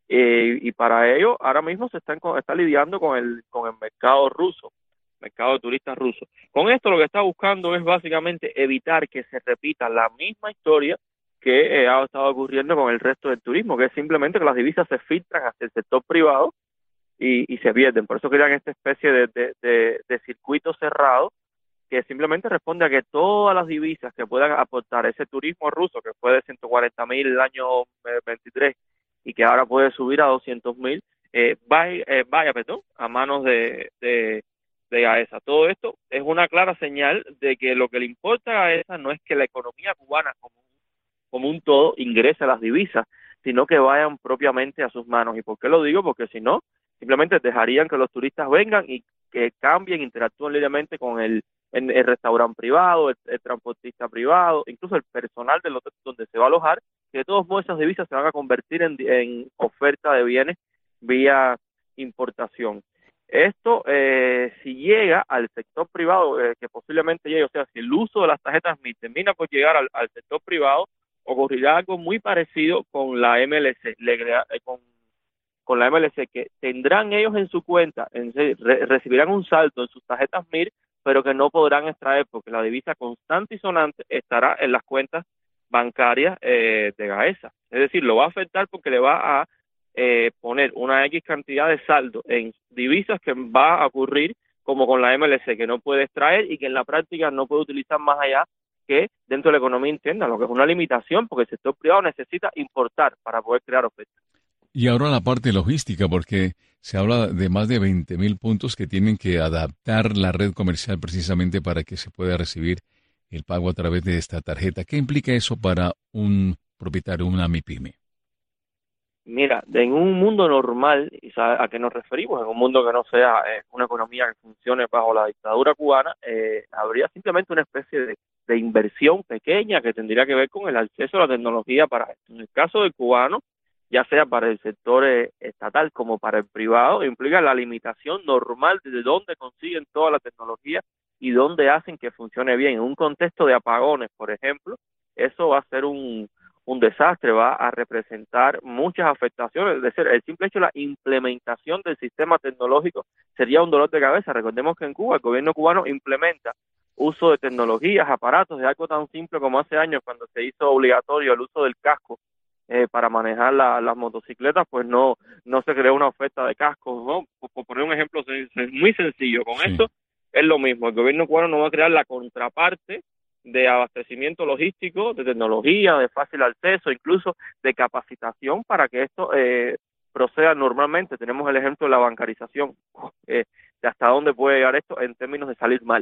eh, y para ello ahora mismo se están está lidiando con el con el mercado ruso, mercado de turistas rusos. Con esto lo que está buscando es básicamente evitar que se repita la misma historia que eh, ha estado ocurriendo con el resto del turismo, que es simplemente que las divisas se filtran hacia el sector privado y, y se pierden. Por eso crean esta especie de, de, de, de circuito cerrado que simplemente responde a que todas las divisas que puedan aportar ese turismo ruso, que fue de ciento cuarenta mil el año veintitrés y que ahora puede subir a doscientos mil, eh, vaya, eh, vaya perdón, a manos de, de, de Gaesa. Todo esto es una clara señal de que lo que le importa a Gaesa no es que la economía cubana como, como un todo ingrese a las divisas, sino que vayan propiamente a sus manos. ¿Y por qué lo digo? Porque si no, simplemente dejarían que los turistas vengan y que cambien, interactúen libremente con el, el, el restaurante privado, el, el transportista privado, incluso el personal del hotel donde se va a alojar, que de todos modos esas divisas se van a convertir en, en oferta de bienes vía importación. Esto, eh, si llega al sector privado, eh, que posiblemente llegue, o sea, si el uso de las tarjetas M I termina por llegar al, al sector privado, ocurrirá algo muy parecido con la M L C, le, eh, con con la M L C, que tendrán ellos en su cuenta, en, re, recibirán un saldo en sus tarjetas M I R, pero que no podrán extraer porque la divisa constante y sonante estará en las cuentas bancarias eh, de Gaesa. Es decir, lo va a afectar porque le va a eh, poner una X cantidad de saldo en divisas que va a ocurrir como con la M L C, que no puede extraer y que en la práctica no puede utilizar más allá que dentro de la economía interna, lo que es una limitación porque el sector privado necesita importar para poder crear ofertas. Y ahora la parte logística, porque se habla de más de veinte mil puntos que tienen que adaptar la red comercial precisamente para que se pueda recibir el pago a través de esta tarjeta. ¿Qué implica eso para un propietario, una MIPYME? Mira, en un mundo normal, ¿sabes a qué nos referimos? En un mundo que no sea eh, una economía que funcione bajo la dictadura cubana, eh, habría simplemente una especie de, de inversión pequeña que tendría que ver con el acceso a la tecnología para esto. En el caso del cubano, ya sea para el sector eh, estatal como para el privado, implica la limitación normal de dónde consiguen toda la tecnología y dónde hacen que funcione bien. En un contexto de apagones, por ejemplo, eso va a ser un, un desastre, va a representar muchas afectaciones. Es decir, el simple hecho de la implementación del sistema tecnológico sería un dolor de cabeza. Recordemos que en Cuba el gobierno cubano implementa uso de tecnologías, aparatos, de algo tan simple como hace años cuando se hizo obligatorio el uso del casco Eh, para manejar la, las motocicletas, pues no no se creó una oferta de cascos, ¿no? Por, por poner un ejemplo es, es muy sencillo. Con sí. Esto es lo mismo. El gobierno cubano no va a crear la contraparte de abastecimiento logístico, de tecnología, de fácil acceso, incluso de capacitación para que esto eh, proceda normalmente. Tenemos el ejemplo de la bancarización, eh, de hasta dónde puede llegar esto en términos de salir mal.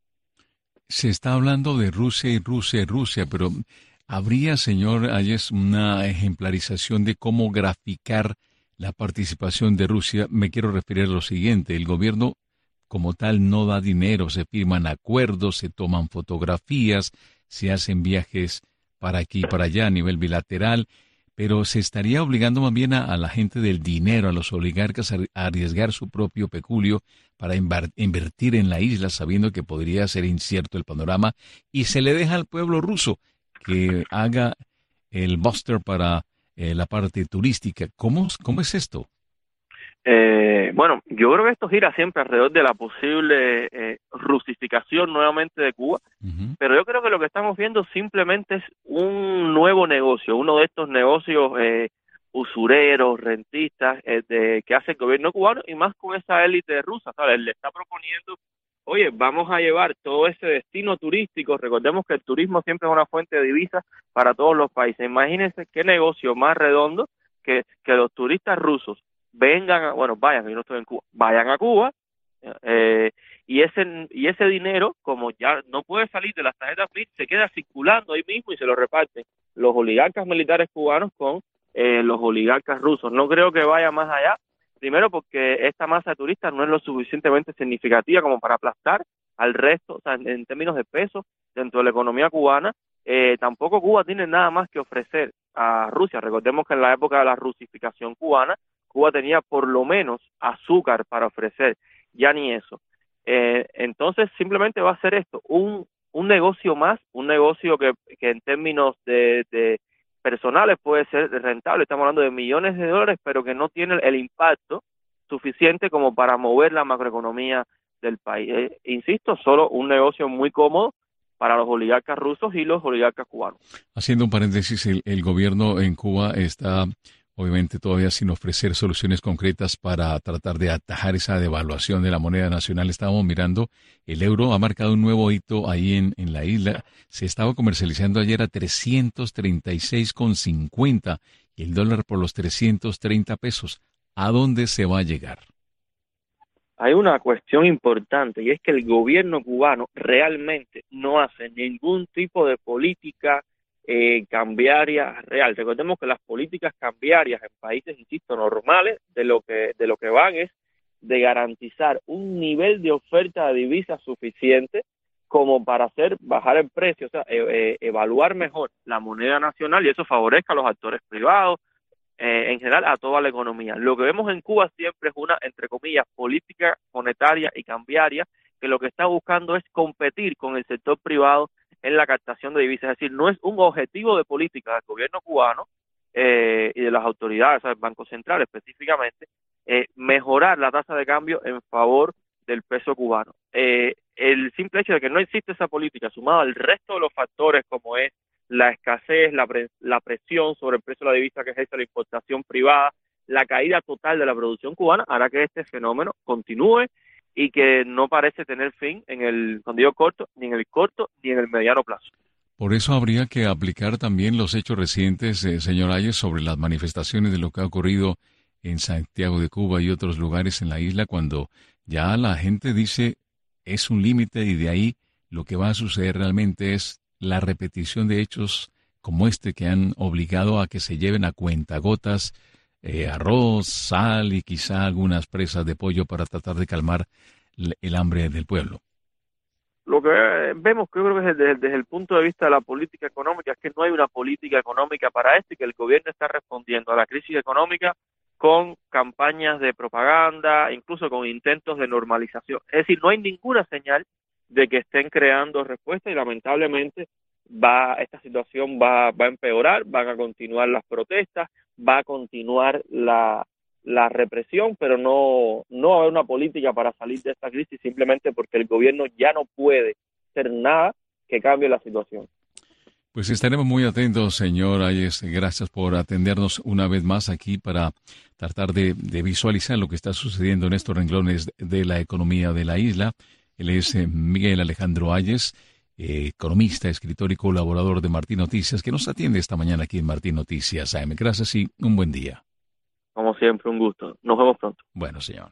Se está hablando de Rusia y Rusia y Rusia, pero ¿habría, señor Hayes, una ejemplarización de cómo graficar la participación de Rusia? Me quiero referir a lo siguiente. El gobierno como tal no da dinero, se firman acuerdos, se toman fotografías, se hacen viajes para aquí y para allá a nivel bilateral, pero se estaría obligando más bien a, a la gente del dinero, a los oligarcas, a, a arriesgar su propio peculio para invar, invertir en la isla, sabiendo que podría ser incierto el panorama, y se le deja al pueblo ruso que haga el buster para eh, la parte turística. ¿Cómo, cómo es esto? Eh, bueno, yo creo que esto gira siempre alrededor de la posible eh, rusificación nuevamente de Cuba, uh-huh. Pero yo creo que lo que estamos viendo simplemente es un nuevo negocio, uno de estos negocios eh, usureros, rentistas, eh, de, que hace el gobierno cubano y más con esa élite rusa, ¿sabes? Le está proponiendo, oye, vamos a llevar todo ese destino turístico. Recordemos que el turismo siempre es una fuente de divisas para todos los países. Imagínense qué negocio más redondo que, que los turistas rusos vengan, a, bueno, vayan, yo no estoy en Cuba, vayan a Cuba, eh, y ese y ese dinero, como ya no puede salir de las tarjetas M I R, se queda circulando ahí mismo y se lo reparten los oligarcas militares cubanos con eh, los oligarcas rusos. No creo que vaya más allá. Primero porque esta masa de turistas no es lo suficientemente significativa como para aplastar al resto, o sea, en, en términos de peso dentro de la economía cubana. Eh, tampoco Cuba tiene nada más que ofrecer a Rusia. Recordemos que en la época de la rusificación cubana, Cuba tenía por lo menos azúcar para ofrecer, ya ni eso. Eh, entonces simplemente va a ser esto, un, un negocio más, un negocio que, que en términos de, de personales puede ser rentable, estamos hablando de millones de dólares, pero que no tiene el impacto suficiente como para mover la macroeconomía del país. Eh, insisto, solo un negocio muy cómodo para los oligarcas rusos y los oligarcas cubanos. Haciendo un paréntesis, el, el gobierno en Cuba está obviamente todavía sin ofrecer soluciones concretas para tratar de atajar esa devaluación de la moneda nacional. Estábamos mirando, el euro ha marcado un nuevo hito ahí en, en la isla. Se estaba comercializando ayer a trescientos treinta y seis con cincuenta y el dólar por los trescientos treinta pesos. ¿A dónde se va a llegar? Hay una cuestión importante y es que el gobierno cubano realmente no hace ningún tipo de política Eh, cambiaria real. Recordemos que las políticas cambiarias en países, insisto, normales, de lo que de lo que van es de garantizar un nivel de oferta de divisas suficiente como para hacer bajar el precio, o sea, eh, eh, evaluar mejor la moneda nacional y eso favorezca a los actores privados, eh, en general a toda la economía. Lo que vemos en Cuba siempre es una, entre comillas, política monetaria y cambiaria que lo que está buscando es competir con el sector privado en la captación de divisas, es decir, no es un objetivo de política del gobierno cubano eh, y de las autoridades, del Banco Central específicamente, eh, mejorar la tasa de cambio en favor del peso cubano. Eh, el simple hecho de que no existe esa política, sumado al resto de los factores como es la escasez, la, pre la presión sobre el precio de la divisa que ejerce la importación privada, la caída total de la producción cubana, hará que este fenómeno continúe y que no parece tener fin en el, cuando digo corto, ni en el corto ni en el mediano plazo. Por eso habría que aplicar también los hechos recientes, eh, señor Ayes, sobre las manifestaciones de lo que ha ocurrido en Santiago de Cuba y otros lugares en la isla, cuando ya la gente dice es un límite y de ahí lo que va a suceder realmente es la repetición de hechos como este que han obligado a que se lleven a cuentagotas Eh, arroz, sal y quizá algunas presas de pollo para tratar de calmar el hambre del pueblo. Lo que vemos, que yo creo que desde, desde el punto de vista de la política económica, es que no hay una política económica para esto y que el gobierno está respondiendo a la crisis económica con campañas de propaganda, incluso con intentos de normalización. Es decir, no hay ninguna señal de que estén creando respuestas y lamentablemente va esta situación va, va a empeorar, van a continuar las protestas, va a continuar la, la represión, pero no, no va a haber una política para salir de esta crisis simplemente porque el gobierno ya no puede hacer nada que cambie la situación. Pues estaremos muy atentos, señor Ayes. Gracias por atendernos una vez más aquí para tratar de, de visualizar lo que está sucediendo en estos renglones de la economía de la isla. Él es eh, Miguel Alejandro Ayes, eh, economista, escritor y colaborador de Martín Noticias, que nos atiende esta mañana aquí en Martín Noticias A M. Gracias y un buen día. Como siempre, un gusto. Nos vemos pronto. Bueno, señor.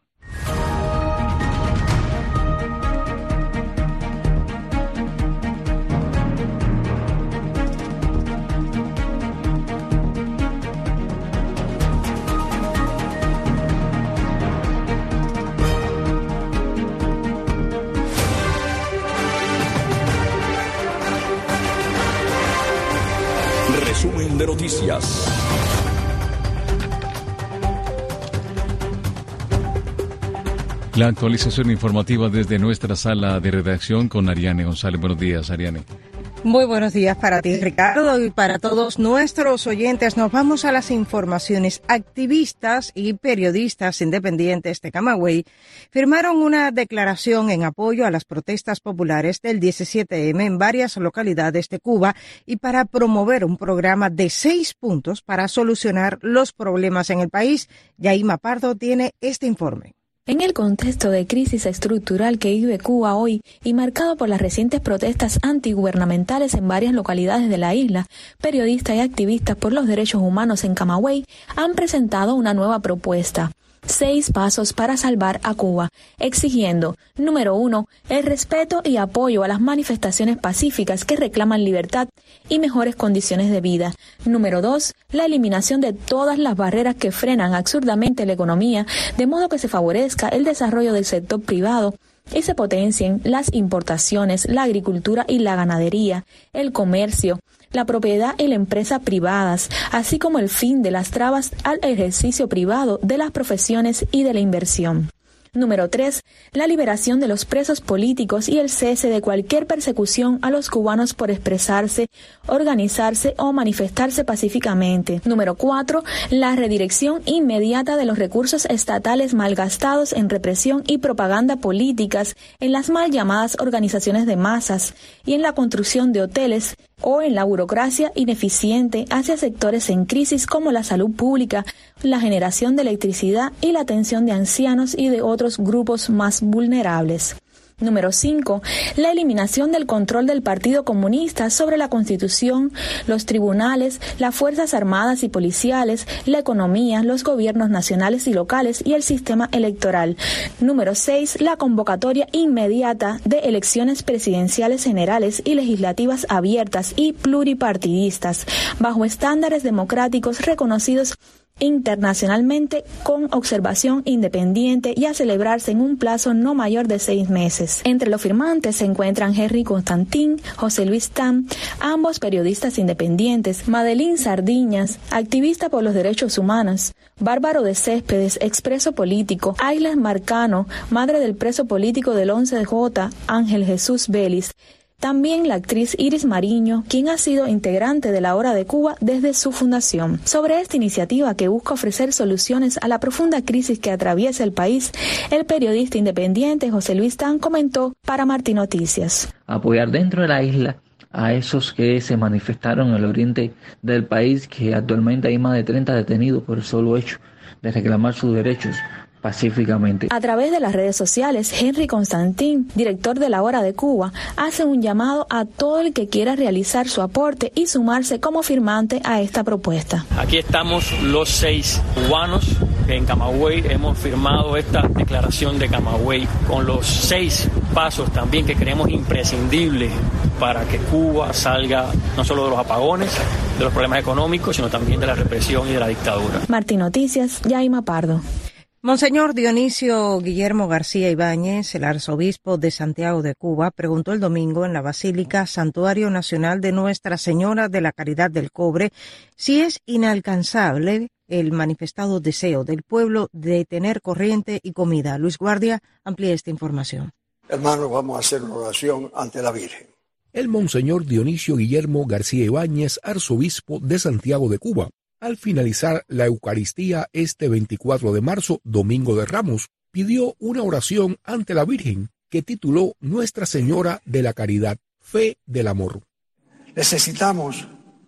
Resumen de noticias. La actualización informativa desde nuestra sala de redacción con Ariane González. Buenos días, Ariane. Muy buenos días para ti, Ricardo, y para todos nuestros oyentes. Nos vamos a las informaciones. Activistas y periodistas independientes de Camagüey firmaron una declaración en apoyo a las protestas populares del diecisiete eme en varias localidades de Cuba y para promover un programa de seis puntos para solucionar los problemas en el país. Yaima Pardo tiene este informe. En el contexto de crisis estructural que vive Cuba hoy y marcado por las recientes protestas antigubernamentales en varias localidades de la isla, periodistas y activistas por los derechos humanos en Camagüey han presentado una nueva propuesta. Seis pasos para salvar a Cuba, exigiendo, número uno, el respeto y apoyo a las manifestaciones pacíficas que reclaman libertad y mejores condiciones de vida. Número dos, la eliminación de todas las barreras que frenan absurdamente la economía, de modo que se favorezca el desarrollo del sector privado y se potencien las importaciones, la agricultura y la ganadería, el comercio, la propiedad y la empresa privadas, así como el fin de las trabas al ejercicio privado de las profesiones y de la inversión. Número tres. La liberación de los presos políticos y el cese de cualquier persecución a los cubanos por expresarse, organizarse o manifestarse pacíficamente. Número cuatro. La redirección inmediata de los recursos estatales malgastados en represión y propaganda políticas en las mal llamadas organizaciones de masas y en la construcción de hoteles o en la burocracia ineficiente hacia sectores en crisis como la salud pública, la generación de electricidad y la atención de ancianos y de otros grupos más vulnerables. Número cinco. La eliminación del control del Partido Comunista sobre la Constitución, los tribunales, las Fuerzas Armadas y Policiales, la economía, los gobiernos nacionales y locales y el sistema electoral. Número seis. La convocatoria inmediata de elecciones presidenciales generales y legislativas abiertas y pluripartidistas, bajo estándares democráticos reconocidos internacionalmente con observación independiente y a celebrarse en un plazo no mayor de seis meses. Entre los firmantes se encuentran Henry Constantin, José Luis Tam, ambos periodistas independientes, Madeline Sardiñas, activista por los derechos humanos, Bárbaro de Céspedes, expreso político, Ayla Marcano, madre del preso político del once de J, Ángel Jesús Vélez. También la actriz Iris Mariño, quien ha sido integrante de la Hora de Cuba desde su fundación. Sobre esta iniciativa que busca ofrecer soluciones a la profunda crisis que atraviesa el país, el periodista independiente José Luis Tan comentó para Martín Noticias. Apoyar dentro de la isla a esos que se manifestaron en el oriente del país, que actualmente hay más de treinta detenidos por el solo hecho de reclamar sus derechos pacíficamente. A través de las redes sociales, Henry Constantin, director de la Hora de Cuba, hace un llamado a todo el que quiera realizar su aporte y sumarse como firmante a esta propuesta. Aquí estamos los seis cubanos que en Camagüey hemos firmado esta declaración de Camagüey con los seis pasos también que creemos imprescindibles para que Cuba salga no solo de los apagones, de los problemas económicos, sino también de la represión y de la dictadura. Martín Noticias, Yaima Pardo. Monseñor Dionisio Guillermo García Ibáñez, el arzobispo de Santiago de Cuba, preguntó el domingo en la Basílica Santuario Nacional de Nuestra Señora de la Caridad del Cobre si es inalcanzable el manifestado deseo del pueblo de tener corriente y comida. Luis Guardia amplía esta información. Hermanos, vamos a hacer una oración ante la Virgen. El Monseñor Dionisio Guillermo García Ibáñez, arzobispo de Santiago de Cuba, al finalizar la Eucaristía este veinticuatro de marzo, Domingo de Ramos, pidió una oración ante la Virgen que tituló Nuestra Señora de la Caridad, Fe del Amor. Necesitamos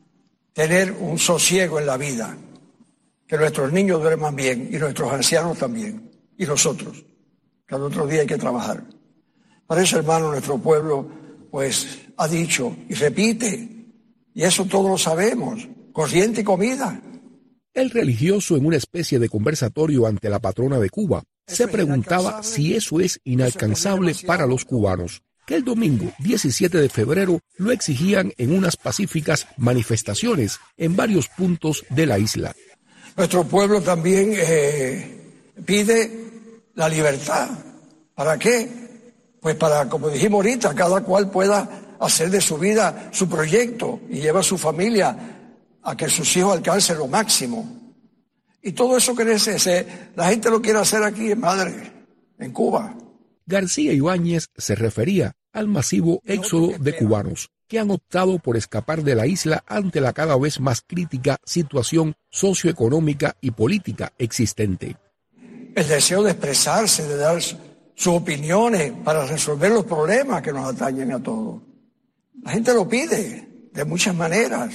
tener un sosiego en la vida, que nuestros niños duerman bien y nuestros ancianos también, y nosotros. Cada otro día hay que trabajar. Para eso, hermano, nuestro pueblo pues ha dicho y repite, y eso todos lo sabemos, corriente y comida. El religioso, en una especie de conversatorio ante la patrona de Cuba, se preguntaba si eso es inalcanzable para los cubanos, que el domingo diecisiete de febrero lo exigían en unas pacíficas manifestaciones en varios puntos de la isla. Nuestro pueblo también eh, pide la libertad. ¿Para qué? Pues para, como dijimos ahorita, cada cual pueda hacer de su vida su proyecto y llevar a su familia a que sus hijos alcancen lo máximo. Y todo eso que se, la gente lo quiere hacer aquí en Madre, en Cuba. García Ibáñez se refería al masivo éxodo de cubanos que han optado por escapar de la isla ante la cada vez más crítica situación socioeconómica y política existente. El deseo de expresarse, de dar sus opiniones para resolver los problemas que nos atañen a todos. La gente lo pide de muchas maneras.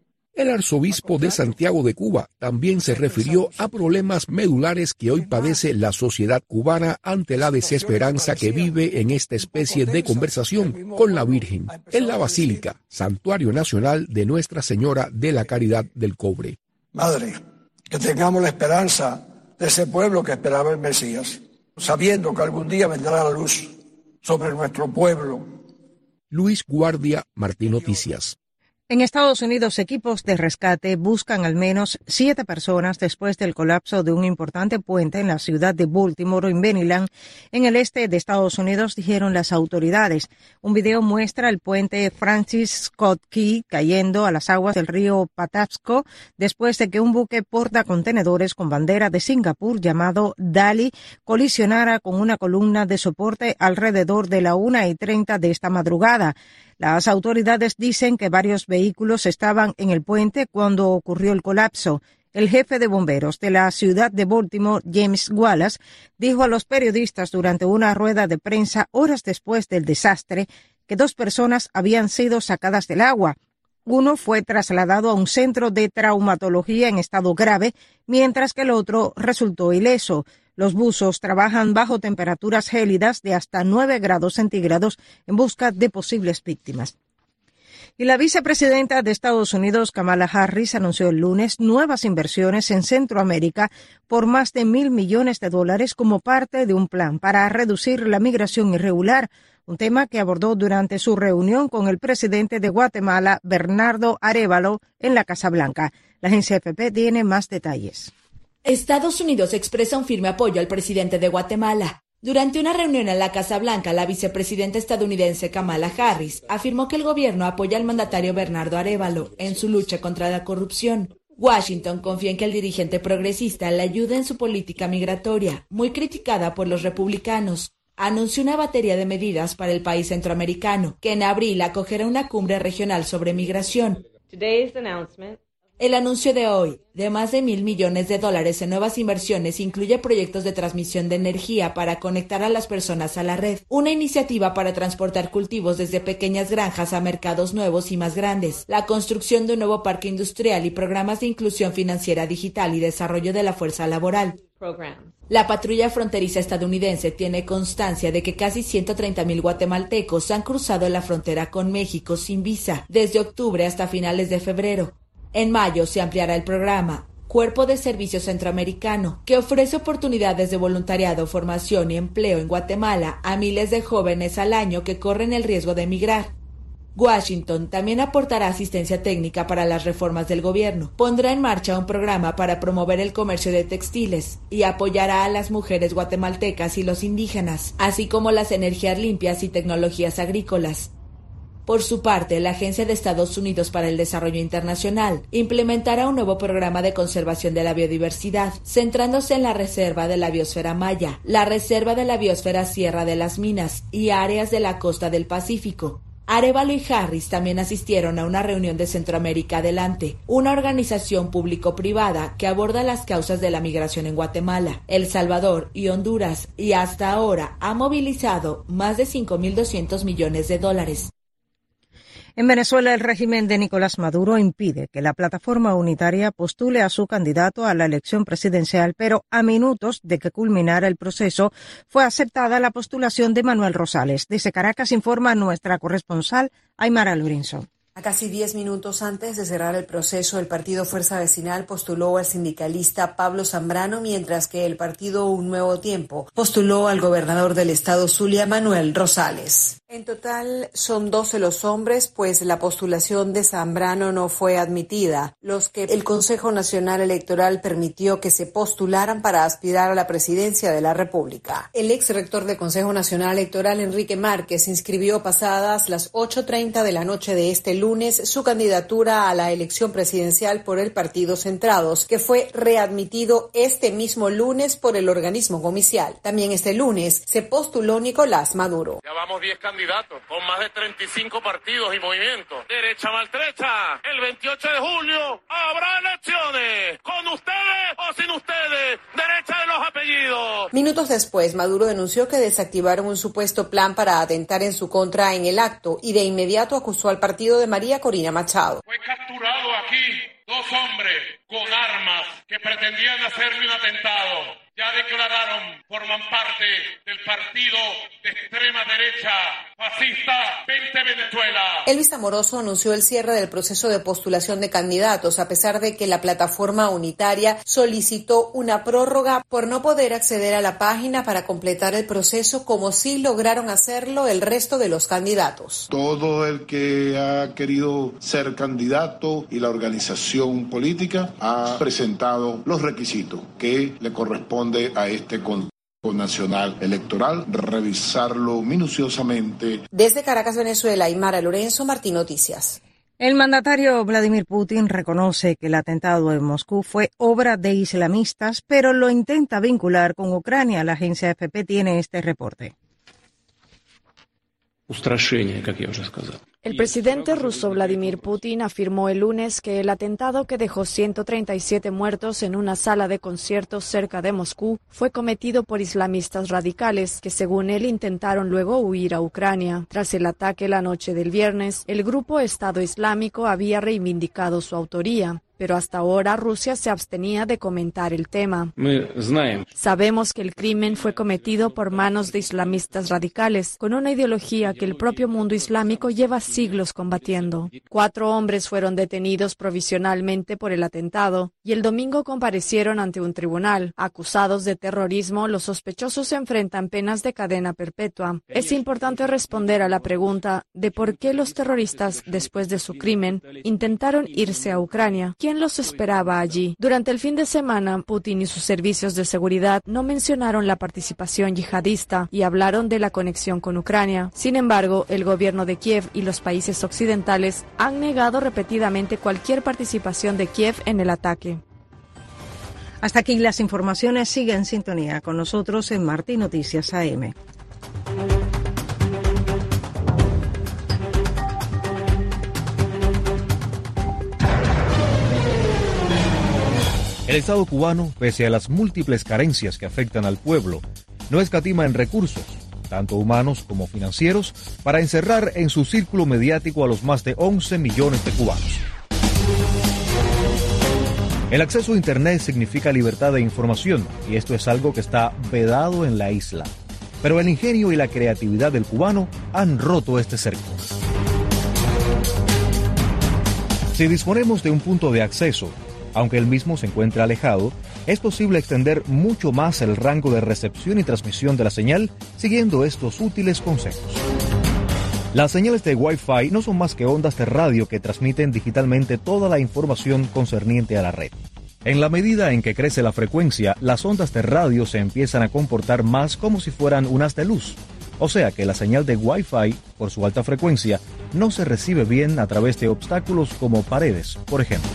El arzobispo de Santiago de Cuba también se refirió a problemas medulares que hoy padece la sociedad cubana ante la desesperanza que vive en esta especie de conversación con la Virgen en la Basílica, Santuario Nacional de Nuestra Señora de la Caridad del Cobre. Madre, que tengamos la esperanza de ese pueblo que esperaba el Mesías, sabiendo que algún día vendrá la luz sobre nuestro pueblo. Luis Guardia, Martín Noticias. En Estados Unidos, equipos de rescate buscan al menos siete personas después del colapso de un importante puente en la ciudad de Baltimore, en Maryland, en el este de Estados Unidos, dijeron las autoridades. Un video muestra el puente Francis Scott Key cayendo a las aguas del río Patapsco después de que un buque portacontenedores con bandera de Singapur llamado Dali colisionara con una columna de soporte alrededor de la una y treinta de esta madrugada. Las autoridades dicen que varios vehículos estaban en el puente cuando ocurrió el colapso. El jefe de bomberos de la ciudad de Baltimore, James Wallace, dijo a los periodistas durante una rueda de prensa horas después del desastre que dos personas habían sido sacadas del agua. Uno fue trasladado a un centro de traumatología en estado grave, mientras que el otro resultó ileso. Los buzos trabajan bajo temperaturas gélidas de hasta nueve grados centígrados en busca de posibles víctimas. Y la vicepresidenta de Estados Unidos, Kamala Harris, anunció el lunes nuevas inversiones en Centroamérica por más de mil millones de dólares como parte de un plan para reducir la migración irregular, un tema que abordó durante su reunión con el presidente de Guatemala, Bernardo Arévalo, en la Casa Blanca. La agencia F P tiene más detalles. Estados Unidos expresa un firme apoyo al presidente de Guatemala. Durante una reunión en la Casa Blanca, la vicepresidenta estadounidense Kamala Harris afirmó que el gobierno apoya al mandatario Bernardo Arévalo en su lucha contra la corrupción. Washington confía en que el dirigente progresista le ayude en su política migratoria, muy criticada por los republicanos. Anunció una batería de medidas para el país centroamericano, que en abril acogerá una cumbre regional sobre migración. Today's announcement. El anuncio de hoy, de más de mil millones de dólares en nuevas inversiones, incluye proyectos de transmisión de energía para conectar a las personas a la red, una iniciativa para transportar cultivos desde pequeñas granjas a mercados nuevos y más grandes, la construcción de un nuevo parque industrial y programas de inclusión financiera digital y desarrollo de la fuerza laboral. La patrulla fronteriza estadounidense tiene constancia de que casi ciento treinta mil guatemaltecos han cruzado la frontera con México sin visa desde octubre hasta finales de febrero. En mayo se ampliará el programa Cuerpo de Servicio Centroamericano, que ofrece oportunidades de voluntariado, formación y empleo en Guatemala a miles de jóvenes al año que corren el riesgo de emigrar. Washington también aportará asistencia técnica para las reformas del gobierno, pondrá en marcha un programa para promover el comercio de textiles y apoyará a las mujeres guatemaltecas y los indígenas, así como las energías limpias y tecnologías agrícolas. Por su parte, la Agencia de Estados Unidos para el Desarrollo Internacional implementará un nuevo programa de conservación de la biodiversidad, centrándose en la Reserva de la Biosfera Maya, la Reserva de la Biosfera Sierra de las Minas y áreas de la costa del Pacífico. Arévalo y Harris también asistieron a una reunión de Centroamérica Adelante, una organización público-privada que aborda las causas de la migración en Guatemala, El Salvador y Honduras, y hasta ahora ha movilizado más de cinco mil doscientos millones de dólares. En Venezuela, el régimen de Nicolás Maduro impide que la plataforma unitaria postule a su candidato a la elección presidencial, pero a minutos de que culminara el proceso, fue aceptada la postulación de Manuel Rosales. Desde Caracas informa nuestra corresponsal Aymara Lorenzo. A casi diez minutos antes de cerrar el proceso, el partido Fuerza Vecinal postuló al sindicalista Pablo Zambrano, mientras que el partido Un Nuevo Tiempo postuló al gobernador del estado Zulia, Manuel Rosales. En total son doce los hombres, pues la postulación de Zambrano no fue admitida, los que el Consejo Nacional Electoral permitió que se postularan para aspirar a la presidencia de la República. El ex rector del Consejo Nacional Electoral, Enrique Márquez, inscribió pasadas las ocho treinta de la noche de este lunes su candidatura a la elección presidencial por el Partido Centrados, que fue readmitido este mismo lunes por el organismo comicial. También este lunes se postuló Nicolás Maduro. Ya vamos diez candidatos con más de treinta y cinco partidos y movimientos. Derecha maltrecha, el veintiocho de julio habrá elecciones, con ustedes o sin ustedes, derecha de los apellidos. Minutos después, Maduro denunció que desactivaron un supuesto plan para atentar en su contra en el acto y de inmediato acusó al partido de María Corina Machado. Fue capturado aquí dos hombres con armas que pretendían hacerme un atentado ya declararon, forman parte del partido de extrema derecha fascista Vente Venezuela. Elvis Amoroso anunció el cierre del proceso de postulación de candidatos, a pesar de que la plataforma unitaria solicitó una prórroga por no poder acceder a la página para completar el proceso, como sí lograron hacerlo el resto de los candidatos. Todo el que ha querido ser candidato y la organización política ha presentado los requisitos que le corresponden a este Consejo Nacional Electoral, revisarlo minuciosamente. Desde Caracas, Venezuela, Aymara Lorenzo, Martín Noticias. El mandatario Vladimir Putin reconoce que el atentado en Moscú fue obra de islamistas, pero lo intenta vincular con Ucrania. La agencia F P tiene este reporte. El presidente ruso Vladimir Putin afirmó el lunes que el atentado que dejó ciento treinta y siete muertos en una sala de conciertos cerca de Moscú fue cometido por islamistas radicales que, según él, intentaron luego huir a Ucrania. Tras el ataque la noche del viernes, el grupo Estado Islámico había reivindicado su autoría, pero hasta ahora Rusia se abstenía de comentar el tema. Sabemos que el crimen fue cometido por manos de islamistas radicales, con una ideología que el propio mundo islámico lleva siglos combatiendo. Cuatro hombres fueron detenidos provisionalmente por el atentado y el domingo comparecieron ante un tribunal. Acusados de terrorismo, los sospechosos se enfrentan penas de cadena perpetua. Es importante responder a la pregunta de por qué los terroristas, después de su crimen, intentaron irse a Ucrania. ¿Quién los esperaba allí? Durante el fin de semana, Putin y sus servicios de seguridad no mencionaron la participación yihadista y hablaron de la conexión con Ucrania. Sin embargo, el gobierno de Kiev y los países occidentales han negado repetidamente cualquier participación de Kiev en el ataque. Hasta aquí las informaciones. Sigue en sintonía con nosotros en Martín Noticias A M. El Estado cubano, pese a las múltiples carencias que afectan al pueblo, no escatima en recursos, tanto humanos como financieros, para encerrar en su círculo mediático a los más de once millones de cubanos. El acceso a Internet significa libertad de información, y esto es algo que está vedado en la isla. Pero el ingenio y la creatividad del cubano han roto este cerco. Si disponemos de un punto de acceso, aunque el mismo se encuentre alejado, es posible extender mucho más el rango de recepción y transmisión de la señal siguiendo estos útiles consejos. Las señales de Wi-Fi no son más que ondas de radio que transmiten digitalmente toda la información concerniente a la red. En la medida en que crece la frecuencia, las ondas de radio se empiezan a comportar más como si fueran un haz de luz. O sea que la señal de Wi-Fi, por su alta frecuencia, no se recibe bien a través de obstáculos como paredes, por ejemplo.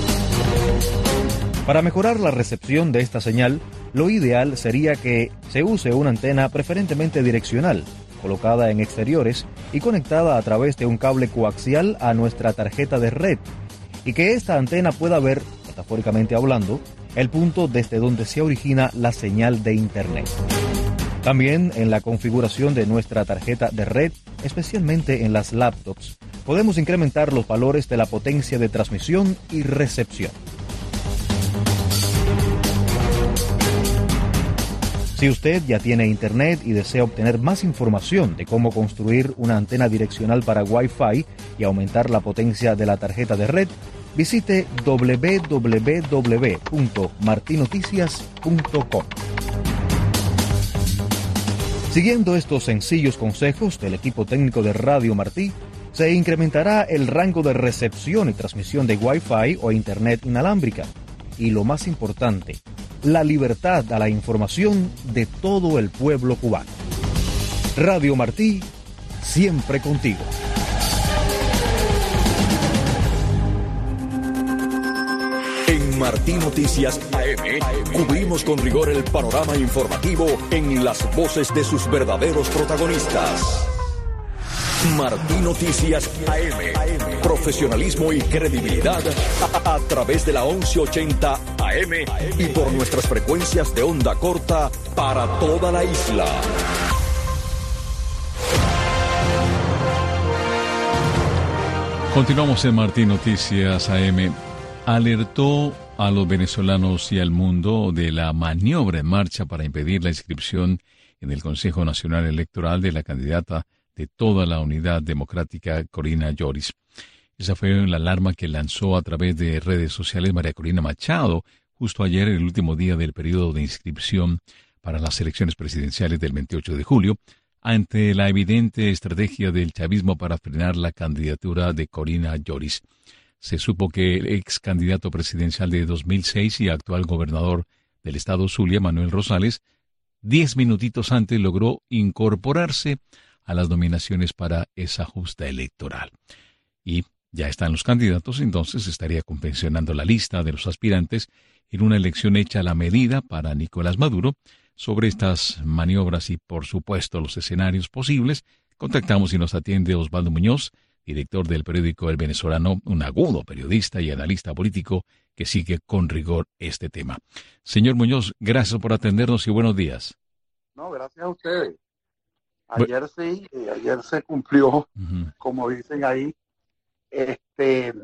Para mejorar la recepción de esta señal, lo ideal sería que se use una antena preferentemente direccional, colocada en exteriores y conectada a través de un cable coaxial a nuestra tarjeta de red, y que esta antena pueda ver, metafóricamente hablando, el punto desde donde se origina la señal de Internet. También en la configuración de nuestra tarjeta de red, especialmente en las laptops, podemos incrementar los valores de la potencia de transmisión y recepción. Si usted ya tiene Internet y desea obtener más información de cómo construir una antena direccional para Wi-Fi y aumentar la potencia de la tarjeta de red, visite doble u doble u doble u punto martin noticias punto com. Siguiendo estos sencillos consejos del equipo técnico de Radio Martí, se incrementará el rango de recepción y transmisión de Wi-Fi o Internet inalámbrica. Y lo más importante, la libertad a la información de todo el pueblo cubano. Radio Martí, siempre contigo. En Martí Noticias A M, cubrimos con rigor el panorama informativo en las voces de sus verdaderos protagonistas. Martí Noticias A M, profesionalismo y credibilidad a, a través de la once ochenta A M y por nuestras frecuencias de onda corta para toda la isla. Continuamos en Martí Noticias A M. Alertó a los venezolanos y al mundo de la maniobra en marcha para impedir la inscripción en el Consejo Nacional Electoral de la candidata de toda la Unidad Democrática, Corina Lloris. Esa fue la alarma que lanzó a través de redes sociales María Corina Machado justo ayer, el último día del periodo de inscripción para las elecciones presidenciales del veintiocho de julio, ante la evidente estrategia del chavismo para frenar la candidatura de Corina Lloris. Se supo que el ex candidato presidencial de dos mil seis y actual gobernador del estado Zulia, Manuel Rosales, diez minutitos antes logró incorporarse a las nominaciones para esa justa electoral. Y ya están los candidatos, entonces estaría confeccionando la lista de los aspirantes en una elección hecha a la medida para Nicolás Maduro. Sobre estas maniobras y, por supuesto, los escenarios posibles, contactamos y nos atiende Osvaldo Muñoz, director del periódico El Venezolano, un agudo periodista y analista político que sigue con rigor este tema. Señor Muñoz, gracias por atendernos y buenos días. No, gracias a ustedes. Ayer sí, ayer se cumplió, uh-huh. como dicen ahí, este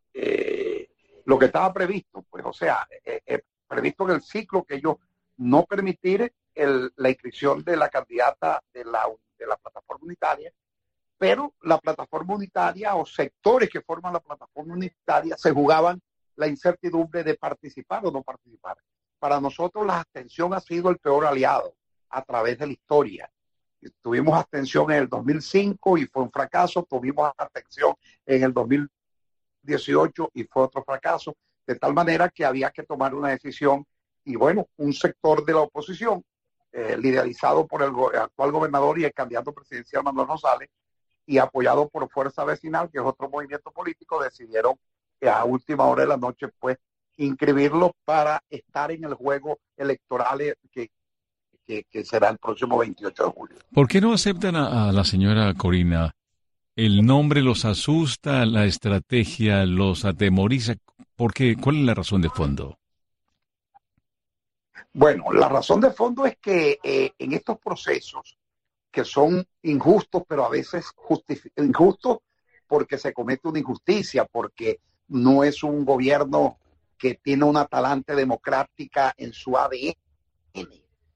eh, lo que estaba previsto, pues, o sea, eh, eh, previsto en el ciclo que ellos no permitir el, la inscripción de la candidata de la, de la plataforma unitaria, pero la plataforma unitaria o sectores que forman la plataforma unitaria se jugaban la incertidumbre de participar o no participar. Para nosotros la abstención ha sido el peor aliado a través de la historia. Tuvimos abstención en el dos mil cinco y fue un fracaso, tuvimos abstención en el dos mil dieciocho y fue otro fracaso, de tal manera que había que tomar una decisión y bueno, un sector de la oposición, eh, liderizado por el, go- el actual gobernador y el candidato presidencial Manuel Rosales, y apoyado por Fuerza Vecinal, que es otro movimiento político, decidieron que a última hora de la noche, pues, inscribirlo para estar en el juego electoral que, que, que será el próximo veintiocho de julio. ¿Por qué no aceptan a, a la señora Corina? ¿El nombre los asusta, la estrategia los atemoriza? ¿Por qué? ¿Cuál es la razón de fondo? Bueno, la razón de fondo es que eh, en estos procesos que son injustos, pero a veces justific- injustos porque se comete una injusticia, porque no es un gobierno que tiene una talante democrática en su A D N,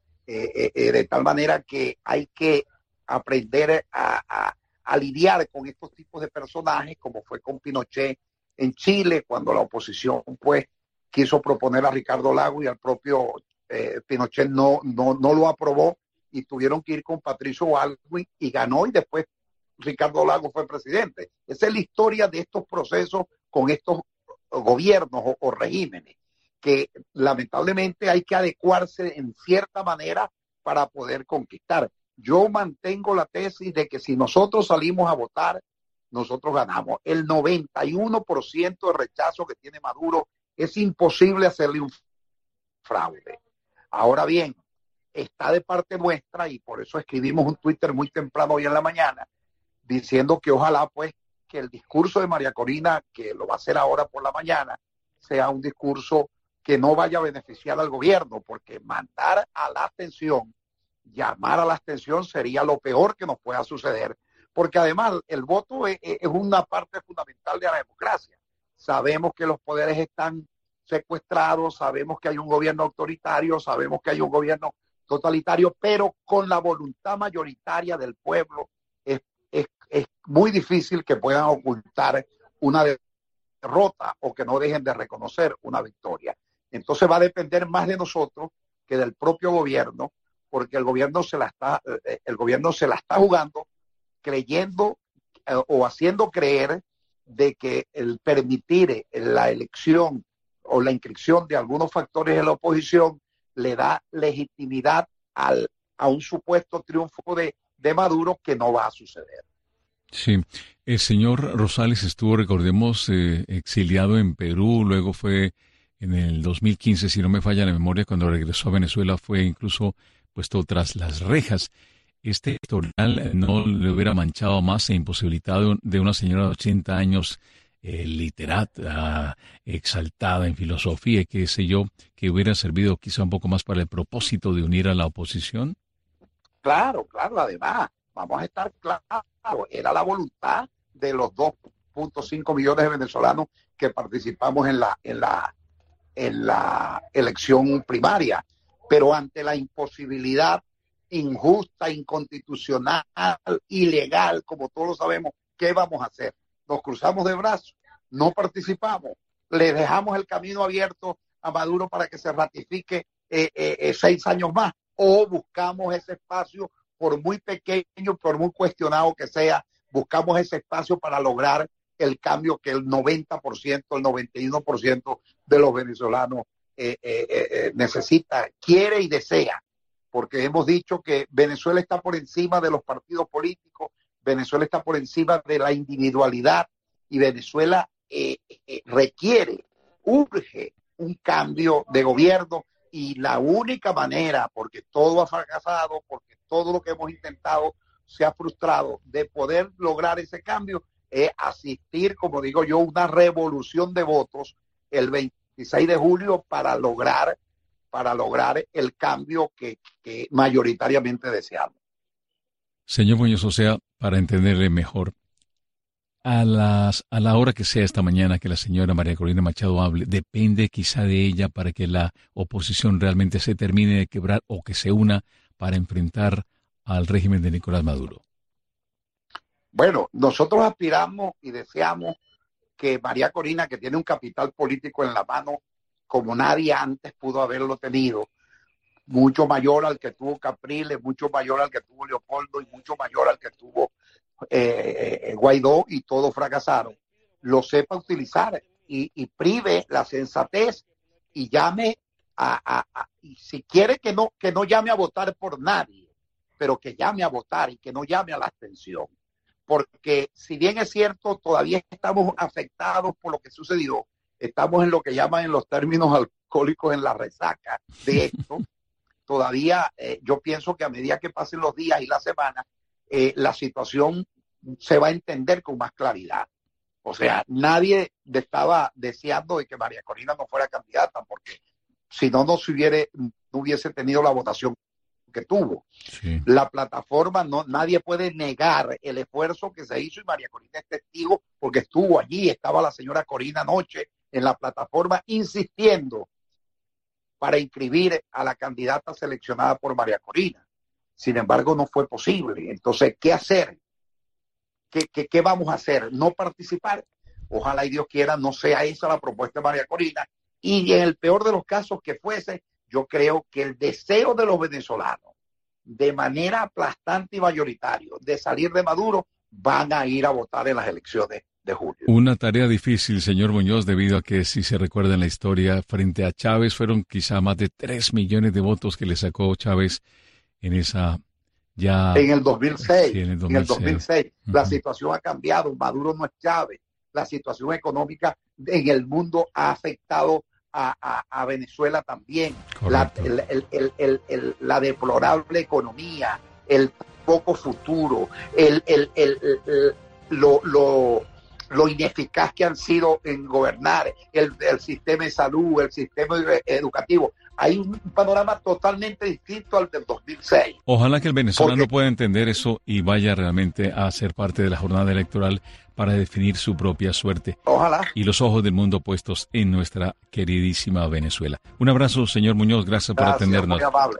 eh, eh, de tal manera que hay que aprender a, a, a lidiar con estos tipos de personajes, como fue con Pinochet en Chile, cuando la oposición pues quiso proponer a Ricardo Lagos y al propio eh, Pinochet no, no, no lo aprobó, y tuvieron que ir con Patricio Aylwin y ganó, y después Ricardo Lagos fue presidente. Esa es la historia de estos procesos con estos gobiernos o, o regímenes, que lamentablemente hay que adecuarse en cierta manera para poder conquistar. Yo mantengo la tesis de que si nosotros salimos a votar, nosotros ganamos. El noventa y uno por ciento de rechazo que tiene Maduro es imposible hacerle un fraude. Ahora bien, está de parte nuestra, y por eso escribimos un Twitter muy temprano hoy en la mañana, diciendo que ojalá pues que el discurso de María Corina, que lo va a hacer ahora por la mañana, sea un discurso que no vaya a beneficiar al gobierno, porque mandar a la abstención, llamar a la abstención sería lo peor que nos pueda suceder, porque además el voto es, es una parte fundamental de la democracia. Sabemos que los poderes están secuestrados, sabemos que hay un gobierno autoritario, sabemos que hay un gobierno totalitario, pero con la voluntad mayoritaria del pueblo es, es, es muy difícil que puedan ocultar una derrota o que no dejen de reconocer una victoria. Entonces va a depender más de nosotros que del propio gobierno, porque el gobierno se la está, el gobierno se la está jugando creyendo eh, o haciendo creer de que el permitir la elección o la inscripción de algunos factores de la oposición le da legitimidad al, a un supuesto triunfo de, de Maduro, que no va a suceder. Sí, el señor Rosales estuvo, recordemos, eh, exiliado en Perú, luego fue en el dos mil quince, si no me falla la memoria, cuando regresó a Venezuela fue incluso puesto tras las rejas. Este historial no le hubiera manchado más e imposibilitado de una señora de ochenta años, Eh, literata, exaltada en filosofía y qué sé yo, que hubiera servido quizá un poco más para el propósito de unir a la oposición? Claro, claro, además, vamos a estar claros, era la voluntad de los dos punto cinco millones de venezolanos que participamos en la, en la, en la elección primaria. Pero ante la imposibilidad injusta, inconstitucional, ilegal, como todos lo sabemos, ¿qué vamos a hacer? ¿Nos cruzamos de brazos? ¿No participamos? ¿Le dejamos el camino abierto a Maduro para que se ratifique eh, eh, seis años más? ¿O buscamos ese espacio, por muy pequeño, por muy cuestionado que sea, buscamos ese espacio para lograr el cambio que el noventa por ciento, el noventa y uno por ciento de los venezolanos eh, eh, eh, necesita, quiere y desea? Porque hemos dicho que Venezuela está por encima de los partidos políticos, Venezuela está por encima de la individualidad y Venezuela eh, eh, requiere, urge un cambio de gobierno, y la única manera, porque todo ha fracasado, porque todo lo que hemos intentado se ha frustrado, de poder lograr ese cambio es asistir, como digo yo, una revolución de votos el veintiséis de julio para lograr para lograr el cambio que, que mayoritariamente deseamos. Señor Muñoz, o sea, para entenderle mejor, a las a la hora que sea esta mañana que la señora María Corina Machado hable, depende quizá de ella para que la oposición realmente se termine de quebrar o que se una para enfrentar al régimen de Nicolás Maduro. Bueno, nosotros aspiramos y deseamos que María Corina, que tiene un capital político en la mano como nadie antes pudo haberlo tenido, mucho mayor al que tuvo Capriles, mucho mayor al que tuvo Leopoldo y mucho mayor al que tuvo eh, Guaidó, y todos fracasaron, lo sepa utilizar y, y prive la sensatez y llame a, a, a y si quiere que no, que no llame a votar por nadie, pero que llame a votar y que no llame a la abstención. Porque si bien es cierto, todavía estamos afectados por lo que sucedió, estamos en lo que llaman en los términos alcohólicos en la resaca de esto. Todavía eh, yo pienso que a medida que pasen los días y las semanas, eh, la situación se va a entender con más claridad. O sea, nadie estaba deseando de que María Corina no fuera candidata, porque si no, no, se hubiera, no hubiese tenido la votación que tuvo. Sí. La plataforma, no, nadie puede negar el esfuerzo que se hizo, y María Corina es testigo porque estuvo allí, estaba la señora Corina anoche en la plataforma insistiendo para inscribir a la candidata seleccionada por María Corina. Sin embargo, no fue posible. Entonces, ¿qué hacer? ¿Qué, qué, qué vamos a hacer? ¿No participar? Ojalá y Dios quiera no sea esa la propuesta de María Corina, y en el peor de los casos que fuese, yo creo que el deseo de los venezolanos, de manera aplastante y mayoritario, de salir de Maduro, van a ir a votar en las elecciones de julio. Una tarea difícil, señor Muñoz, debido a que, si se recuerda en la historia, frente a Chávez fueron quizá más de tres millones de votos que le sacó Chávez en esa ya... En el dos mil seis. Sí, en el dos mil seis. En el dos mil seis. Uh-huh. La situación ha cambiado. Maduro no es Chávez. La situación económica en el mundo ha afectado a, a, a Venezuela también. La, el, el, el, el, el, la deplorable economía, el poco futuro, el, el, el, el, el lo... lo lo ineficaz que han sido en gobernar, el, el sistema de salud, el sistema educativo. Hay un panorama totalmente distinto al del dos mil seis. Ojalá que el venezolano Porque, pueda entender eso y vaya realmente a ser parte de la jornada electoral para definir su propia suerte. Ojalá. Y los ojos del mundo puestos en nuestra queridísima Venezuela. Un abrazo, señor Muñoz. Gracias, gracias por atendernos. Muy amable.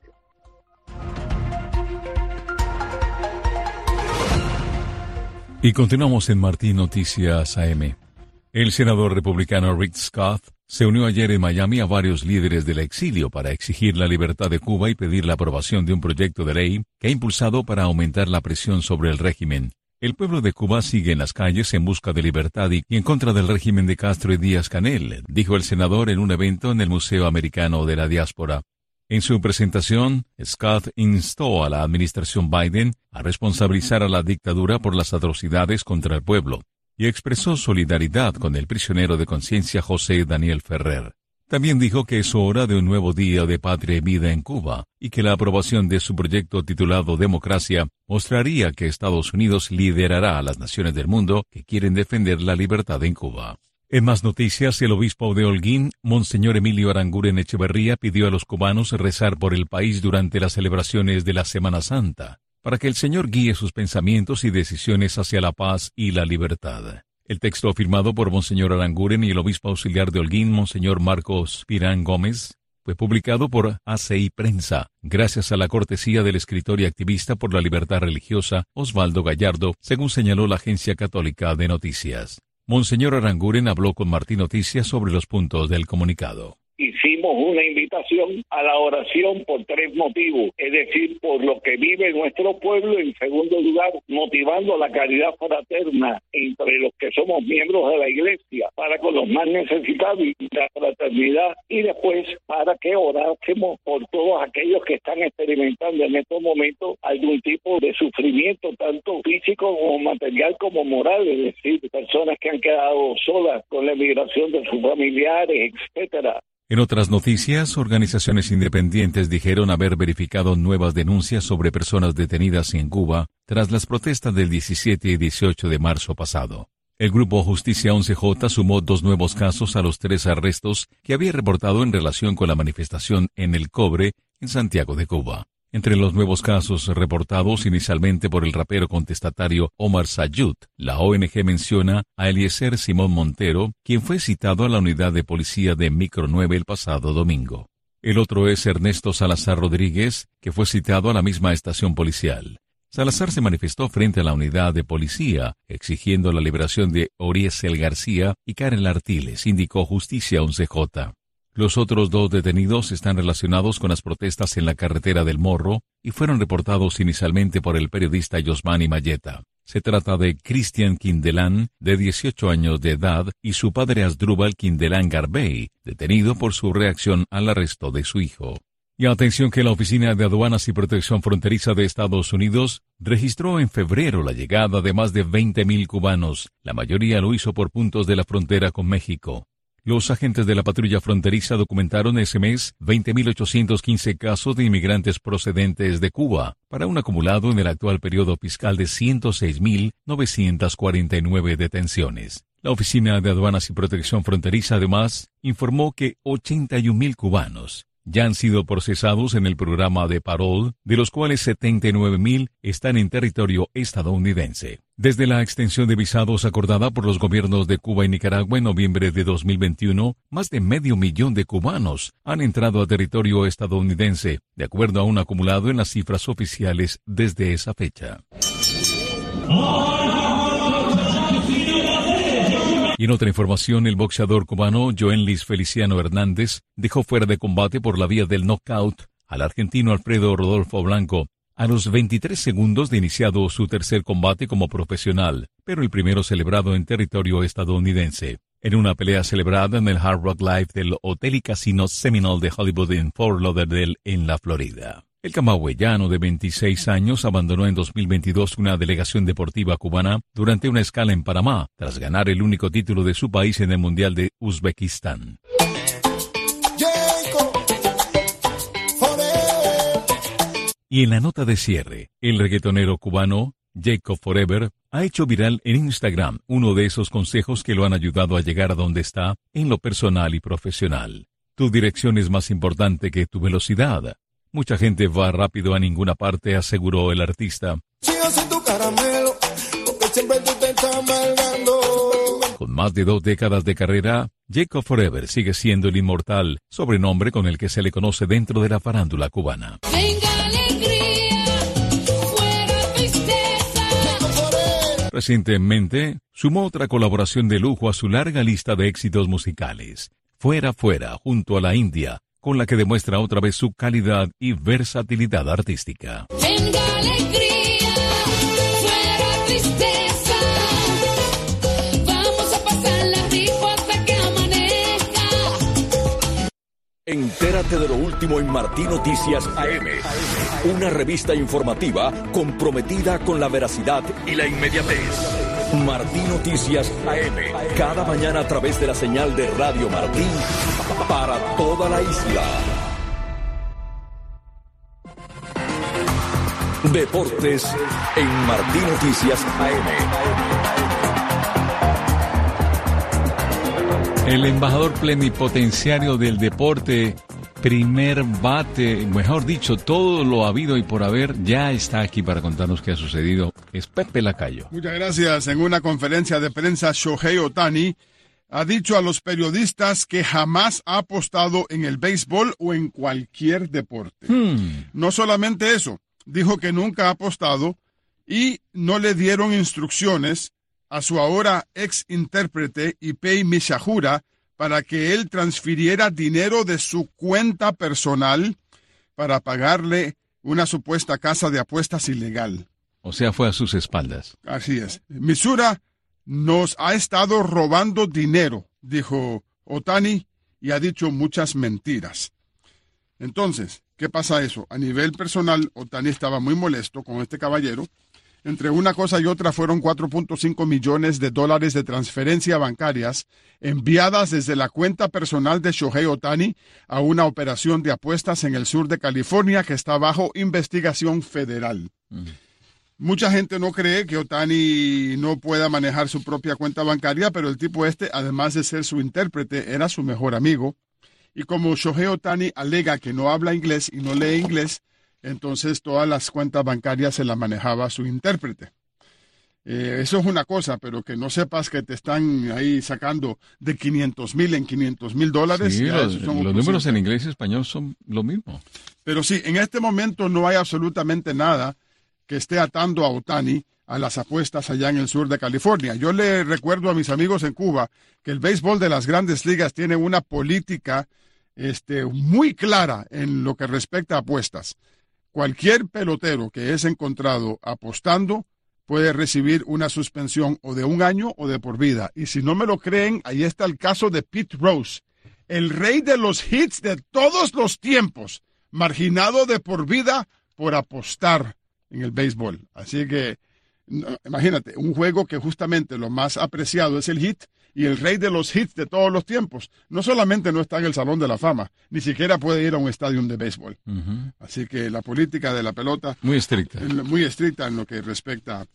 Y continuamos en Martín Noticias A M. El senador republicano Rick Scott se unió ayer en Miami a varios líderes del exilio para exigir la libertad de Cuba y pedir la aprobación de un proyecto de ley que ha impulsado para aumentar la presión sobre el régimen. El pueblo de Cuba sigue en las calles en busca de libertad y en contra del régimen de Castro y Díaz-Canel, dijo el senador en un evento en el Museo Americano de la Diáspora. En su presentación, Scott instó a la administración Biden a responsabilizar a la dictadura por las atrocidades contra el pueblo y expresó solidaridad con el prisionero de conciencia José Daniel Ferrer. También dijo que es hora de un nuevo día de patria y vida en Cuba y que la aprobación de su proyecto titulado Democracia mostraría que Estados Unidos liderará a las naciones del mundo que quieren defender la libertad en Cuba. En más noticias, el obispo de Holguín, Monseñor Emilio Aranguren Echeverría, pidió a los cubanos rezar por el país durante las celebraciones de la Semana Santa, para que el Señor guíe sus pensamientos y decisiones hacia la paz y la libertad. El texto firmado por Monseñor Aranguren y el obispo auxiliar de Holguín, Monseñor Marcos Pirán Gómez, fue publicado por A C I Prensa, gracias a la cortesía del escritor y activista por la libertad religiosa Osvaldo Gallardo, según señaló la Agencia Católica de Noticias. Monseñor Aranguren habló con Martín Noticias sobre los puntos del comunicado. Hicimos una invitación a la oración por tres motivos, es decir, por lo que vive nuestro pueblo, en segundo lugar, motivando la caridad fraterna entre los que somos miembros de la Iglesia, para con los más necesitados y la fraternidad, y después para que orásemos por todos aquellos que están experimentando en estos momentos algún tipo de sufrimiento, tanto físico como material como moral, es decir, personas que han quedado solas con la emigración de sus familiares, etcétera. En otras noticias, organizaciones independientes dijeron haber verificado nuevas denuncias sobre personas detenidas en Cuba tras las protestas del diecisiete y dieciocho de marzo pasado. El grupo Justicia once J sumó dos nuevos casos a los tres arrestos que había reportado en relación con la manifestación en El Cobre, en Santiago de Cuba. Entre los nuevos casos reportados inicialmente por el rapero contestatario Omar Sayud, la O N G menciona a Eliezer Simón Montero, quien fue citado a la unidad de policía de Micro nueve el pasado domingo. El otro es Ernesto Salazar Rodríguez, que fue citado a la misma estación policial. Salazar se manifestó frente a la unidad de policía, exigiendo la liberación de Oriesel García y Karen Artiles, indicó Justicia once J. Los otros dos detenidos están relacionados con las protestas en la carretera del Morro y fueron reportados inicialmente por el periodista Yosmani Mayeta. Se trata de Cristian Quindelán, de dieciocho años de edad, y su padre Asdrúbal Quindelán Garbey, detenido por su reacción al arresto de su hijo. Y atención que la Oficina de Aduanas y Protección Fronteriza de Estados Unidos registró en febrero la llegada de más de veinte mil cubanos. La mayoría lo hizo por puntos de la frontera con México. Los agentes de la patrulla fronteriza documentaron ese mes veinte mil ochocientos quince casos de inmigrantes procedentes de Cuba, para un acumulado en el actual periodo fiscal de ciento seis mil novecientas cuarenta y nueve detenciones. La Oficina de Aduanas y Protección Fronteriza además informó que ochenta y un mil cubanos ya han sido procesados en el programa de Parole, de los cuales setenta y nueve mil están en territorio estadounidense. Desde la extensión de visados acordada por los gobiernos de Cuba y Nicaragua en noviembre de dos mil veintiuno, más de medio millón de cubanos han entrado a territorio estadounidense, de acuerdo a un acumulado en las cifras oficiales desde esa fecha. Y en otra información, el boxeador cubano Joenlis Feliciano Hernández dejó fuera de combate por la vía del knockout al argentino Alfredo Rodolfo Blanco a los veintitrés segundos de iniciado su tercer combate como profesional, pero el primero celebrado en territorio estadounidense. En una pelea celebrada en el Hard Rock Live del Hotel y Casino Seminole de Hollywood en Fort Lauderdale, en la Florida. El camagüeyano de veintiséis años abandonó en dos mil veintidós una delegación deportiva cubana durante una escala en Panamá, tras ganar el único título de su país en el Mundial de Uzbekistán. Y en la nota de cierre, el reggaetonero cubano Jacob Forever ha hecho viral en Instagram uno de esos consejos que lo han ayudado a llegar a donde está en lo personal y profesional. Tu dirección es más importante que tu velocidad. Mucha gente va rápido a ninguna parte, aseguró el artista. Con más de dos décadas de carrera, Jacob Forever sigue siendo el inmortal, sobrenombre con el que se le conoce dentro de la farándula cubana. Recientemente, sumó otra colaboración de lujo a su larga lista de éxitos musicales, Fuera Fuera, junto a la India, con la que demuestra otra vez su calidad y versatilidad artística. Venga alegría, fuera tristeza, vamos a pasarla rico hasta que amanezca. Entérate de lo último en Martín Noticias A M, una revista informativa comprometida con la veracidad y la inmediatez. Martín Noticias A M, cada mañana a través de la señal de Radio Martín para toda la isla. Deportes en Martín Noticias A M. El embajador plenipotenciario del deporte primer bate, mejor dicho, todo lo habido y por haber, ya está aquí para contarnos qué ha sucedido. Es Pepe Lacayo. Muchas gracias. En una conferencia de prensa, Shohei Ohtani ha dicho a los periodistas que jamás ha apostado en el béisbol o en cualquier deporte. Hmm. No solamente eso, dijo que nunca ha apostado y no le dieron instrucciones a su ahora ex intérprete Ipei Mishahura para que él transfiriera dinero de su cuenta personal para pagarle una supuesta casa de apuestas ilegal. O sea, fue a sus espaldas. Así es. Mishahura nos ha estado robando dinero, dijo Ohtani, y ha dicho muchas mentiras. Entonces, ¿qué pasa eso? A nivel personal, Ohtani estaba muy molesto con este caballero. Entre una cosa y otra fueron cuatro punto cinco millones de dólares de transferencias bancarias enviadas desde la cuenta personal de Shohei Ohtani a una operación de apuestas en el sur de California que está bajo investigación federal. Uh-huh. Mucha gente no cree que Ohtani no pueda manejar su propia cuenta bancaria, pero el tipo este, además de ser su intérprete, era su mejor amigo. Y como Shohei Ohtani alega que no habla inglés y no lee inglés, entonces todas las cuentas bancarias se las manejaba su intérprete. Eh, eso es una cosa, pero que no sepas que te están ahí sacando de quinientos mil en quinientos mil dólares. Sí, los, los números en inglés y español son lo mismo. Pero sí, en este momento no hay absolutamente nada que esté atando a Ohtani a las apuestas allá en el sur de California. Yo le recuerdo a mis amigos en Cuba que el béisbol de las grandes ligas tiene una política este, muy clara en lo que respecta a apuestas. Cualquier pelotero que es encontrado apostando puede recibir una suspensión o de un año o de por vida. Y si no me lo creen, ahí está el caso de Pete Rose, el rey de los hits de todos los tiempos, marginado de por vida por apostar en el béisbol. Así que, no, imagínate, un juego que justamente lo más apreciado es el hit, y el rey de los hits de todos los tiempos no solamente no está en el Salón de la Fama, ni siquiera puede ir a un estadio de béisbol. Uh-huh. Así que la política de la pelota... Muy estricta. Muy estricta en lo que respecta a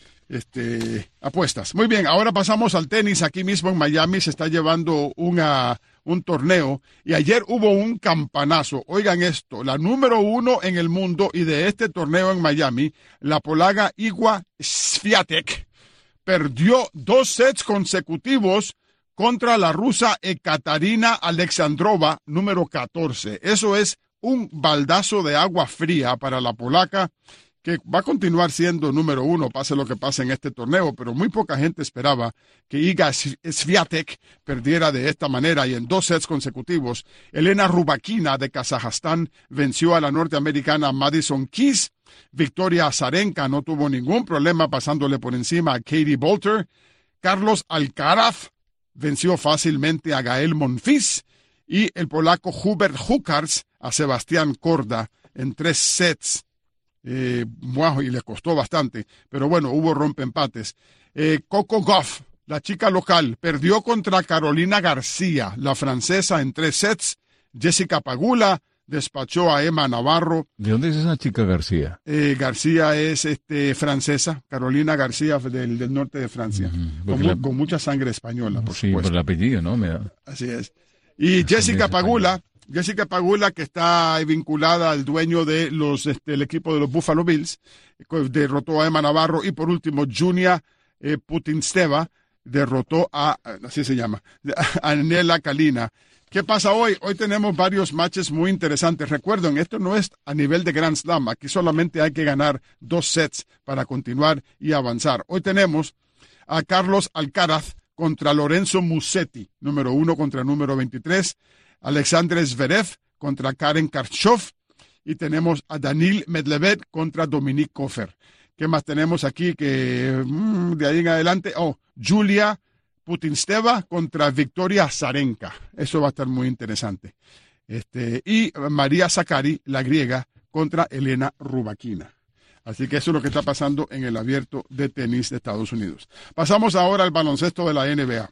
este, apuestas. Muy bien, ahora pasamos al tenis. Aquí mismo en Miami se está llevando una, un torneo y ayer hubo un campanazo. Oigan esto, la número uno en el mundo y de este torneo en Miami, la polaca Iga Swiatek, perdió dos sets consecutivos contra la rusa Ekaterina Alexandrova, número catorce. Eso es un baldazo de agua fría para la polaca, que va a continuar siendo número uno, pase lo que pase en este torneo, pero muy poca gente esperaba que Iga Swiatek perdiera de esta manera, y en dos sets consecutivos, Elena Rybakina de Kazajstán venció a la norteamericana Madison Keys. Victoria Azarenka no tuvo ningún problema pasándole por encima a Katie Boulter. Carlos Alcaraz venció fácilmente a Gael Monfils, y el polaco Hubert Hurkacz a Sebastián Korda en tres sets. Eh, wow, y le costó bastante, pero bueno, hubo rompeempates. Eh, Coco Gauff, la chica local, perdió contra Carolina García, la francesa, en tres sets. Jessica Pagula despachó a Emma Navarro. ¿De dónde es esa chica García? Eh, García es este, francesa, Carolina García del, del norte de Francia, uh-huh. con, la... con mucha sangre española, por sí, supuesto. Por el apellido, ¿no? Me da... Así es. Y Jessica Pagula, Jessica Pagula, que está vinculada al dueño de los este, el equipo de los Buffalo Bills, derrotó a Emma Navarro. Y por último, Junia eh, Putintseva derrotó a, así se llama, a Nela Kalina. ¿Qué pasa hoy? Hoy tenemos varios matches muy interesantes. Recuerden, esto no es a nivel de Grand Slam. Aquí solamente hay que ganar dos sets para continuar y avanzar. Hoy tenemos a Carlos Alcaraz contra Lorenzo Musetti, número uno contra número veintitrés. Alexander Zverev contra Karen Khachanov. Y tenemos a Daniil Medvedev contra Dominic Kofer. ¿Qué más tenemos aquí? Que mmm, de ahí en adelante, oh, Julia Putintseva contra Victoria Azarenka. Eso va a estar muy interesante. Este, y María Sakkari, la griega, contra Elena Rybakina. Así que eso es lo que está pasando en el abierto de tenis de Estados Unidos. Pasamos ahora al baloncesto de la N B A.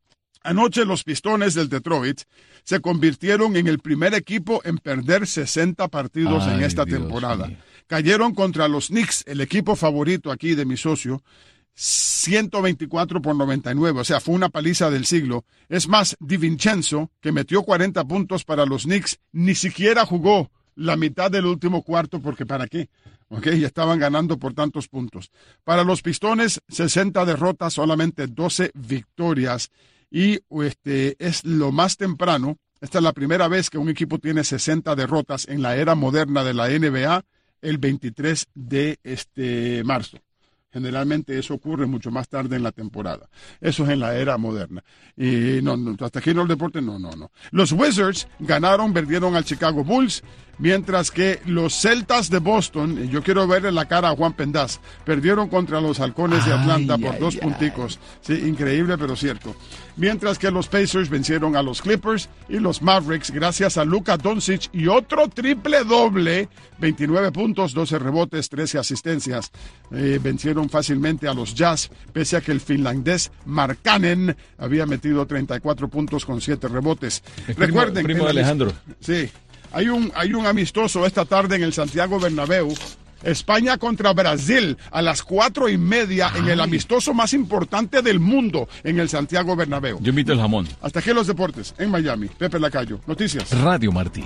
Anoche los Pistones del Detroit se convirtieron en el primer equipo en perder sesenta partidos Ay, en esta Dios temporada. Mío. Cayeron contra los Knicks, el equipo favorito aquí de mi socio, ciento veinticuatro por noventa y nueve, o sea, fue una paliza del siglo. Es más, DiVincenzo, que metió cuarenta puntos para los Knicks, ni siquiera jugó la mitad del último cuarto, porque ¿para qué? Okay, ya estaban ganando por tantos puntos. Para los Pistones, sesenta derrotas, solamente doce victorias. Y este es lo más temprano. Esta es la primera vez que un equipo tiene sesenta derrotas en la era moderna de la N B A, el veintitrés de este marzo. Generalmente eso ocurre mucho más tarde en la temporada. Eso es en la era moderna. Y no, no, hasta aquí en el deporte, no, no, no. Los Wizards ganaron, perdieron al Chicago Bulls, mientras que los Celtas de Boston, y yo quiero verle la cara a Juan Pendaz, perdieron contra los Halcones de Atlanta ay, por ay, dos ay. punticos. Sí, increíble, pero cierto. Mientras que los Pacers vencieron a los Clippers y los Mavericks gracias a Luka Doncic y otro triple doble, veintinueve puntos, doce rebotes, trece asistencias. Eh, vencieron fácilmente a los Jazz, pese a que el finlandés Markkanen había metido treinta y cuatro puntos con siete rebotes. El Recuerden primo, primo de Alejandro. Sí. Hay un, hay un amistoso esta tarde en el Santiago Bernabéu. España contra Brasil a las cuatro y media en el amistoso más importante del mundo en el Santiago Bernabéu. Yo invito el jamón. Hasta aquí los deportes en Miami. Pepe Lacayo, noticias. Radio Martí.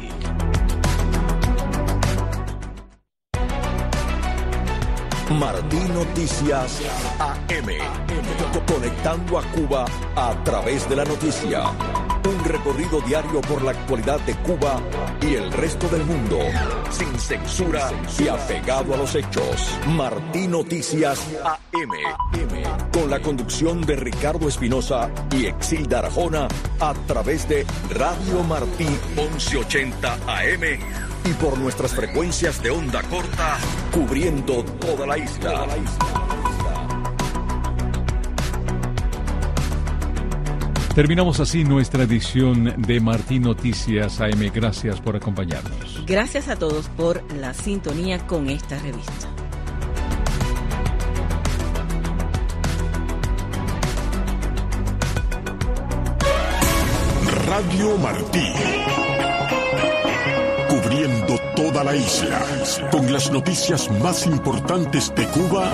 Martí Noticias A M. Conectando a Cuba a través de la noticia. Un recorrido diario por la actualidad de Cuba y el resto del mundo. Sin censura y apegado a los hechos. Martí Noticias A M. Con la conducción de Ricardo Espinosa y Exilda Arjona a través de Radio Martí once ochenta A M. Y por nuestras frecuencias de onda corta, cubriendo toda la isla. Terminamos así nuestra edición de Martí Noticias A M. Gracias por acompañarnos. Gracias a todos por la sintonía con esta revista. Radio Martí. Cubriendo toda la isla, con las noticias más importantes de Cuba